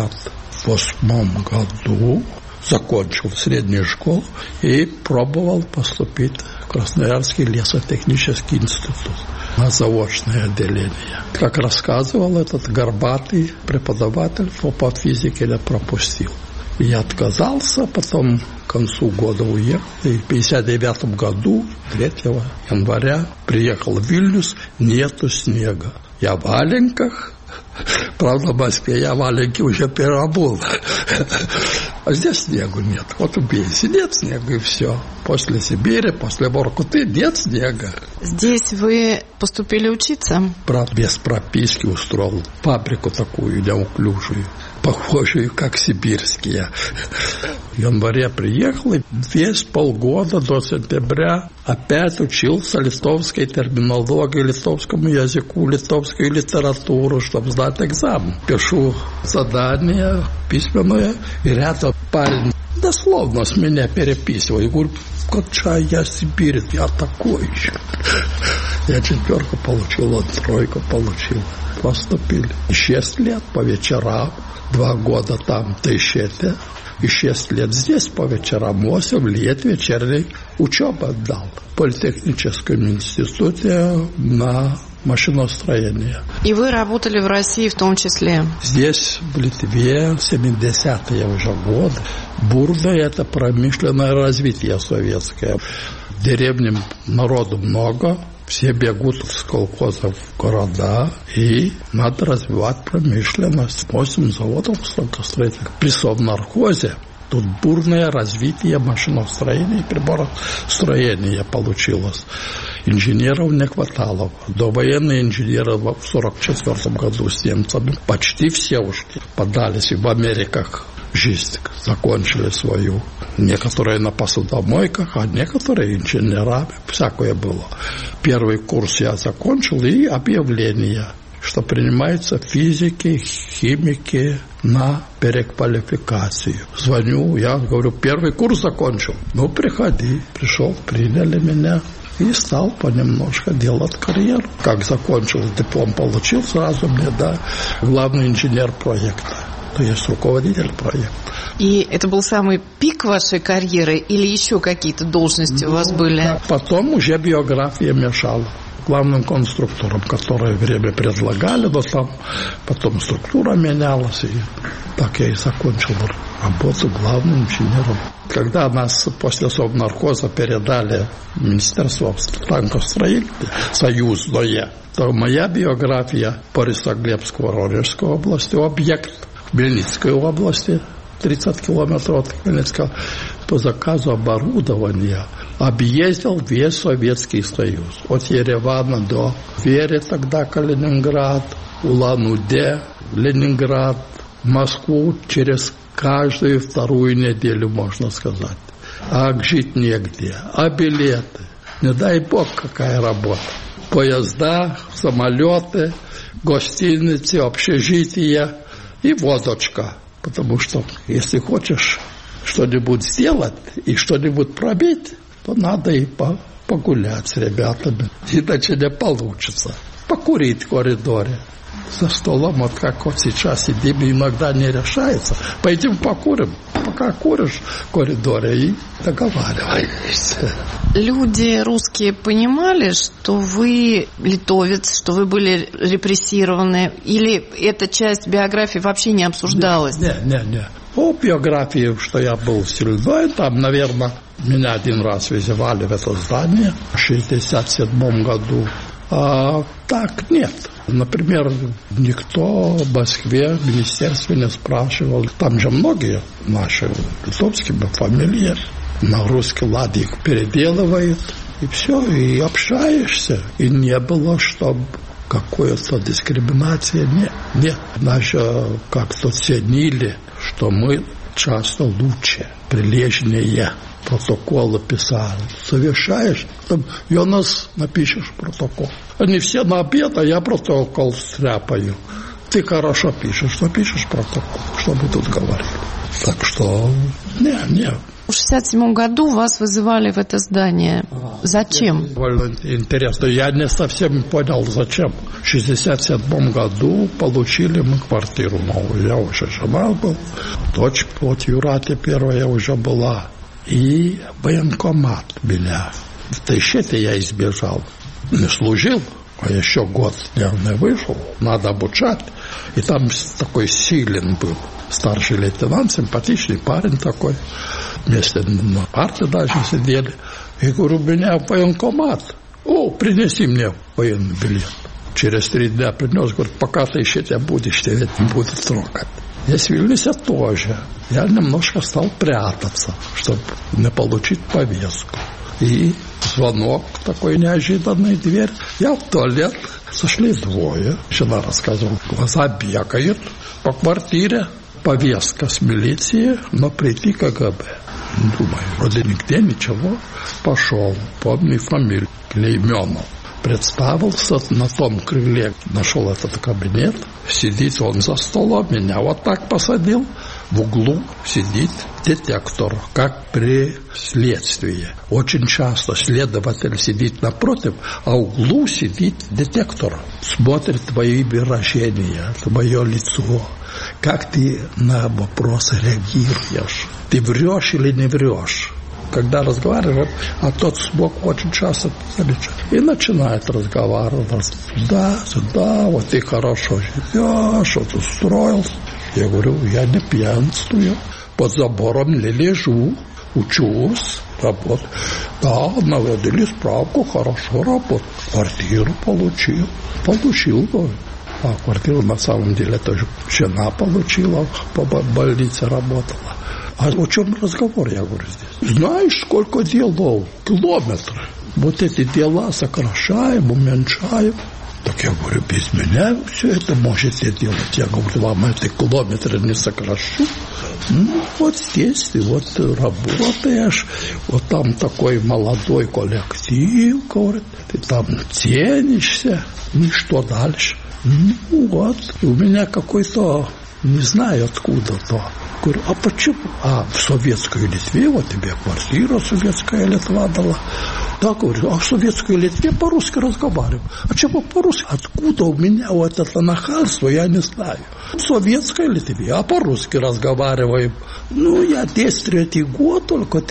1958 году, закончил среднюю школу и пробовал поступить в Красноярский лесотехнический институт на заочное отделение. Как рассказывал этот горбатый преподаватель, по физике я пропустил. Я отказался, потом к концу года уехал. И в 1959 году, 3 января, приехал в Вильнюс, нету снега. Я в валенках. Правда, в Москве я валенки уже переобул. А здесь снегу нет. Вот в Бельсе нет снега, и все. После Сибири, после Воркуты нет снега. Здесь вы поступили учиться? Брат без прописки устроил фабрику такую неуклюжую, похожую, как сибирские. В январе приехал, и весь полгода до сентября опять учился литовской терминологии, литовскому языку, литовской литературу, чтобы сдать экзамен. Пишу задание письменное, и рядом парень дословно с меня переписывает. Говорю, качай, я сибирец, я такой еще. Я 4 получил, он 3 получил. Поступили. 6 лет по вечерам, 2 года там в Тайшете, и 6 лет здесь по вечерам, 8 лет вечерней учебы отдал. В политехническом институте на машиностроение. И вы работали в России в том числе? Здесь, в Литве, 70-е уже годы. Бурное – это промышленное развитие советское. В деревне народу много, все бегут с колхозов в города, и надо развивать промышленность. 8 заводов строительных. При Совнархозе тут бурное развитие машиностроения и приборостроения получилось. Инженеров не хватало. Довоенные инженеры в 1944 году с немцами почти все ушли. Подались и в Америках жизнь закончили свою. Некоторые на посудомойках, а некоторые инженерами. Всякое было. Первый курс я закончил, и объявление, что принимаются физики, химики на переквалификацию. Звоню, я говорю, первый курс закончил. Ну, приходи. Пришел, приняли меня. И стал понемножку делать карьеру. Как закончил, диплом получил, сразу мне, главный инженер проекта. То есть руководитель проекта. И это был самый пик вашей карьеры или еще какие-то должности у вас были? Потом уже биография мешала. Главным конструктором, которое время предлагали, но там потом структура менялась, и так я и закончил работу главным инженером. Когда нас после Совнархоза передали в Министерство станкостроения союзное, то моя биография Борисоглебской, Воронежской области, объект в Хмельницкой области, 30 километров от Хмельницкого, по заказу оборудования объездил весь Советский Союз. От Еревана до Твери тогда Калининград, Улан-Удэ, Ленинград, Москву через каждую вторую неделю, можно сказать. А жить негде, а билеты. Не дай бог, какая работа. Поезда, самолеты, гостиницы, общежития и водочка. Потому что, если хочешь что-нибудь сделать и что-нибудь пробить, то надо и погулять с ребятами. Иначе не получится. Покурить в коридоре. За столом, вот как вот сейчас сидим, иногда не решается. Пойдем покурим. Пока куришь в коридоре и договариваешься. Люди русские понимали, что вы литовец, что вы были репрессированы? Или эта часть биографии вообще не обсуждалась? Не. По биографии, что я был сильной, там, наверное, меня один раз вызывали в это здание в 1967 году. А так нет. Например, никто в Москве, в министерстве не спрашивал. Там же многие наши литовские фамилии на русский лад их переделывают. И все, и общаешься. И не было, чтобы какой-то дискриминации. Нет. Наши как-то ценили, что мы часто лучше, прилежнее. Протоколы писали. Совершаешь, там, Йонас, напишешь протокол. Они все на обед, а я протокол стряпаю. Ты хорошо пишешь, напишешь протокол, что мы тут говорили. Так что, не. В 1967 году вас вызывали в это здание. Зачем? Довольно интересно. Я не совсем понял, зачем. В 1967 году получили мы квартиру новую. Я уже женат был. Дочь от Юрати первая уже была. И военкомат меня. В Тайшете я избежал. Не служил, а еще год не вышел. Надо обучать. И там такой Силин был. Старший лейтенант, симпатичный парень такой. Вместе на парте даже сидели. Я говорю, у меня военкомат. Принеси мне военный билет. Через 3 дня принес, говорит, пока ты еще тебя будешь, тебя не будут трогать. Здесь в Вильнюсе тоже. Я немножко стал прятаться, чтобы не получить повестку. И звонок такой неожиданный, дверь. Я в туалет. Сошли двое. Жена рассказывала, глаза бегают по квартире. Повестка с милиции, но прийти КГБ. Думаю, вроде нигде ничего. Пошел, помню фамилию, Клейменов. Представился на том крыле, нашел этот кабинет, сидит он за столом, меня вот так посадил, в углу сидит детектор, как при следствии. Очень часто следователь сидит напротив, а в углу сидит детектор, смотрит твои выражения, твое лицо, как ты на вопросы реагируешь, ты врешь или не врешь. Когда разговаривает, а тот сбоку очень часто замечает. И начинает разговаривать. Сюда, вот ты хорошо живешь, вот устроился. Я говорю, я не пьянствую. Под забором не лежу, учусь, работаю. Да, наводили справку, хорошо работаю. Квартиру получил. А квартиру на самом деле тоже жена получила, по больнице работала. А о чем разговор, я говорю, здесь? Знаешь, сколько делов? Километры. Вот эти дела сокращаем, уменьшаем. Так я говорю, без меня все это можете делать. Я говорю, вам эти километры не сокращу. Вот здесь ты вот работаешь, вот там такой молодой коллектив, говорит, ты там ценишься, и что дальше? Вот, и у меня какой-то не знаю откуда-то. Говорю, а почему? А в советской Литве, вот тебе квартира советская Литва дала. Да, говорю, а в советской Литве по-русски разговариваю. А чего по-русски? Откуда у меня вот это нахальство, я не знаю. В советской Литве, а по-русски разговариваем. Ну, я здесь третий год,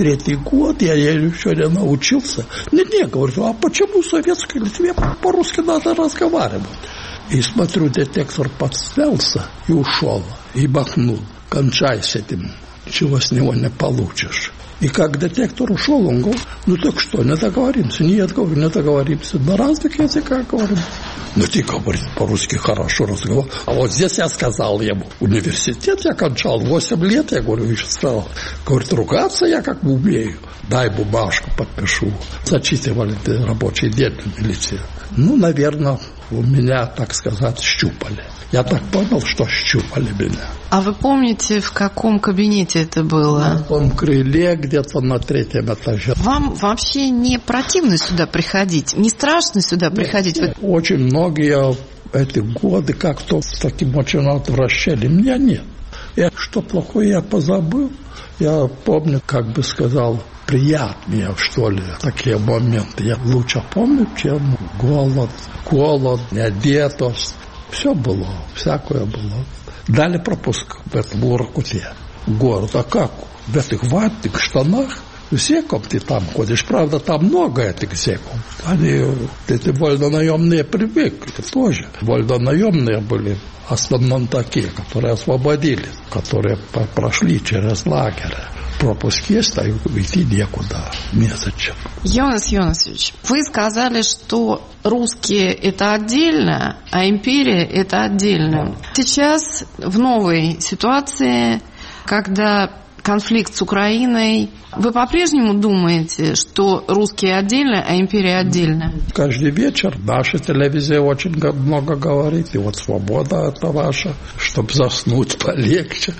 я еще не научился. Не, говорю, а почему в советской Литве по-русски надо разговаривать? И смотрю, детектор подснялся и ушел, и махнул. Кончай с этим, ничего с него не получишь. И как детектор ушел, он говорит, ну так что, не договоримся? Нет, говорю, не договоримся. На разных языках говорим. Ну ты, говорит, по-русски хорошо разговаривал. А вот здесь я сказал ему, университет я кончал, 8 лет, я говорю, еще сказал. Говорит, ругаться я как бы умею. Дай бумажку, подпишу. Зачитывали рабочий день в милиции. Ну, наверное, у меня, так сказать, щупали. Я так понял, что щупали меня. А вы помните, в каком кабинете это было? На том крыле, где-то на 3-м этаже. Вам вообще не противно сюда приходить? Не страшно сюда приходить? Нет. Очень многие эти годы как-то с таким очень отвращением. Меня нет. Что плохое я позабыл. Я помню, как бы сказал, приятнее, что ли, такие моменты. Я лучше помню, чем голод, неодетость. Все было, всякое было. Дали пропуск в этом Воркуте, в город. А как? В этих ватных штанах зеком ты там ходишь. Правда, там много этих зеков. Они, эти вольнонаемные привыкли тоже. Вольнонаемные были в основном такие, которые освободили, которые прошли через лагерь. Пропуск есть, а идти некуда, незачем. Йонас Йонасович, вы сказали, что русские это отдельно, а империя это отдельно. Сейчас в новой ситуации, когда конфликт с Украиной, вы по-прежнему думаете, что русские отдельно, а империя отдельно? Каждый вечер наша телевизия очень много говорит, и вот свобода это ваша, чтобы заснуть полегче,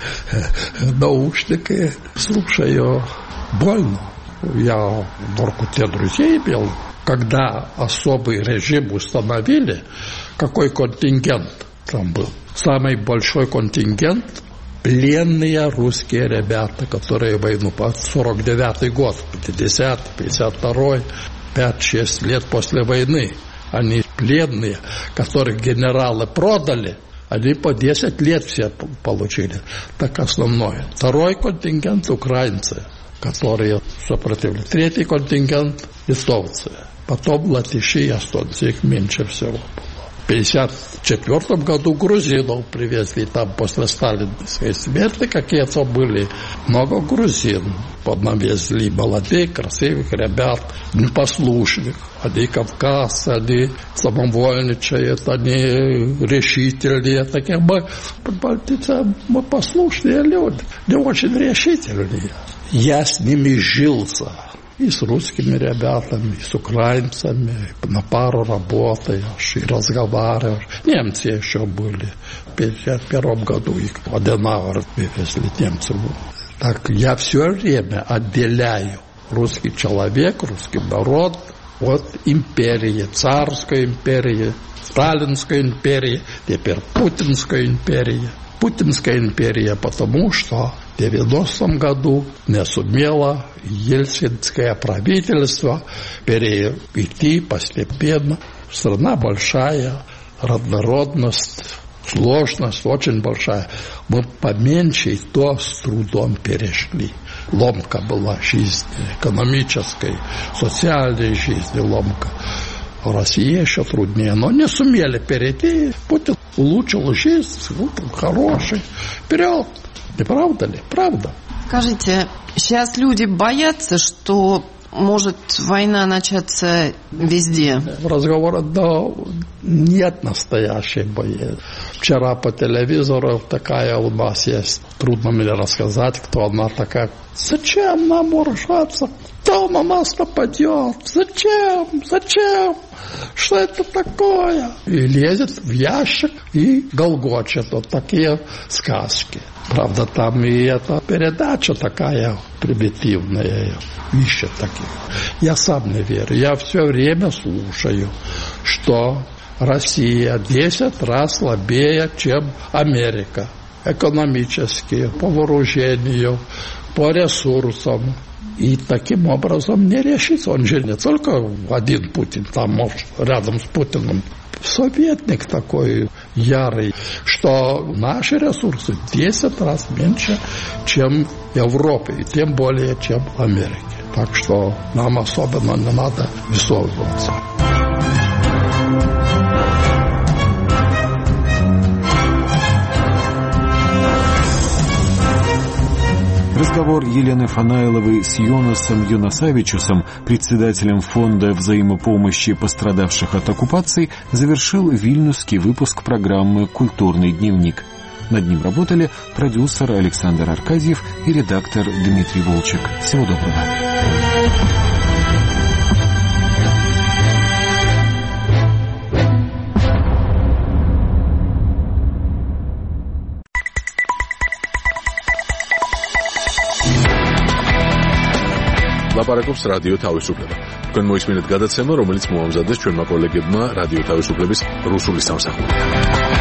наушники слушаю. Больно. Я в Воркуте друзей имел, когда особый режим установили, какой контингент там был. Самый большой контингент пленные русские ребята, которые войну по 49-й год, 50-й, 52-й, 5-6 лет после войны. Они пленные, которых генералы продали, они по 10 лет все получили. Так основное. Второй контингент – украинцы, которые сопротивлялись. Третий контингент – литовцы. Потом латыши и эстонцы, их меньше всего. В 1954 году грузинов привезли, там после сталинской смерти какие-то были много грузин. Поднавезли молодых, красивых ребят, непослушных. Они кавказцы, они самовольничают, они решительные. Такие мы послушные люди, не очень решительные. Я с ними жился. И с русскими ребятами, и с украинцами, на пару работаешь, и разговариваешь. Немцы еще были. В 1951 году их в Аденауэр вывезли немцев. Так я все время отделяю русский человек, русский народ от империи, царской империи, сталинской империи, теперь путинской империи. Путинская империя, потому что в 90-м году не сумело ельцинское правительство перейти постепенно. Страна большая, роднородность, сложность очень большая. Мы поменьше и то с трудом перешли. Ломка была жизни, экономической, социальной жизни ломка. В России еще труднее, но не сумели перейти. Путин улучшил жизнь, хороший. Вперед! Не правда ли? Правда. Скажите, сейчас люди боятся, что может война начаться везде? Разговора, да, нет настоящей боязни. Вчера по телевизору такая у нас есть, трудно мне рассказать, кто она такая. Зачем нам вооружаться? Кто на нас нападет? Зачем? Зачем? Что это такое? И лезет в ящик и голгочет. Вот такие сказки. Правда, там и эта передача такая примитивная, ищет таких. Я сам не верю. Я все время слушаю, что Россия 10 раз слабее, чем Америка. экономические, по вооружению, по ресурсам. И таким образом не решится. Он же не только один Путин, там может, рядом с Путиным советник такой ярый, что наши ресурсы в 10 раз меньше, чем в Европе, и тем более, чем в Америке. Так что нам особенно не надо высовываться. Разговор Елены Фанайловой с Йонасом Йонасавичусом, председателем фонда взаимопомощи пострадавших от оккупации, завершил вильнюсский выпуск программы «Культурный дневник». Над ним работали продюсер Александр Аркадьев и редактор Дмитрий Волчек. Всего доброго. ლაპარაკობს რადიო თავისუფლება. თქვენ მოისმინეთ გადაცემა, რომელიც მოამზადეს ჩვენმა კოლეგებმა რადიო თავისუფლების რუსული სამსახურიდან.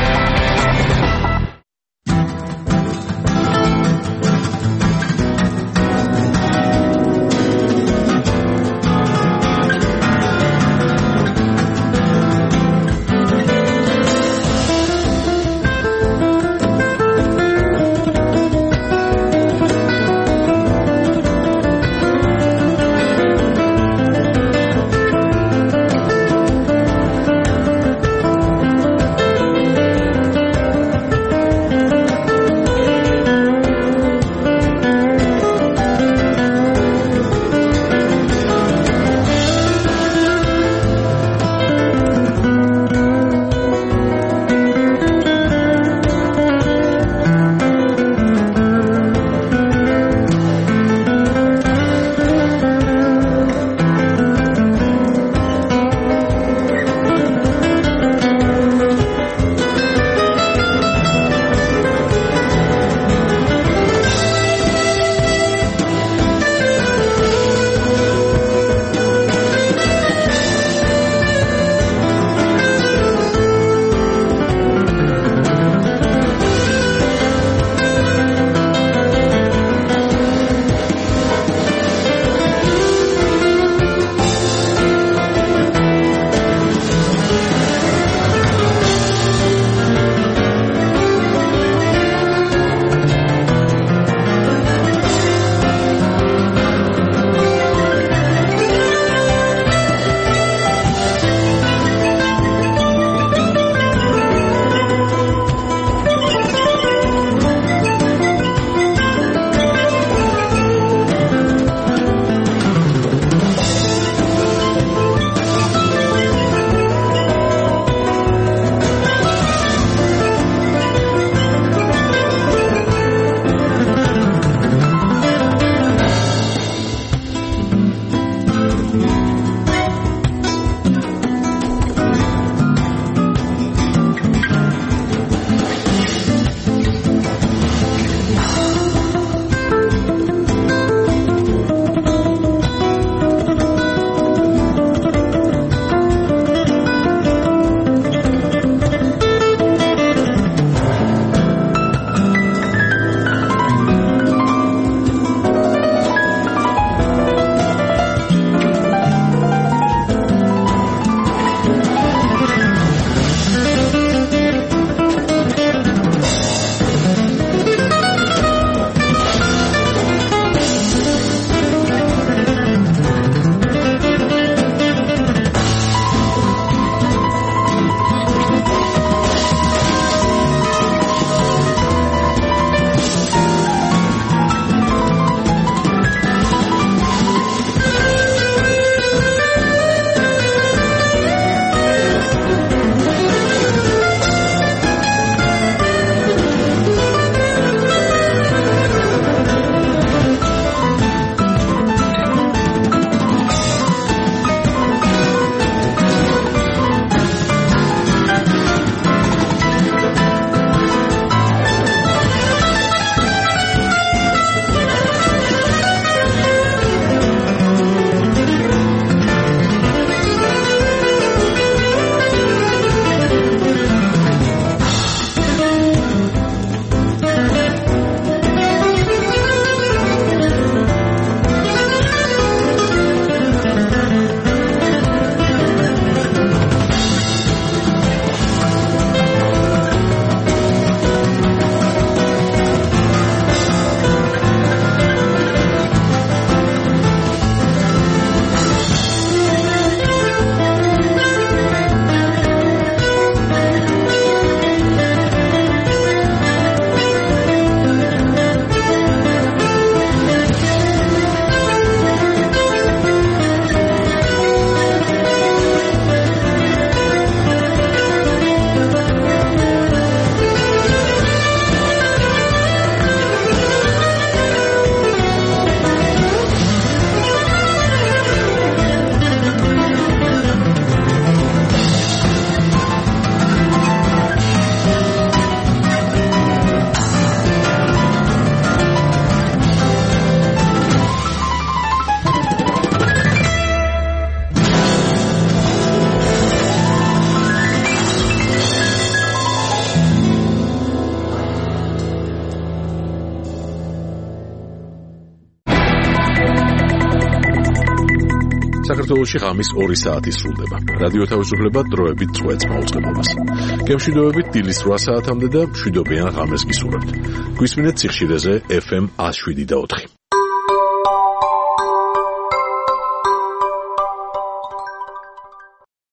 საქართველოში ღამის 2 საათი სრულდება. რადიო თავისუფლება დროებით წვეთს მაუწყებლობას. გემშვიდობებით დილის 8 საათამდე და მშვიდობიან ღამეს გისურვებთ. გვისმინეთ ციხშირეზე FM 107.4.